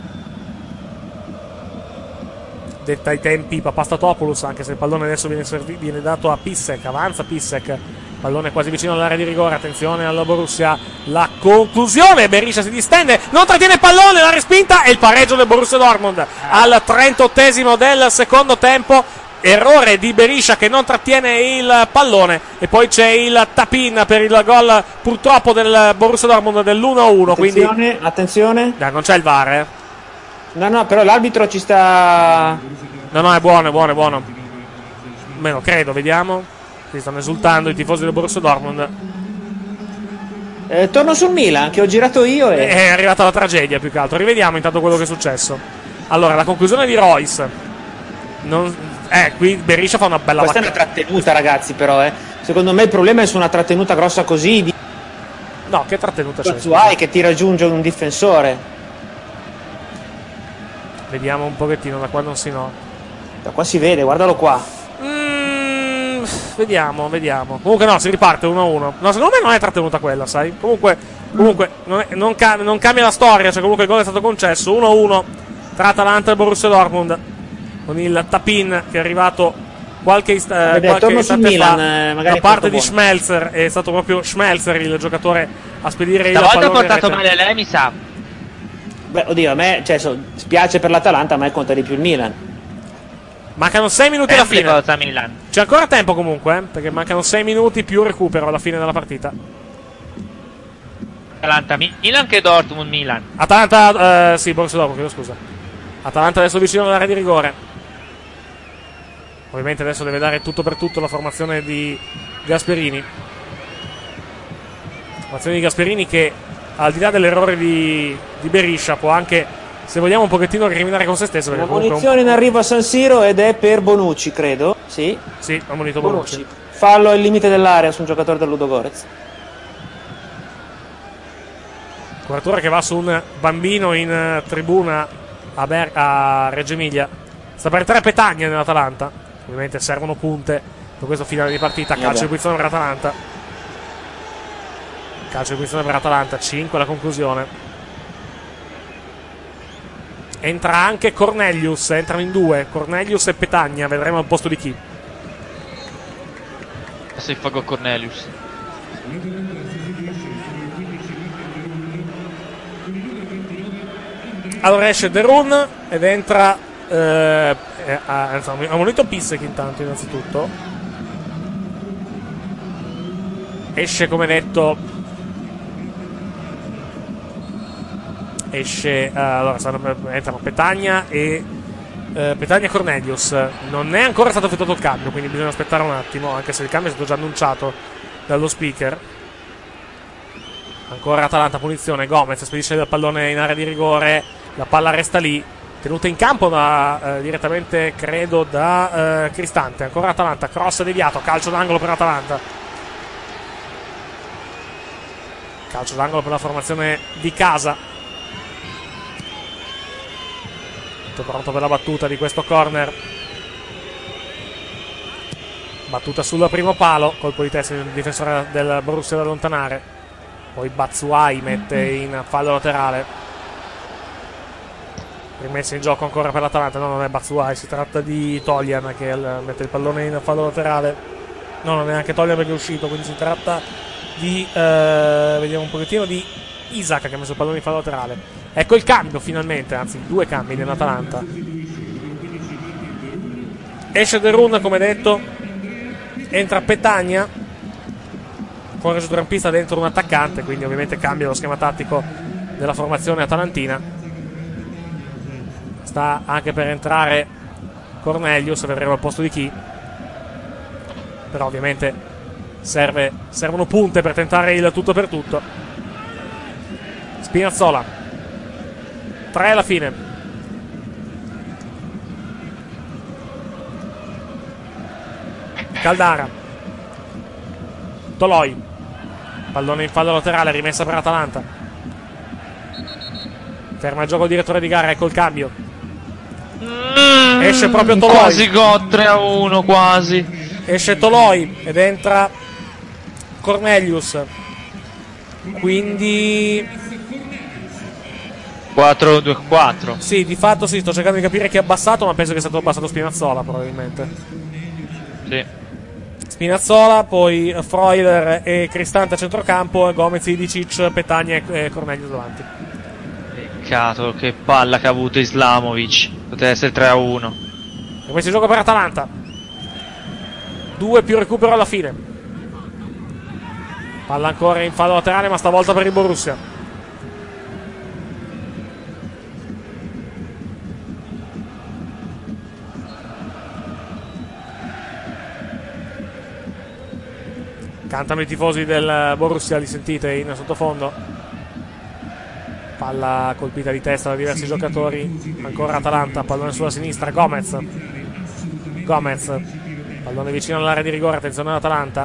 Detta ai tempi Papastatopoulos, anche se il pallone adesso viene, servi- viene dato a Pissek, avanza Pissek, pallone quasi vicino all'area di rigore, attenzione alla Borussia, la conclusione, Berisha si distende, non trattiene il pallone, la respinta e il pareggio del Borussia Dortmund al trentottesimo del secondo tempo. errore di Berisha che non trattiene il pallone, e poi c'è il tap-in per il gol purtroppo del Borussia Dortmund dell'uno a uno. Attenzione, quindi attenzione. eh, non c'è il V A R, eh. No, no, però l'arbitro ci sta. No, no, è buono, è buono, è buono. Almeno credo, vediamo. Si stanno esultando i tifosi del Borussia Dortmund. Eh, torno sul Milan, che ho girato io e... È arrivata la tragedia, più che altro. Rivediamo intanto quello che è successo. Allora, la conclusione di Royce. Non... Eh, qui Berisha fa una bella Questa vacca. è una trattenuta, ragazzi, però, eh. Secondo me il problema è su una trattenuta grossa così di No, che trattenuta c'è? Batshuayi che ti raggiunge un difensore. Vediamo un pochettino, da qua non si nota. Da qua si vede, guardalo qua. Mm, vediamo, vediamo. Comunque no, si riparte uno a uno. No, secondo me non è trattenuta quella, sai? Comunque, comunque non, è, non, cam- non cambia la storia, cioè comunque il gol è stato concesso. uno a uno tra Atalanta e Borussia Dortmund, con il tap-in che è arrivato qualche, ist- Vabbè, qualche torno istante sul Milan, fa eh, magari da parte è di buono. Schmelzer. È stato proprio Schmelzer il giocatore a spedire il Stavolta ha pallone in portato rete. male lei, mi sa. Beh, oddio, a me, cioè, so, spiace per l'Atalanta, a me conta di più il Milan. Mancano sei minuti alla Sempre fine. cosa Milan. C'è ancora tempo comunque, eh, perché mancano sei minuti più recupero alla fine della partita. Atalanta Milan che Dortmund Milan. Atalanta, eh, sì, Borussia Dortmund, chiedo scusa. Atalanta adesso vicino all'area di rigore. Ovviamente adesso deve dare tutto per tutto la formazione di Gasperini. Formazione di Gasperini che, al di là dell'errore di, di Berisha, può anche, se vogliamo, un pochettino ricriminare con se stesso. Una Comunque munizione in arrivo a San Siro ed è per Bonucci, credo. Sì. un... Sì, ha munito Bonucci. Fallo al limite dell'area su un giocatore del Ludogorets. Copertura che va su un bambino in eh, tribuna a, Ber- a Reggio Emilia. Sta per tre Petagna nell'Atalanta. Ovviamente servono punte per questo finale di partita. Calcio di punizione per Atalanta. Calcio di punizione per Atalanta. cinque la conclusione. Entra anche Cornelius. Entrano in due Cornelius e Petagna. Vedremo al posto di chi. Adesso il fago Cornelius. Allora esce Derun ed entra eh, eh, ha, insomma, ha munito Pissek intanto, innanzitutto esce, come detto, esce eh, allora saranno, entrano Petagna e eh, Petagna e Cornelius. Non è ancora stato effettuato il cambio, quindi bisogna aspettare un attimo, anche se il cambio è stato già annunciato dallo speaker. Ancora Atalanta, punizione. Gomez spedisce il pallone in area di rigore, la palla resta lì, tenuta in campo da, eh, direttamente credo da eh, Cristante. Ancora Atalanta, cross deviato, calcio d'angolo per Atalanta, calcio d'angolo per la formazione di casa. Tutto pronto per la battuta di questo corner, battuta sul primo palo, colpo di testa del difensore del Borussia da allontanare. Poi Batshuayi mette in fallo laterale, rimessa in gioco ancora per l'Atalanta. No, non è Batshuayi, si tratta di Tolian che mette il pallone in fallo laterale. No, non è neanche Tolian perché è uscito, quindi si tratta di eh, vediamo un pochettino di Isaac che ha messo il pallone in fallo laterale. Ecco il cambio finalmente, anzi due cambi nell'Atalanta. Esce Derun, come detto, entra Petagna con il centrocampista dentro un attaccante, quindi ovviamente cambia lo schema tattico della formazione atalantina. Sta anche per entrare Cornelius, vedremo al posto di chi, però ovviamente serve, servono punte per tentare il tutto per tutto. Spinazzola, tre alla fine. Caldara, Toloi, pallone in fallo laterale, rimessa per Atalanta. Ferma il gioco il direttore di gara, ecco il cambio. Mm, Esce proprio Toloi. Quasi go, tre a uno, quasi. Esce Toloi ed entra Cornelius. Quindi quattro due quattro. sì, di fatto sì, sto cercando di capire chi ha abbassato, ma penso che sia stato abbassato Spinazzola probabilmente. Sì. Spinazzola, poi Freuler e Cristante a centrocampo, Gomez, Idicic, Petagna e Cornelius davanti. Peccato, che palla che ha avuto Islamovic. Poteva essere tre a uno. E questo è il gioco per Atalanta. due più recupero alla fine. Palla ancora in fallo laterale, ma stavolta per il Borussia. Cantano i tifosi del Borussia, li sentite in sottofondo. Palla colpita di testa da diversi giocatori. Ancora Atalanta, pallone sulla sinistra, Gomez. Gomez, pallone vicino all'area di rigore, attenzione all'Atalanta.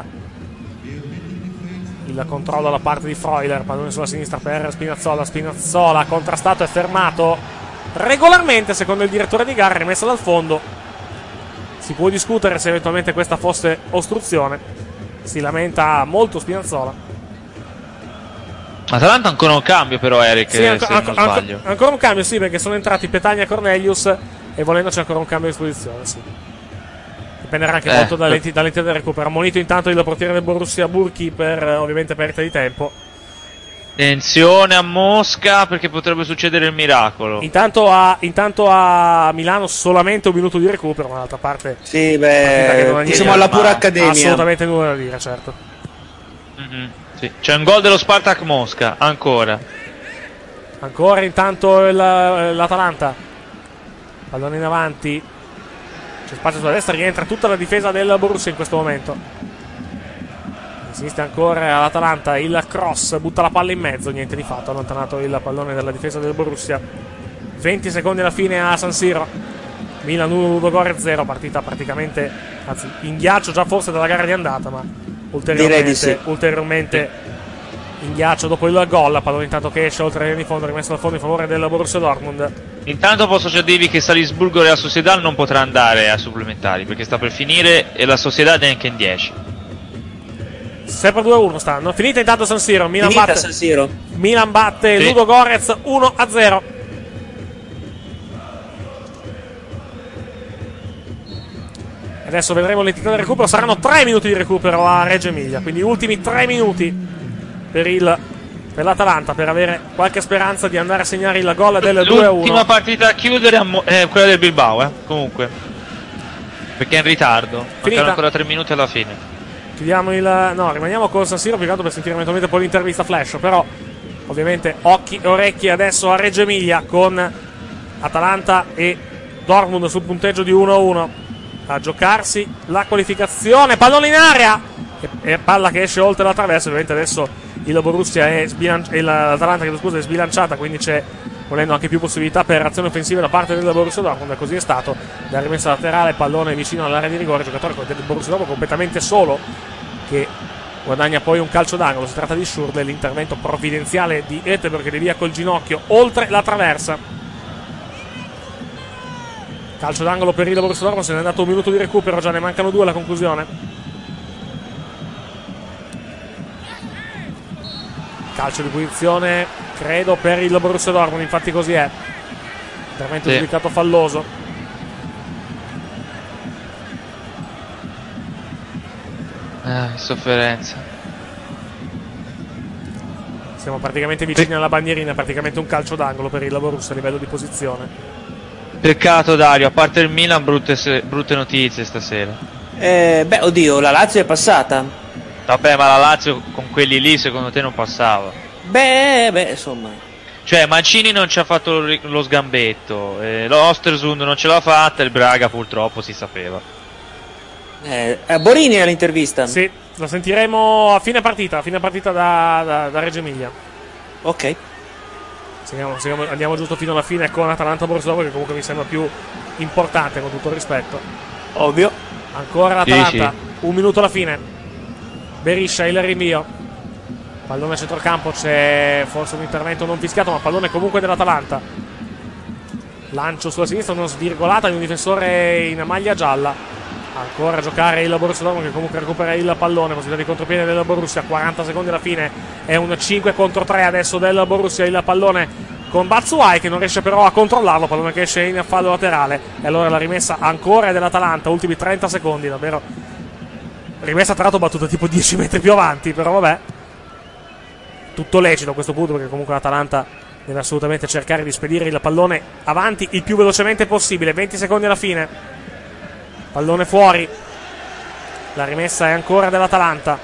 Il controllo da parte di Freuler, pallone sulla sinistra per Spinazzola. Spinazzola contrastato e fermato regolarmente secondo il direttore di gara, rimessa dal fondo. Si può discutere se eventualmente questa fosse ostruzione. Si lamenta molto Spinazzola. Atalanta ancora un cambio però, Eric, sì, anco, se anco, non sbaglio. Anco, ancora un cambio, sì, perché sono entrati Petagna e Cornelius e volendoci ancora un cambio a disposizione, sì. Dipenderà anche eh, molto dall'entità dall del recupero. Ammonito intanto il portiere del Borussia Burki per ovviamente perdita di tempo. Attenzione a Mosca perché potrebbe succedere il miracolo. Intanto a, intanto a Milano solamente un minuto di recupero, ma d'altra parte sì, beh, siamo alla pura accademia. Assolutamente nulla da dire, certo. Mm-hmm, sì. C'è un gol dello Spartak Mosca, ancora. Ancora intanto il, l'Atalanta. Pallone in avanti. C'è spazio sulla destra, rientra tutta la difesa del Borussia in questo momento. Insiste ancora l'Atalanta, il cross, butta la palla in mezzo, niente di fatto, ha allontanato il pallone dalla difesa del Borussia. venti secondi alla fine a San Siro. Milan uno, Ludogorets zero, partita praticamente, anzi in ghiaccio già forse dalla gara di andata, ma ulteriormente, sì. ulteriormente in ghiaccio dopo il gol. Pallone intanto che esce oltre la linea di fondo, rimesso dal fondo in favore del Borussia Dortmund. Intanto posso già dirvi che Salisburgo e la Sociedad non potrà andare a supplementari perché sta per finire e la Sociedad è anche in dieci. Sempre due a uno stanno. Finita intanto San Siro. Milan Finita batte, San Siro. Milan batte sì. Ludogorets uno a zero. Adesso vedremo l'entità del recupero. Saranno tre minuti di recupero a Reggio Emilia. Quindi ultimi tre minuti per, il, per l'Atalanta per avere qualche speranza di andare a segnare il gol del due a uno. L'ultima partita a chiudere è quella del Bilbao, eh, comunque. Perché è in ritardo. Mancano ancora tre minuti alla fine. Chiudiamo il... no, rimaniamo con San Siro più che altro per sentire eventualmente poi l'intervista flash. Però ovviamente occhi e orecchi adesso a Reggio Emilia con Atalanta e Dortmund sul punteggio di uno a uno a giocarsi la qualificazione. Pallone in area e, e palla che esce oltre la traversa. Ovviamente adesso il Borussia è sbilanciata, l'Atalanta che scusa è sbilanciata, quindi c'è volendo anche più possibilità per azioni offensive da parte del Borussia Dortmund. Così è stato. La rimessa laterale, pallone vicino all'area di rigore, giocatore del Borussia Dortmund completamente solo che guadagna poi un calcio d'angolo. Si tratta di Schürrle, l'intervento provvidenziale di Ettenberg che devia col ginocchio oltre la traversa. Calcio d'angolo per il Borussia Dortmund, se ne è andato un minuto di recupero, già ne mancano due alla conclusione. Calcio di punizione credo per il Borussia Dortmund, infatti così è. Intervento sì. giudicato falloso. Ah, che sofferenza. Siamo praticamente vicini alla bandierina, praticamente un calcio d'angolo per il Borussia a livello di posizione. Peccato Dario, a parte il Milan brutte, se- brutte notizie stasera. Eh, beh, oddio, la Lazio è passata. Vabbè, ma la Lazio con quelli lì secondo te non passava? Beh, beh, insomma. Cioè Mancini non ci ha fatto lo, lo sgambetto, eh, lo Ostersund non ce l'ha fatta, il Braga purtroppo si sapeva. Eh, a Borini all'intervista. Sì, lo sentiremo a fine partita, a fine partita da, da, da Reggio Emilia. Ok. Seguiamo, seguiamo, andiamo giusto fino alla fine con Atalanta Borussia Dortmund, che comunque mi sembra più importante, con tutto il rispetto. Ovvio. Ancora l'Atalanta, sì, sì. Un minuto alla fine. Beriscia il rinvio. Pallone a centrocampo, c'è forse un intervento non fischiato, ma pallone comunque dell'Atalanta. Lancio sulla sinistra, una svirgolata di un difensore in maglia gialla. Ancora a giocare il Borussia Dortmund che comunque recupera il pallone. Possibilità di contropiede del Borussia, quaranta secondi alla fine. È un cinque contro tre adesso del Borussia. Il pallone con Batshuayi che non riesce però a controllarlo. Pallone che esce in fallo laterale. E allora la rimessa ancora è dell'Atalanta. Ultimi trenta secondi, davvero. Rimessa tra l'altro battuta tipo dieci metri più avanti. Però vabbè, tutto lecito a questo punto, perché comunque l'Atalanta deve assolutamente cercare di spedire il pallone avanti il più velocemente possibile. venti secondi alla fine. Pallone fuori. La rimessa è ancora dell'Atalanta,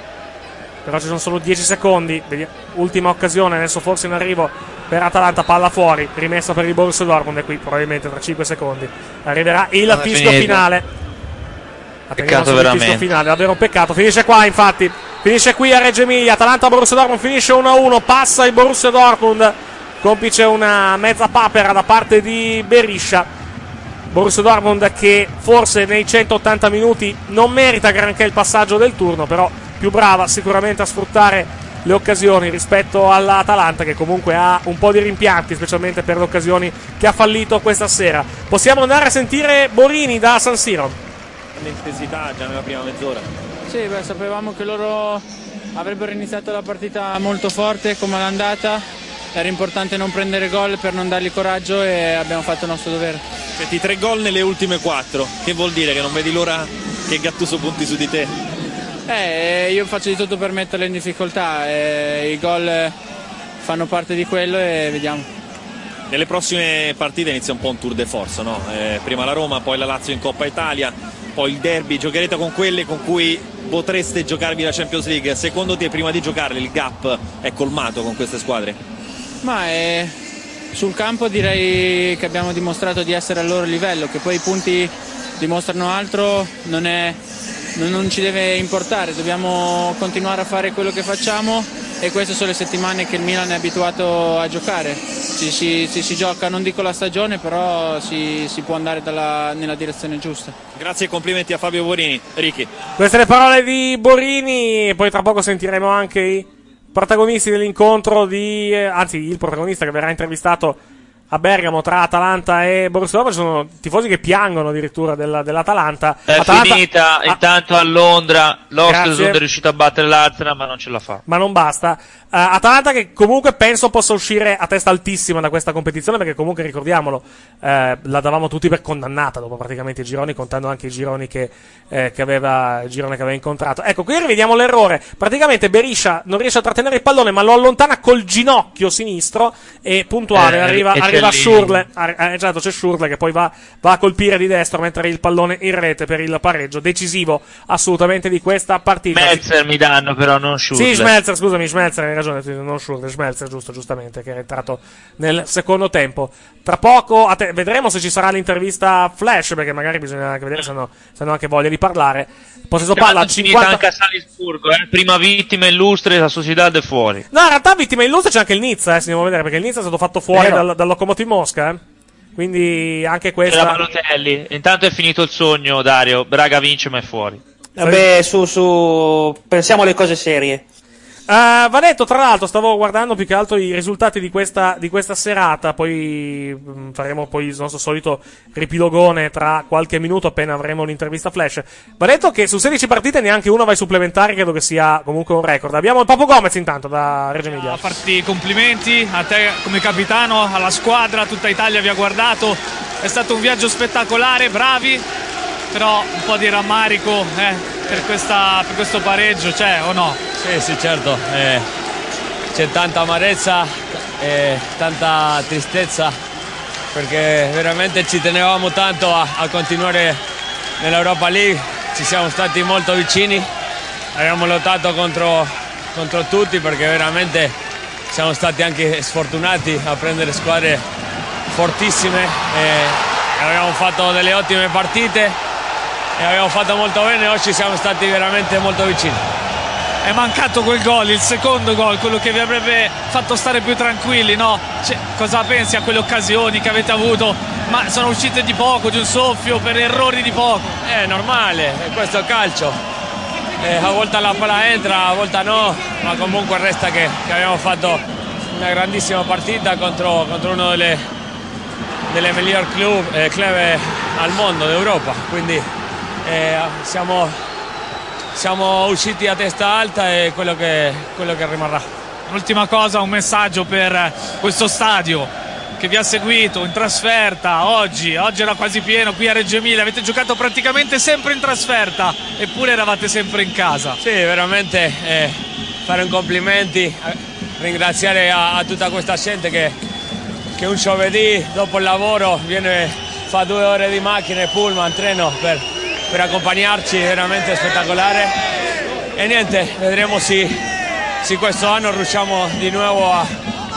però ci sono solo dieci secondi. Ultima occasione adesso forse in arrivo per Atalanta, palla fuori, rimessa per il Borussia Dortmund, e qui probabilmente tra cinque secondi arriverà il fischio finale. Peccato veramente, il fischio finale, davvero un peccato. Finisce qua, infatti, finisce qui a Reggio Emilia. Atalanta Borussia Dortmund finisce uno a uno, passa il Borussia Dortmund, complice una mezza papera da parte di Beriscia. Borussia Dortmund che forse nei centottanta minuti non merita granché il passaggio del turno, però più brava sicuramente a sfruttare le occasioni rispetto all'Atalanta, che comunque ha un po' di rimpianti, specialmente per le occasioni che ha fallito questa sera. Possiamo andare a sentire Borini da San Siro. L'intensità già nella prima mezz'ora. Sì, beh, sapevamo che loro avrebbero iniziato la partita molto forte come l'andata. Era importante non prendere gol per non dargli coraggio, e abbiamo fatto il nostro dovere. Senti, tre gol nelle ultime quattro, che vuol dire? Che non vedi l'ora che Gattuso punti su di te? Eh, io faccio di tutto per metterle in difficoltà, eh, i gol fanno parte di quello e vediamo. Nelle prossime partite inizia un po' un tour de force, no? Eh, prima la Roma, poi la Lazio in Coppa Italia, poi il derby. Giocherete con quelle con cui potreste giocarvi la Champions League. Secondo te, prima di giocarle, il gap è colmato con queste squadre? Ma è... sul campo direi che abbiamo dimostrato di essere al loro livello, che poi i punti dimostrano altro non è... non ci deve importare, dobbiamo continuare a fare quello che facciamo, e queste sono le settimane che il Milan è abituato a giocare. Si, si, si, si gioca, non dico la stagione, però si, si può andare dalla, nella direzione giusta. Grazie e complimenti a Fabio Borini. Ricky. Queste le parole di Borini, poi tra poco sentiremo anche i protagonisti dell'incontro di, eh, anzi il protagonista che verrà intervistato a Bergamo tra Atalanta e Borussia Dortmund. Ci sono tifosi che piangono addirittura della, dell'Atalanta. È Atalanta, finita, ah, intanto a Londra l'Ostersund è riuscito a battere l'Arsenal, ma non ce la fa. Ma non basta. Uh, Atalanta che comunque penso possa uscire a testa altissima da questa competizione, perché comunque ricordiamolo, eh, la davamo tutti per condannata dopo praticamente i gironi, contando anche i gironi che, eh, che aveva, il girone che aveva incontrato. Ecco, qui rivediamo l'errore. Praticamente Beriscia non riesce a trattenere il pallone, ma lo allontana col ginocchio sinistro, e puntuale eh, arriva, arriva Schürrle, eh, esatto, c'è Schürrle che poi va, va a colpire di destro, mentre il pallone in rete per il pareggio decisivo assolutamente di questa partita. Schmelzer mi danno, però non Schürrle. Sì, Schmelzer, scusami, Schmelzer, hai ragione, non Schürrle, Schmelzer, giusto, giustamente, che era entrato nel secondo tempo. Tra poco a te, vedremo se ci sarà l'intervista flash, perché magari bisogna anche vedere se hanno, se hanno anche voglia di parlare. Possesso palla cinquanta. Anche a Salisburgo, eh? Prima vittima illustre, la Sociedad è fuori. No, in realtà vittima illustre c'è anche il Nizza, eh, se andiamo a vedere, perché il Nizza è stato fatto fuori dal, dal Lokomotiv Mosca, eh. Quindi anche questa. C'è la Balotelli. Intanto è finito il sogno, Dario. Braga vince, ma è fuori. Vabbè, su, su, pensiamo alle cose serie. Uh, va detto, tra l'altro, stavo guardando più che altro i risultati di questa, di questa serata, poi mh, faremo poi il nostro solito ripilogone tra qualche minuto appena avremo l'intervista flash. Va detto che su sedici partite neanche uno va ai supplementari, credo che sia comunque un record. Abbiamo il Papo Gomez intanto da Reggio Emilia. A farti i complimenti a te come capitano, alla squadra, tutta Italia vi ha guardato, è stato un viaggio spettacolare, bravi, però un po' di rammarico eh, per, questa, per questo pareggio, c'è o no? Sì, sì, certo, eh, c'è tanta amarezza e tanta tristezza, perché veramente ci tenevamo tanto a, a continuare nell'Europa League, ci siamo stati molto vicini, abbiamo lottato contro, contro tutti, perché veramente siamo stati anche sfortunati a prendere squadre fortissime e abbiamo fatto delle ottime partite e abbiamo fatto molto bene, oggi siamo stati veramente molto vicini. È mancato quel gol, il secondo gol, quello che vi avrebbe fatto stare più tranquilli, no? Cioè, cosa pensi a quelle occasioni che avete avuto? Ma sono uscite di poco, di un soffio, per errori di poco. È normale, questo è calcio. Eh, a volte la palla entra, a volte no, ma comunque resta che, che abbiamo fatto una grandissima partita contro, contro uno delle, delle migliori club, eh, club al mondo, d'Europa. Quindi eh, siamo... Siamo usciti a testa alta e quello che, quello che rimarrà. L'ultima cosa, un messaggio per questo stadio che vi ha seguito in trasferta oggi. Oggi era quasi pieno qui a Reggio Emilia, avete giocato praticamente sempre in trasferta, eppure eravate sempre in casa. Sì, veramente eh, fare un complimenti, ringraziare a, a tutta questa gente che, che un giovedì dopo il lavoro viene, fa due ore di macchina, pullman, treno per... per accompagnarci, veramente spettacolare. E niente, vedremo se, se questo anno riusciamo di nuovo a,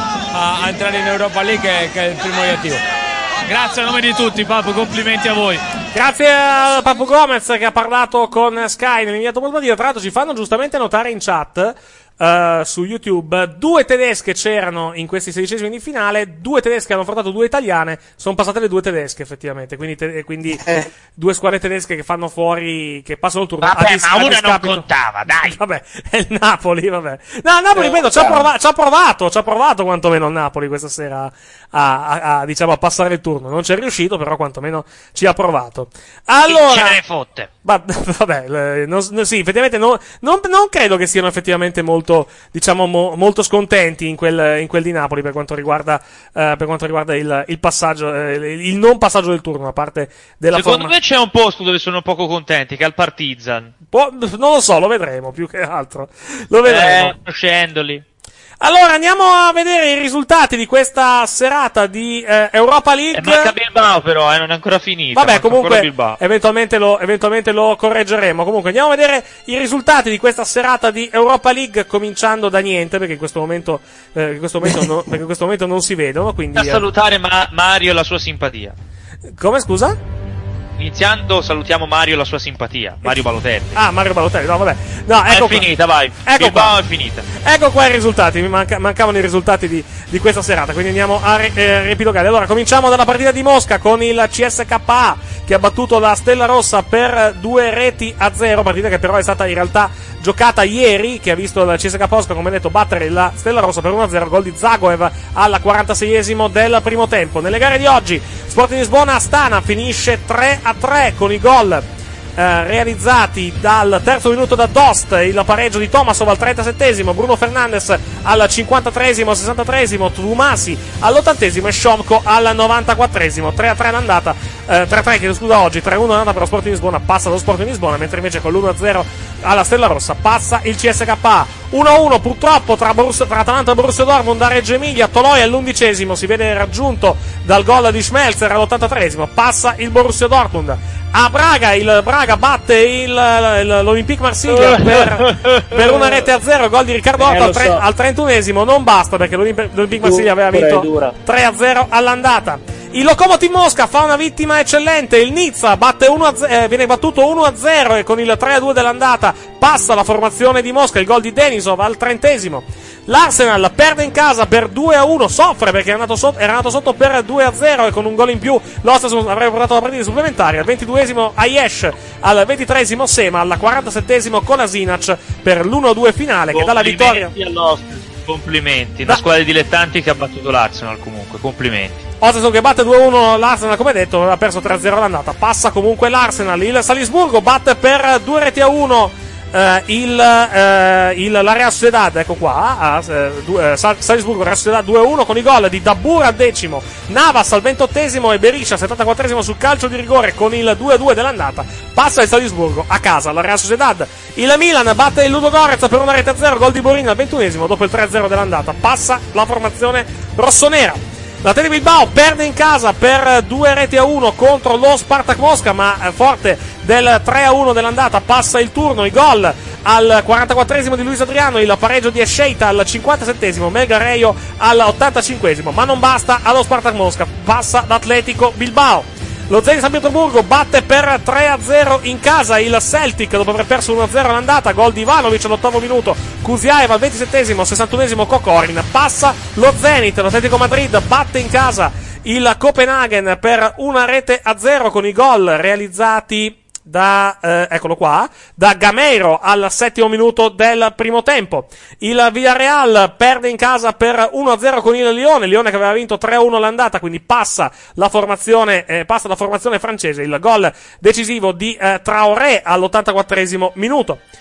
a, a entrare in Europa League, che, che è il primo obiettivo. Grazie a nome di tutti, Papu, complimenti a voi. Grazie a Papu Gomez che ha parlato con Sky nell'immediato bombardino. Tra l'altro ci fanno giustamente notare in chat Uh, su YouTube, due tedesche c'erano in questi sedicesimi di finale, due tedesche hanno affrontato due italiane, sono passate le due tedesche effettivamente, quindi, te- quindi Eh. due squadre tedesche che fanno fuori, che passano il turno. Vabbè, a dis- ma a una non discapito- contava, dai. Vabbè, è il Napoli, vabbè. No, il Napoli, Eh, ripeto, ci ha, chiaro. prova- ci ha provato, ci ha provato quantomeno il Napoli questa sera a, a- a, diciamo, a passare il turno. Non ci è riuscito, però quantomeno ci ha provato. Allora, Ce ne fotte. ma, vabbè, le- non- no, sì, effettivamente no- non, non credo che siano effettivamente molto, diciamo, mo- molto scontenti in quel, in quel di Napoli per quanto riguarda, eh, per quanto riguarda il, il passaggio, eh, il, il non passaggio del turno, a parte della Secondo forma. me c'è un posto dove sono poco contenti, che è il Partizan. Può- non lo so, lo vedremo più che altro. Lo vedremo. Eh, conoscendoli. Allora, andiamo a vedere i risultati di questa serata di eh, Europa League. E manca Bilbao però, eh, non è ancora finita. Vabbè, manca ancora comunque, Bilbao. eventualmente lo, eventualmente lo correggeremo. Comunque, andiamo a vedere i risultati di questa serata di Europa League, cominciando da niente, perché in questo momento, eh, in questo momento, no, perché in questo momento non si vedono. Quindi, A eh, salutare Ma- Mario e la sua simpatia. come scusa? Iniziando salutiamo Mario e la sua simpatia. Mario Balotelli. Ah, Mario Balotelli, no, vabbè. No, ecco è qua. finita, vai. Ecco Bilbao qua. è finita. Ecco qua i risultati, mi manca- mancavano i risultati di, di questa serata, quindi andiamo a re- eh, riepilogare. Allora, cominciamo dalla partita di Mosca con il C S K A che ha battuto la Stella Rossa per due reti a zero, partita che però è stata in realtà giocata ieri, che ha visto il C S K Mosca, come detto, battere la Stella Rossa per uno a zero, gol di Zagoev al quarantaseiesimo del primo tempo. Nelle gare di oggi, Sporting Lisbona Astana finisce tre a tre con i gol Eh, realizzati dal terzo minuto da Dost, il pareggio di Tomasov al trentasettesimo, Bruno Fernandes al cinquantatreesimo, sessantatreesimo, Trumasi all'ottantesimo e Shomko al novantaquattresimo. tre a tre all'andata, eh, tre a tre che scusa oggi, tre a uno all'andata per lo Sporting Lisbona, passa lo Sporting Lisbona, mentre invece con l'uno a zero alla Stella Rossa passa il C S K A. uno a uno purtroppo tra, Borussia, tra Atalanta e Borussia Dortmund a Reggio Emilia, Toloi all'undicesimo si vede raggiunto dal gol di Schmelzer all'ottantatreesimo, passa il Borussia Dortmund. A Braga, il Braga batte il, il, l'Olympique Marsiglia per, per una rete a zero, gol di Riccardo Otto Eh, al, lo tre, so. al trentunesimo, non basta perché l'Olympique, l'Olympique Marsiglia aveva Dura, è vinto dura. tre a zero all'andata. Il Lokomotiv Mosca fa una vittima eccellente, il Nizza batte uno a zero, eh, viene battuto uno a zero e con il tre a due dell'andata passa la formazione di Mosca, il gol di Denisov al trentesimo. L'Arsenal perde in casa per due a uno, soffre perché era andato sotto, era andato sotto per due a zero e con un gol in più l'Ostersund avrebbe portato la partita supplementare. Al ventiduesimo Aiesh, al ventitreesimo Sema, al quarantasettesimo Kolasinac per l'uno a due finale che dà la vittoria. Complimenti all'Ostersund, complimenti. Da- Una squadra di dilettanti che ha battuto l'Arsenal comunque, complimenti. Ostersund che batte due a uno l'Arsenal, come detto, aveva perso tre a zero l'andata. Passa comunque l'Arsenal. Il Salisburgo batte per due reti a uno eh, il, eh, il, la Real Sociedad, ecco qua, ah, eh, du- eh, Sal- Salisburgo Real Sociedad due a uno con i gol di Dabur al decimo, Navas al ventottesimo e Berisha al settantaquattresimo sul calcio di rigore con il due a due dell'andata. Passa il Salisburgo a casa, la Real Sociedad. Il Milan batte il Ludogorets per una rete a zero, gol di Borini al ventunesimo dopo il tre a zero dell'andata. Passa la formazione rossonera. L'Atletico Bilbao perde in casa per due reti a uno contro lo Spartak Mosca, ma eh, forte del tre a uno dell'andata passa il turno, i gol al quarantaquattresimo di Luis Adriano, il pareggio di Esceita al cinquantasettesimo, Melgarejo all'ottantacinquesimo, ma non basta allo Spartak Mosca, passa l'Atletico Bilbao. Lo Zenit San Pietroburgo batte per tre a zero in casa il Celtic dopo aver perso uno a zero all'andata, gol di Ivanovic all'ottavo minuto, Kuziaev al ventisettesimo, sessantunesimo Kokorin. Passa lo Zenit, l'Atletico Madrid batte in casa il Copenaghen per una rete a zero con i gol realizzati da, eh, eccolo qua, da Gameiro al settimo minuto del primo tempo. Il Villarreal perde in casa per uno a zero con il Lione, Lione che aveva vinto tre a uno l'andata, quindi passa la formazione, eh, passa la formazione francese, il gol decisivo di eh, Traoré all'ottantaquattresimo minuto.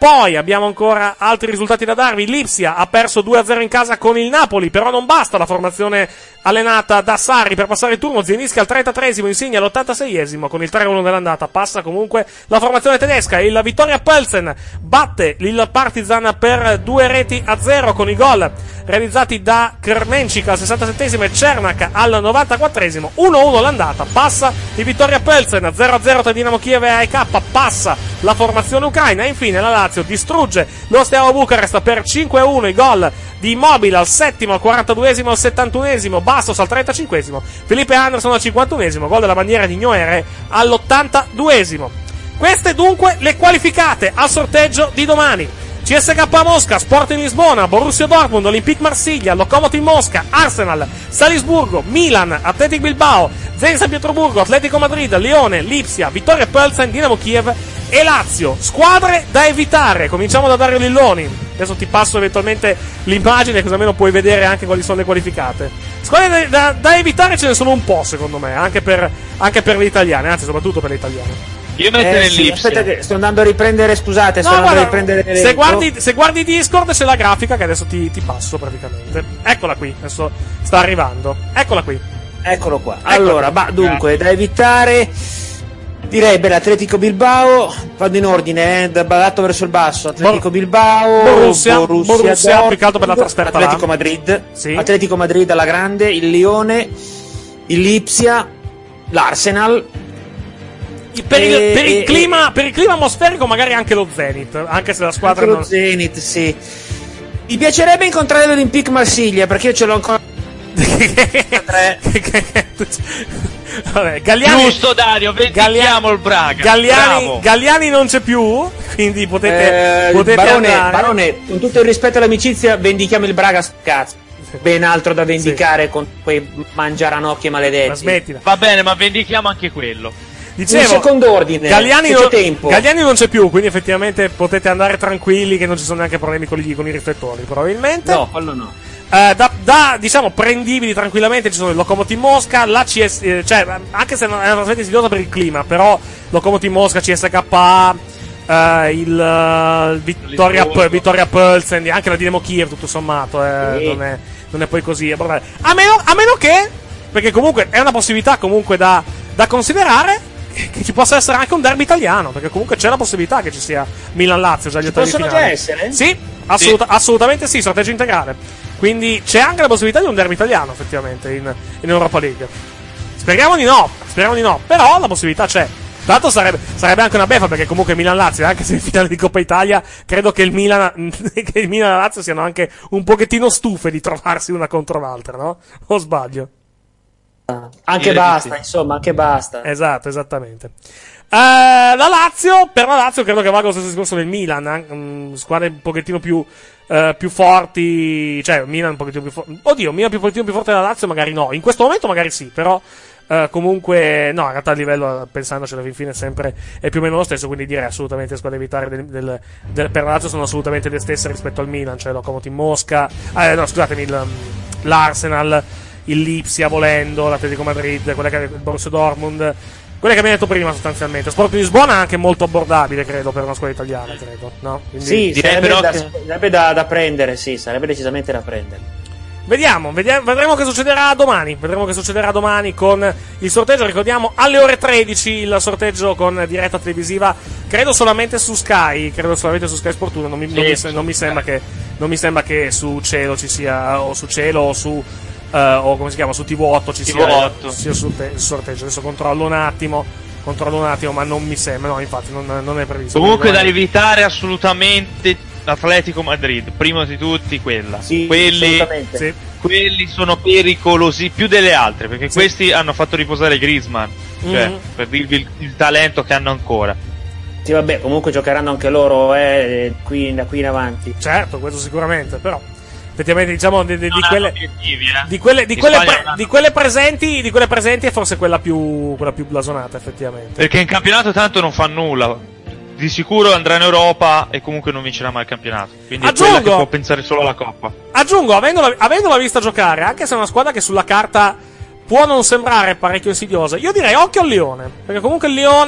Poi abbiamo ancora altri risultati da darvi. Lipsia ha perso due a zero in casa con il Napoli, però non basta la formazione allenata da Sarri per passare il turno. Zielinski al trentatreesimo, Insigne all'ottantaseiesimo con il tre a uno dell'andata. Passa comunque la formazione tedesca. Il Vittoria Plzen batte il Partizan per due reti a zero con i gol realizzati da Krmenčík al sessantasettesimo e Cernak al novantaquattresimo. uno a uno l'andata. Passa il Vittoria Plzen. zero a zero tra Dinamo Kiev e A E K. Passa la formazione ucraina. E infine la Lazio distrugge lo Steaua Bucarest per cinque a uno. I gol di Immobile al settimo, al quarantaduesimo, al settantunesimo, Bastos al trentacinquesimo, Felipe Anderson al cinquantunesimo, gol della bandiera di Noere all'ottantaduesimo. Queste dunque le qualificate al sorteggio di domani. C S K A Mosca, Sporting Lisbona, Borussia Dortmund, Olympique Marsiglia, Lokomotiv Mosca, Arsenal, Salisburgo, Milan, Athletic Bilbao, Zenit San Pietroburgo, Atletico Madrid, Lione, Lipsia, Vittoria Plzen, Dinamo Kiev e Lazio. Squadre da evitare. Cominciamo da Dario Lilloni. Adesso ti passo eventualmente l'immagine, così almeno puoi vedere anche quali sono le qualificate. Squadre da, da, da evitare ce ne sono un po', secondo me, anche per, anche per le italiane, anzi soprattutto per le italiane. Io metto eh, nel sì, Lipsia. aspetta che sto andando a riprendere, scusate, No, sto andando guarda, a riprendere se guardi, se guardi Discord c'è la grafica che adesso ti, ti passo praticamente. Eccola qui, adesso sta arrivando. Eccola qui. Eccolo qua. Eccola allora, qui. ma dunque, da evitare direi per l'Atletico Bilbao, vado in ordine, eh, da dall'alto verso il basso. Atletico Bilbao, Borussia, Borussia, Borussia Dortmund, più che altro per la trasferta là. Atletico Madrid, Sì. Atletico Madrid alla grande, il Lione, il Lipsia, l'Arsenal. Per il, E- per, il e- clima, per il clima atmosferico magari anche lo Zenit, anche se la squadra Anche lo non... Zenit, sì. Mi piacerebbe incontrare l'Olympique Marsiglia perché io ce l'ho ancora. tre. Vabbè, Galliani, Giusto Dario, vendichiamo il Braga. Galliani, Bravo. Galliani non c'è più, quindi potete, Eh, potete Barone, andare. Barone, con tutto il rispetto all'amicizia, vendichiamo il Braga, cazzo. Ben altro da vendicare con quei mangiaranocchi maledetti. Ma smettila. Va bene, ma vendichiamo anche quello. Dicevo, in secondo ordine, Galliani, se non, c'è tempo. Galliani non c'è più, quindi effettivamente potete andare tranquilli che non ci sono neanche problemi con, gli, con i riflettori, probabilmente. No, quello no. Eh, da, da, diciamo, prendibili tranquillamente ci sono il Lokomotiv Mosca, la C S, eh, cioè, anche se è una trasferta insidiosa per il clima, però Lokomotiv Mosca, C S K A, eh, il uh, Vittoria, P- Vittoria Plzen, anche la Dinamo Kiev, tutto sommato, eh, Sì. non, è, non è poi così. È brutale. a, meno, a meno che, perché comunque è una possibilità comunque da, da considerare, che ci possa essere anche un derby italiano, perché comunque c'è la possibilità che ci sia Milan-Lazio già agli ottavi di possono finale. già essere? Sì, assoluta- assolutamente sì, sorteggio integrale. Quindi c'è anche la possibilità di un derby italiano, effettivamente, in, in Europa League. Speriamo di no, speriamo di no, però la possibilità c'è. Tra l'altro sarebbe, sarebbe anche una beffa, perché comunque Milan-Lazio, anche se in finale di Coppa Italia, credo che il Milan, che il Milan e la Lazio siano anche un pochettino stufe di trovarsi una contro l'altra, no? O sbaglio? Anche Direi basta, di sì. insomma, anche basta. Esatto, esattamente. Eh, la Lazio, per la Lazio credo che valga lo stesso discorso del Milan, eh, mm, squadre un pochettino più, eh, più forti, cioè Milan un pochettino più forte, oddio, Milan più, un pochettino più forte della Lazio magari no, in questo momento magari sì, però eh, comunque no, in realtà a livello, pensandoci alla fin fine sempre è più o meno lo stesso, quindi direi assolutamente le squadre da evitare del, del, del, per la Lazio sono assolutamente le stesse rispetto al Milan, cioè Lokomotiv Mosca, eh, no scusatemi, il, l'Arsenal, il Lipsia volendo, l'Atletico Madrid, quelle che, il Borussia Dortmund, quelle che abbiamo detto prima sostanzialmente. Sporting Lisbona è anche molto abbordabile, credo, per una squadra italiana, credo, no? Quindi, Sì, direi sarebbe, però da, che- sarebbe da, da prendere, sì, sarebbe decisamente da prendere. Vediamo, vediamo, vedremo che succederà domani. Vedremo che succederà domani con il sorteggio. Ricordiamo alle ore tredici il sorteggio con diretta televisiva. Credo solamente su Sky. Credo solamente su Sky Sport uno. Non mi, non mi, se- non mi sembra che, non mi sembra che su Cielo ci sia, o su Cielo o su. Uh, o come si chiama, su T V otto ci T V sia, otto. sia sul te- il sorteggio. Adesso controllo un attimo. Controllo un attimo, ma non mi sembra. No, infatti, non, non è previsto. Comunque da Quindi, evitare assolutamente l'Atletico Madrid, primo di tutti quella. Sì, quelli, assolutamente. sì. quelli sono pericolosi più delle altre, perché Sì. questi hanno fatto riposare Griezmann, cioè Mhm. per dirvi il, il talento che hanno ancora. Sì, vabbè, comunque giocheranno anche loro, eh, qui, da qui in avanti. Certo, questo sicuramente, però. Effettivamente, diciamo, di, di- di Non hanno quelle. obiettivi, eh. Di quelle, di, In quelle Spagna pre- non hanno- di quelle presenti, di quelle presenti è forse quella più, quella più blasonata, effettivamente. Perché in campionato tanto non fa nulla. Di sicuro andrà in Europa e comunque non vincerà mai il campionato. Quindi è quella che Aggiungo- può pensare solo alla Coppa. Aggiungo, avendola, avendola vista giocare, anche se è una squadra che sulla carta può non sembrare parecchio insidiosa, io direi occhio al Lione. Perché comunque il Lione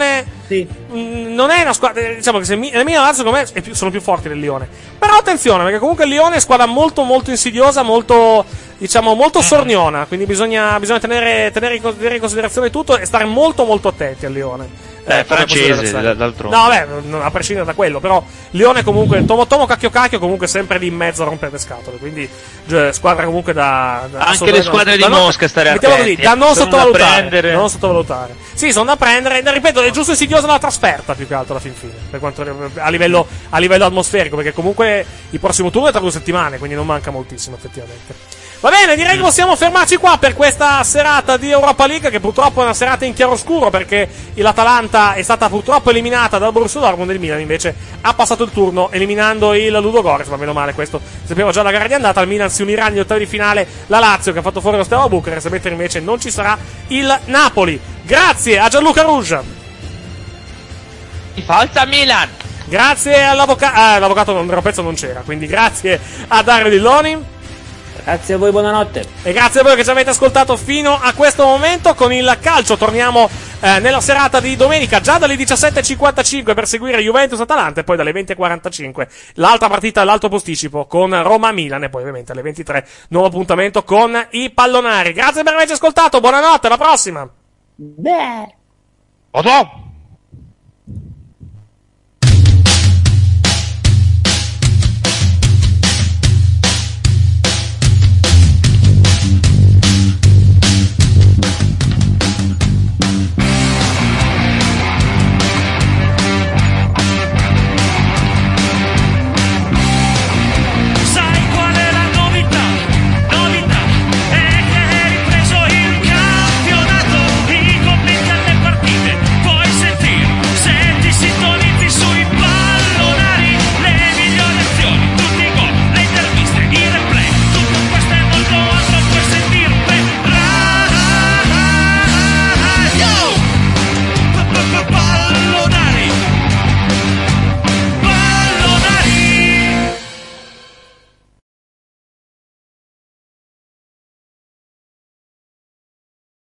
Sì. mh, non è una squadra, diciamo che se mi, il Milan e la Lazio secondo me è più, sono più forti del Lione. Però attenzione, perché comunque il Lione è una squadra molto molto insidiosa, molto, diciamo, molto sorniona, quindi bisogna, bisogna tenere, tenere, in, tenere in considerazione tutto e stare molto molto attenti al Lione. Eh, Eh, francese, d'altronde. No, beh, a prescindere da quello, però Lione comunque, Tomo Tomo Cacchio Cacchio comunque sempre lì in mezzo a rompere le scatole, quindi cioè, squadra comunque da... da Anche le squadre da di non- Mosca stare mettiamo attenti. così, da non Sono da sottovalutare, prendere. da non sottovalutare. Sì, sono da prendere, ripeto, è giusto insidiosa la trasferta più che altro alla fin fine, per quanto a livello, a livello atmosferico, perché comunque il prossimo turno è tra due settimane, quindi non manca moltissimo effettivamente. Va bene, direi che possiamo fermarci qua per questa serata di Europa League, che purtroppo è una serata in chiaroscuro perché l'Atalanta è stata purtroppo eliminata dal Borussia Dortmund, il Milan invece ha passato il turno eliminando il Ludogorets, ma meno male, questo sappiamo già la gara di andata. Al Milan si unirà negli ottavi di finale la Lazio, che ha fatto fuori lo Steaua Bucarest, mentre invece non ci sarà il Napoli. Grazie a Gianluca Rugia. Forza Milan! Grazie all'avvocato, ah, l'avvocato non, Pezzo non c'era, quindi grazie a Dario Dilloni. Grazie a voi, buonanotte. E grazie a voi che ci avete ascoltato fino a questo momento. Con il calcio torniamo eh, nella serata di domenica, già dalle diciassette e cinquantacinque per seguire Juventus-Atalanta, e poi dalle venti e quarantacinque l'altra partita, l'altro posticipo con Roma-Milan, e poi ovviamente alle ventitré nuovo appuntamento con i pallonari. Grazie per averci ascoltato, buonanotte, alla prossima. Beh. Otto!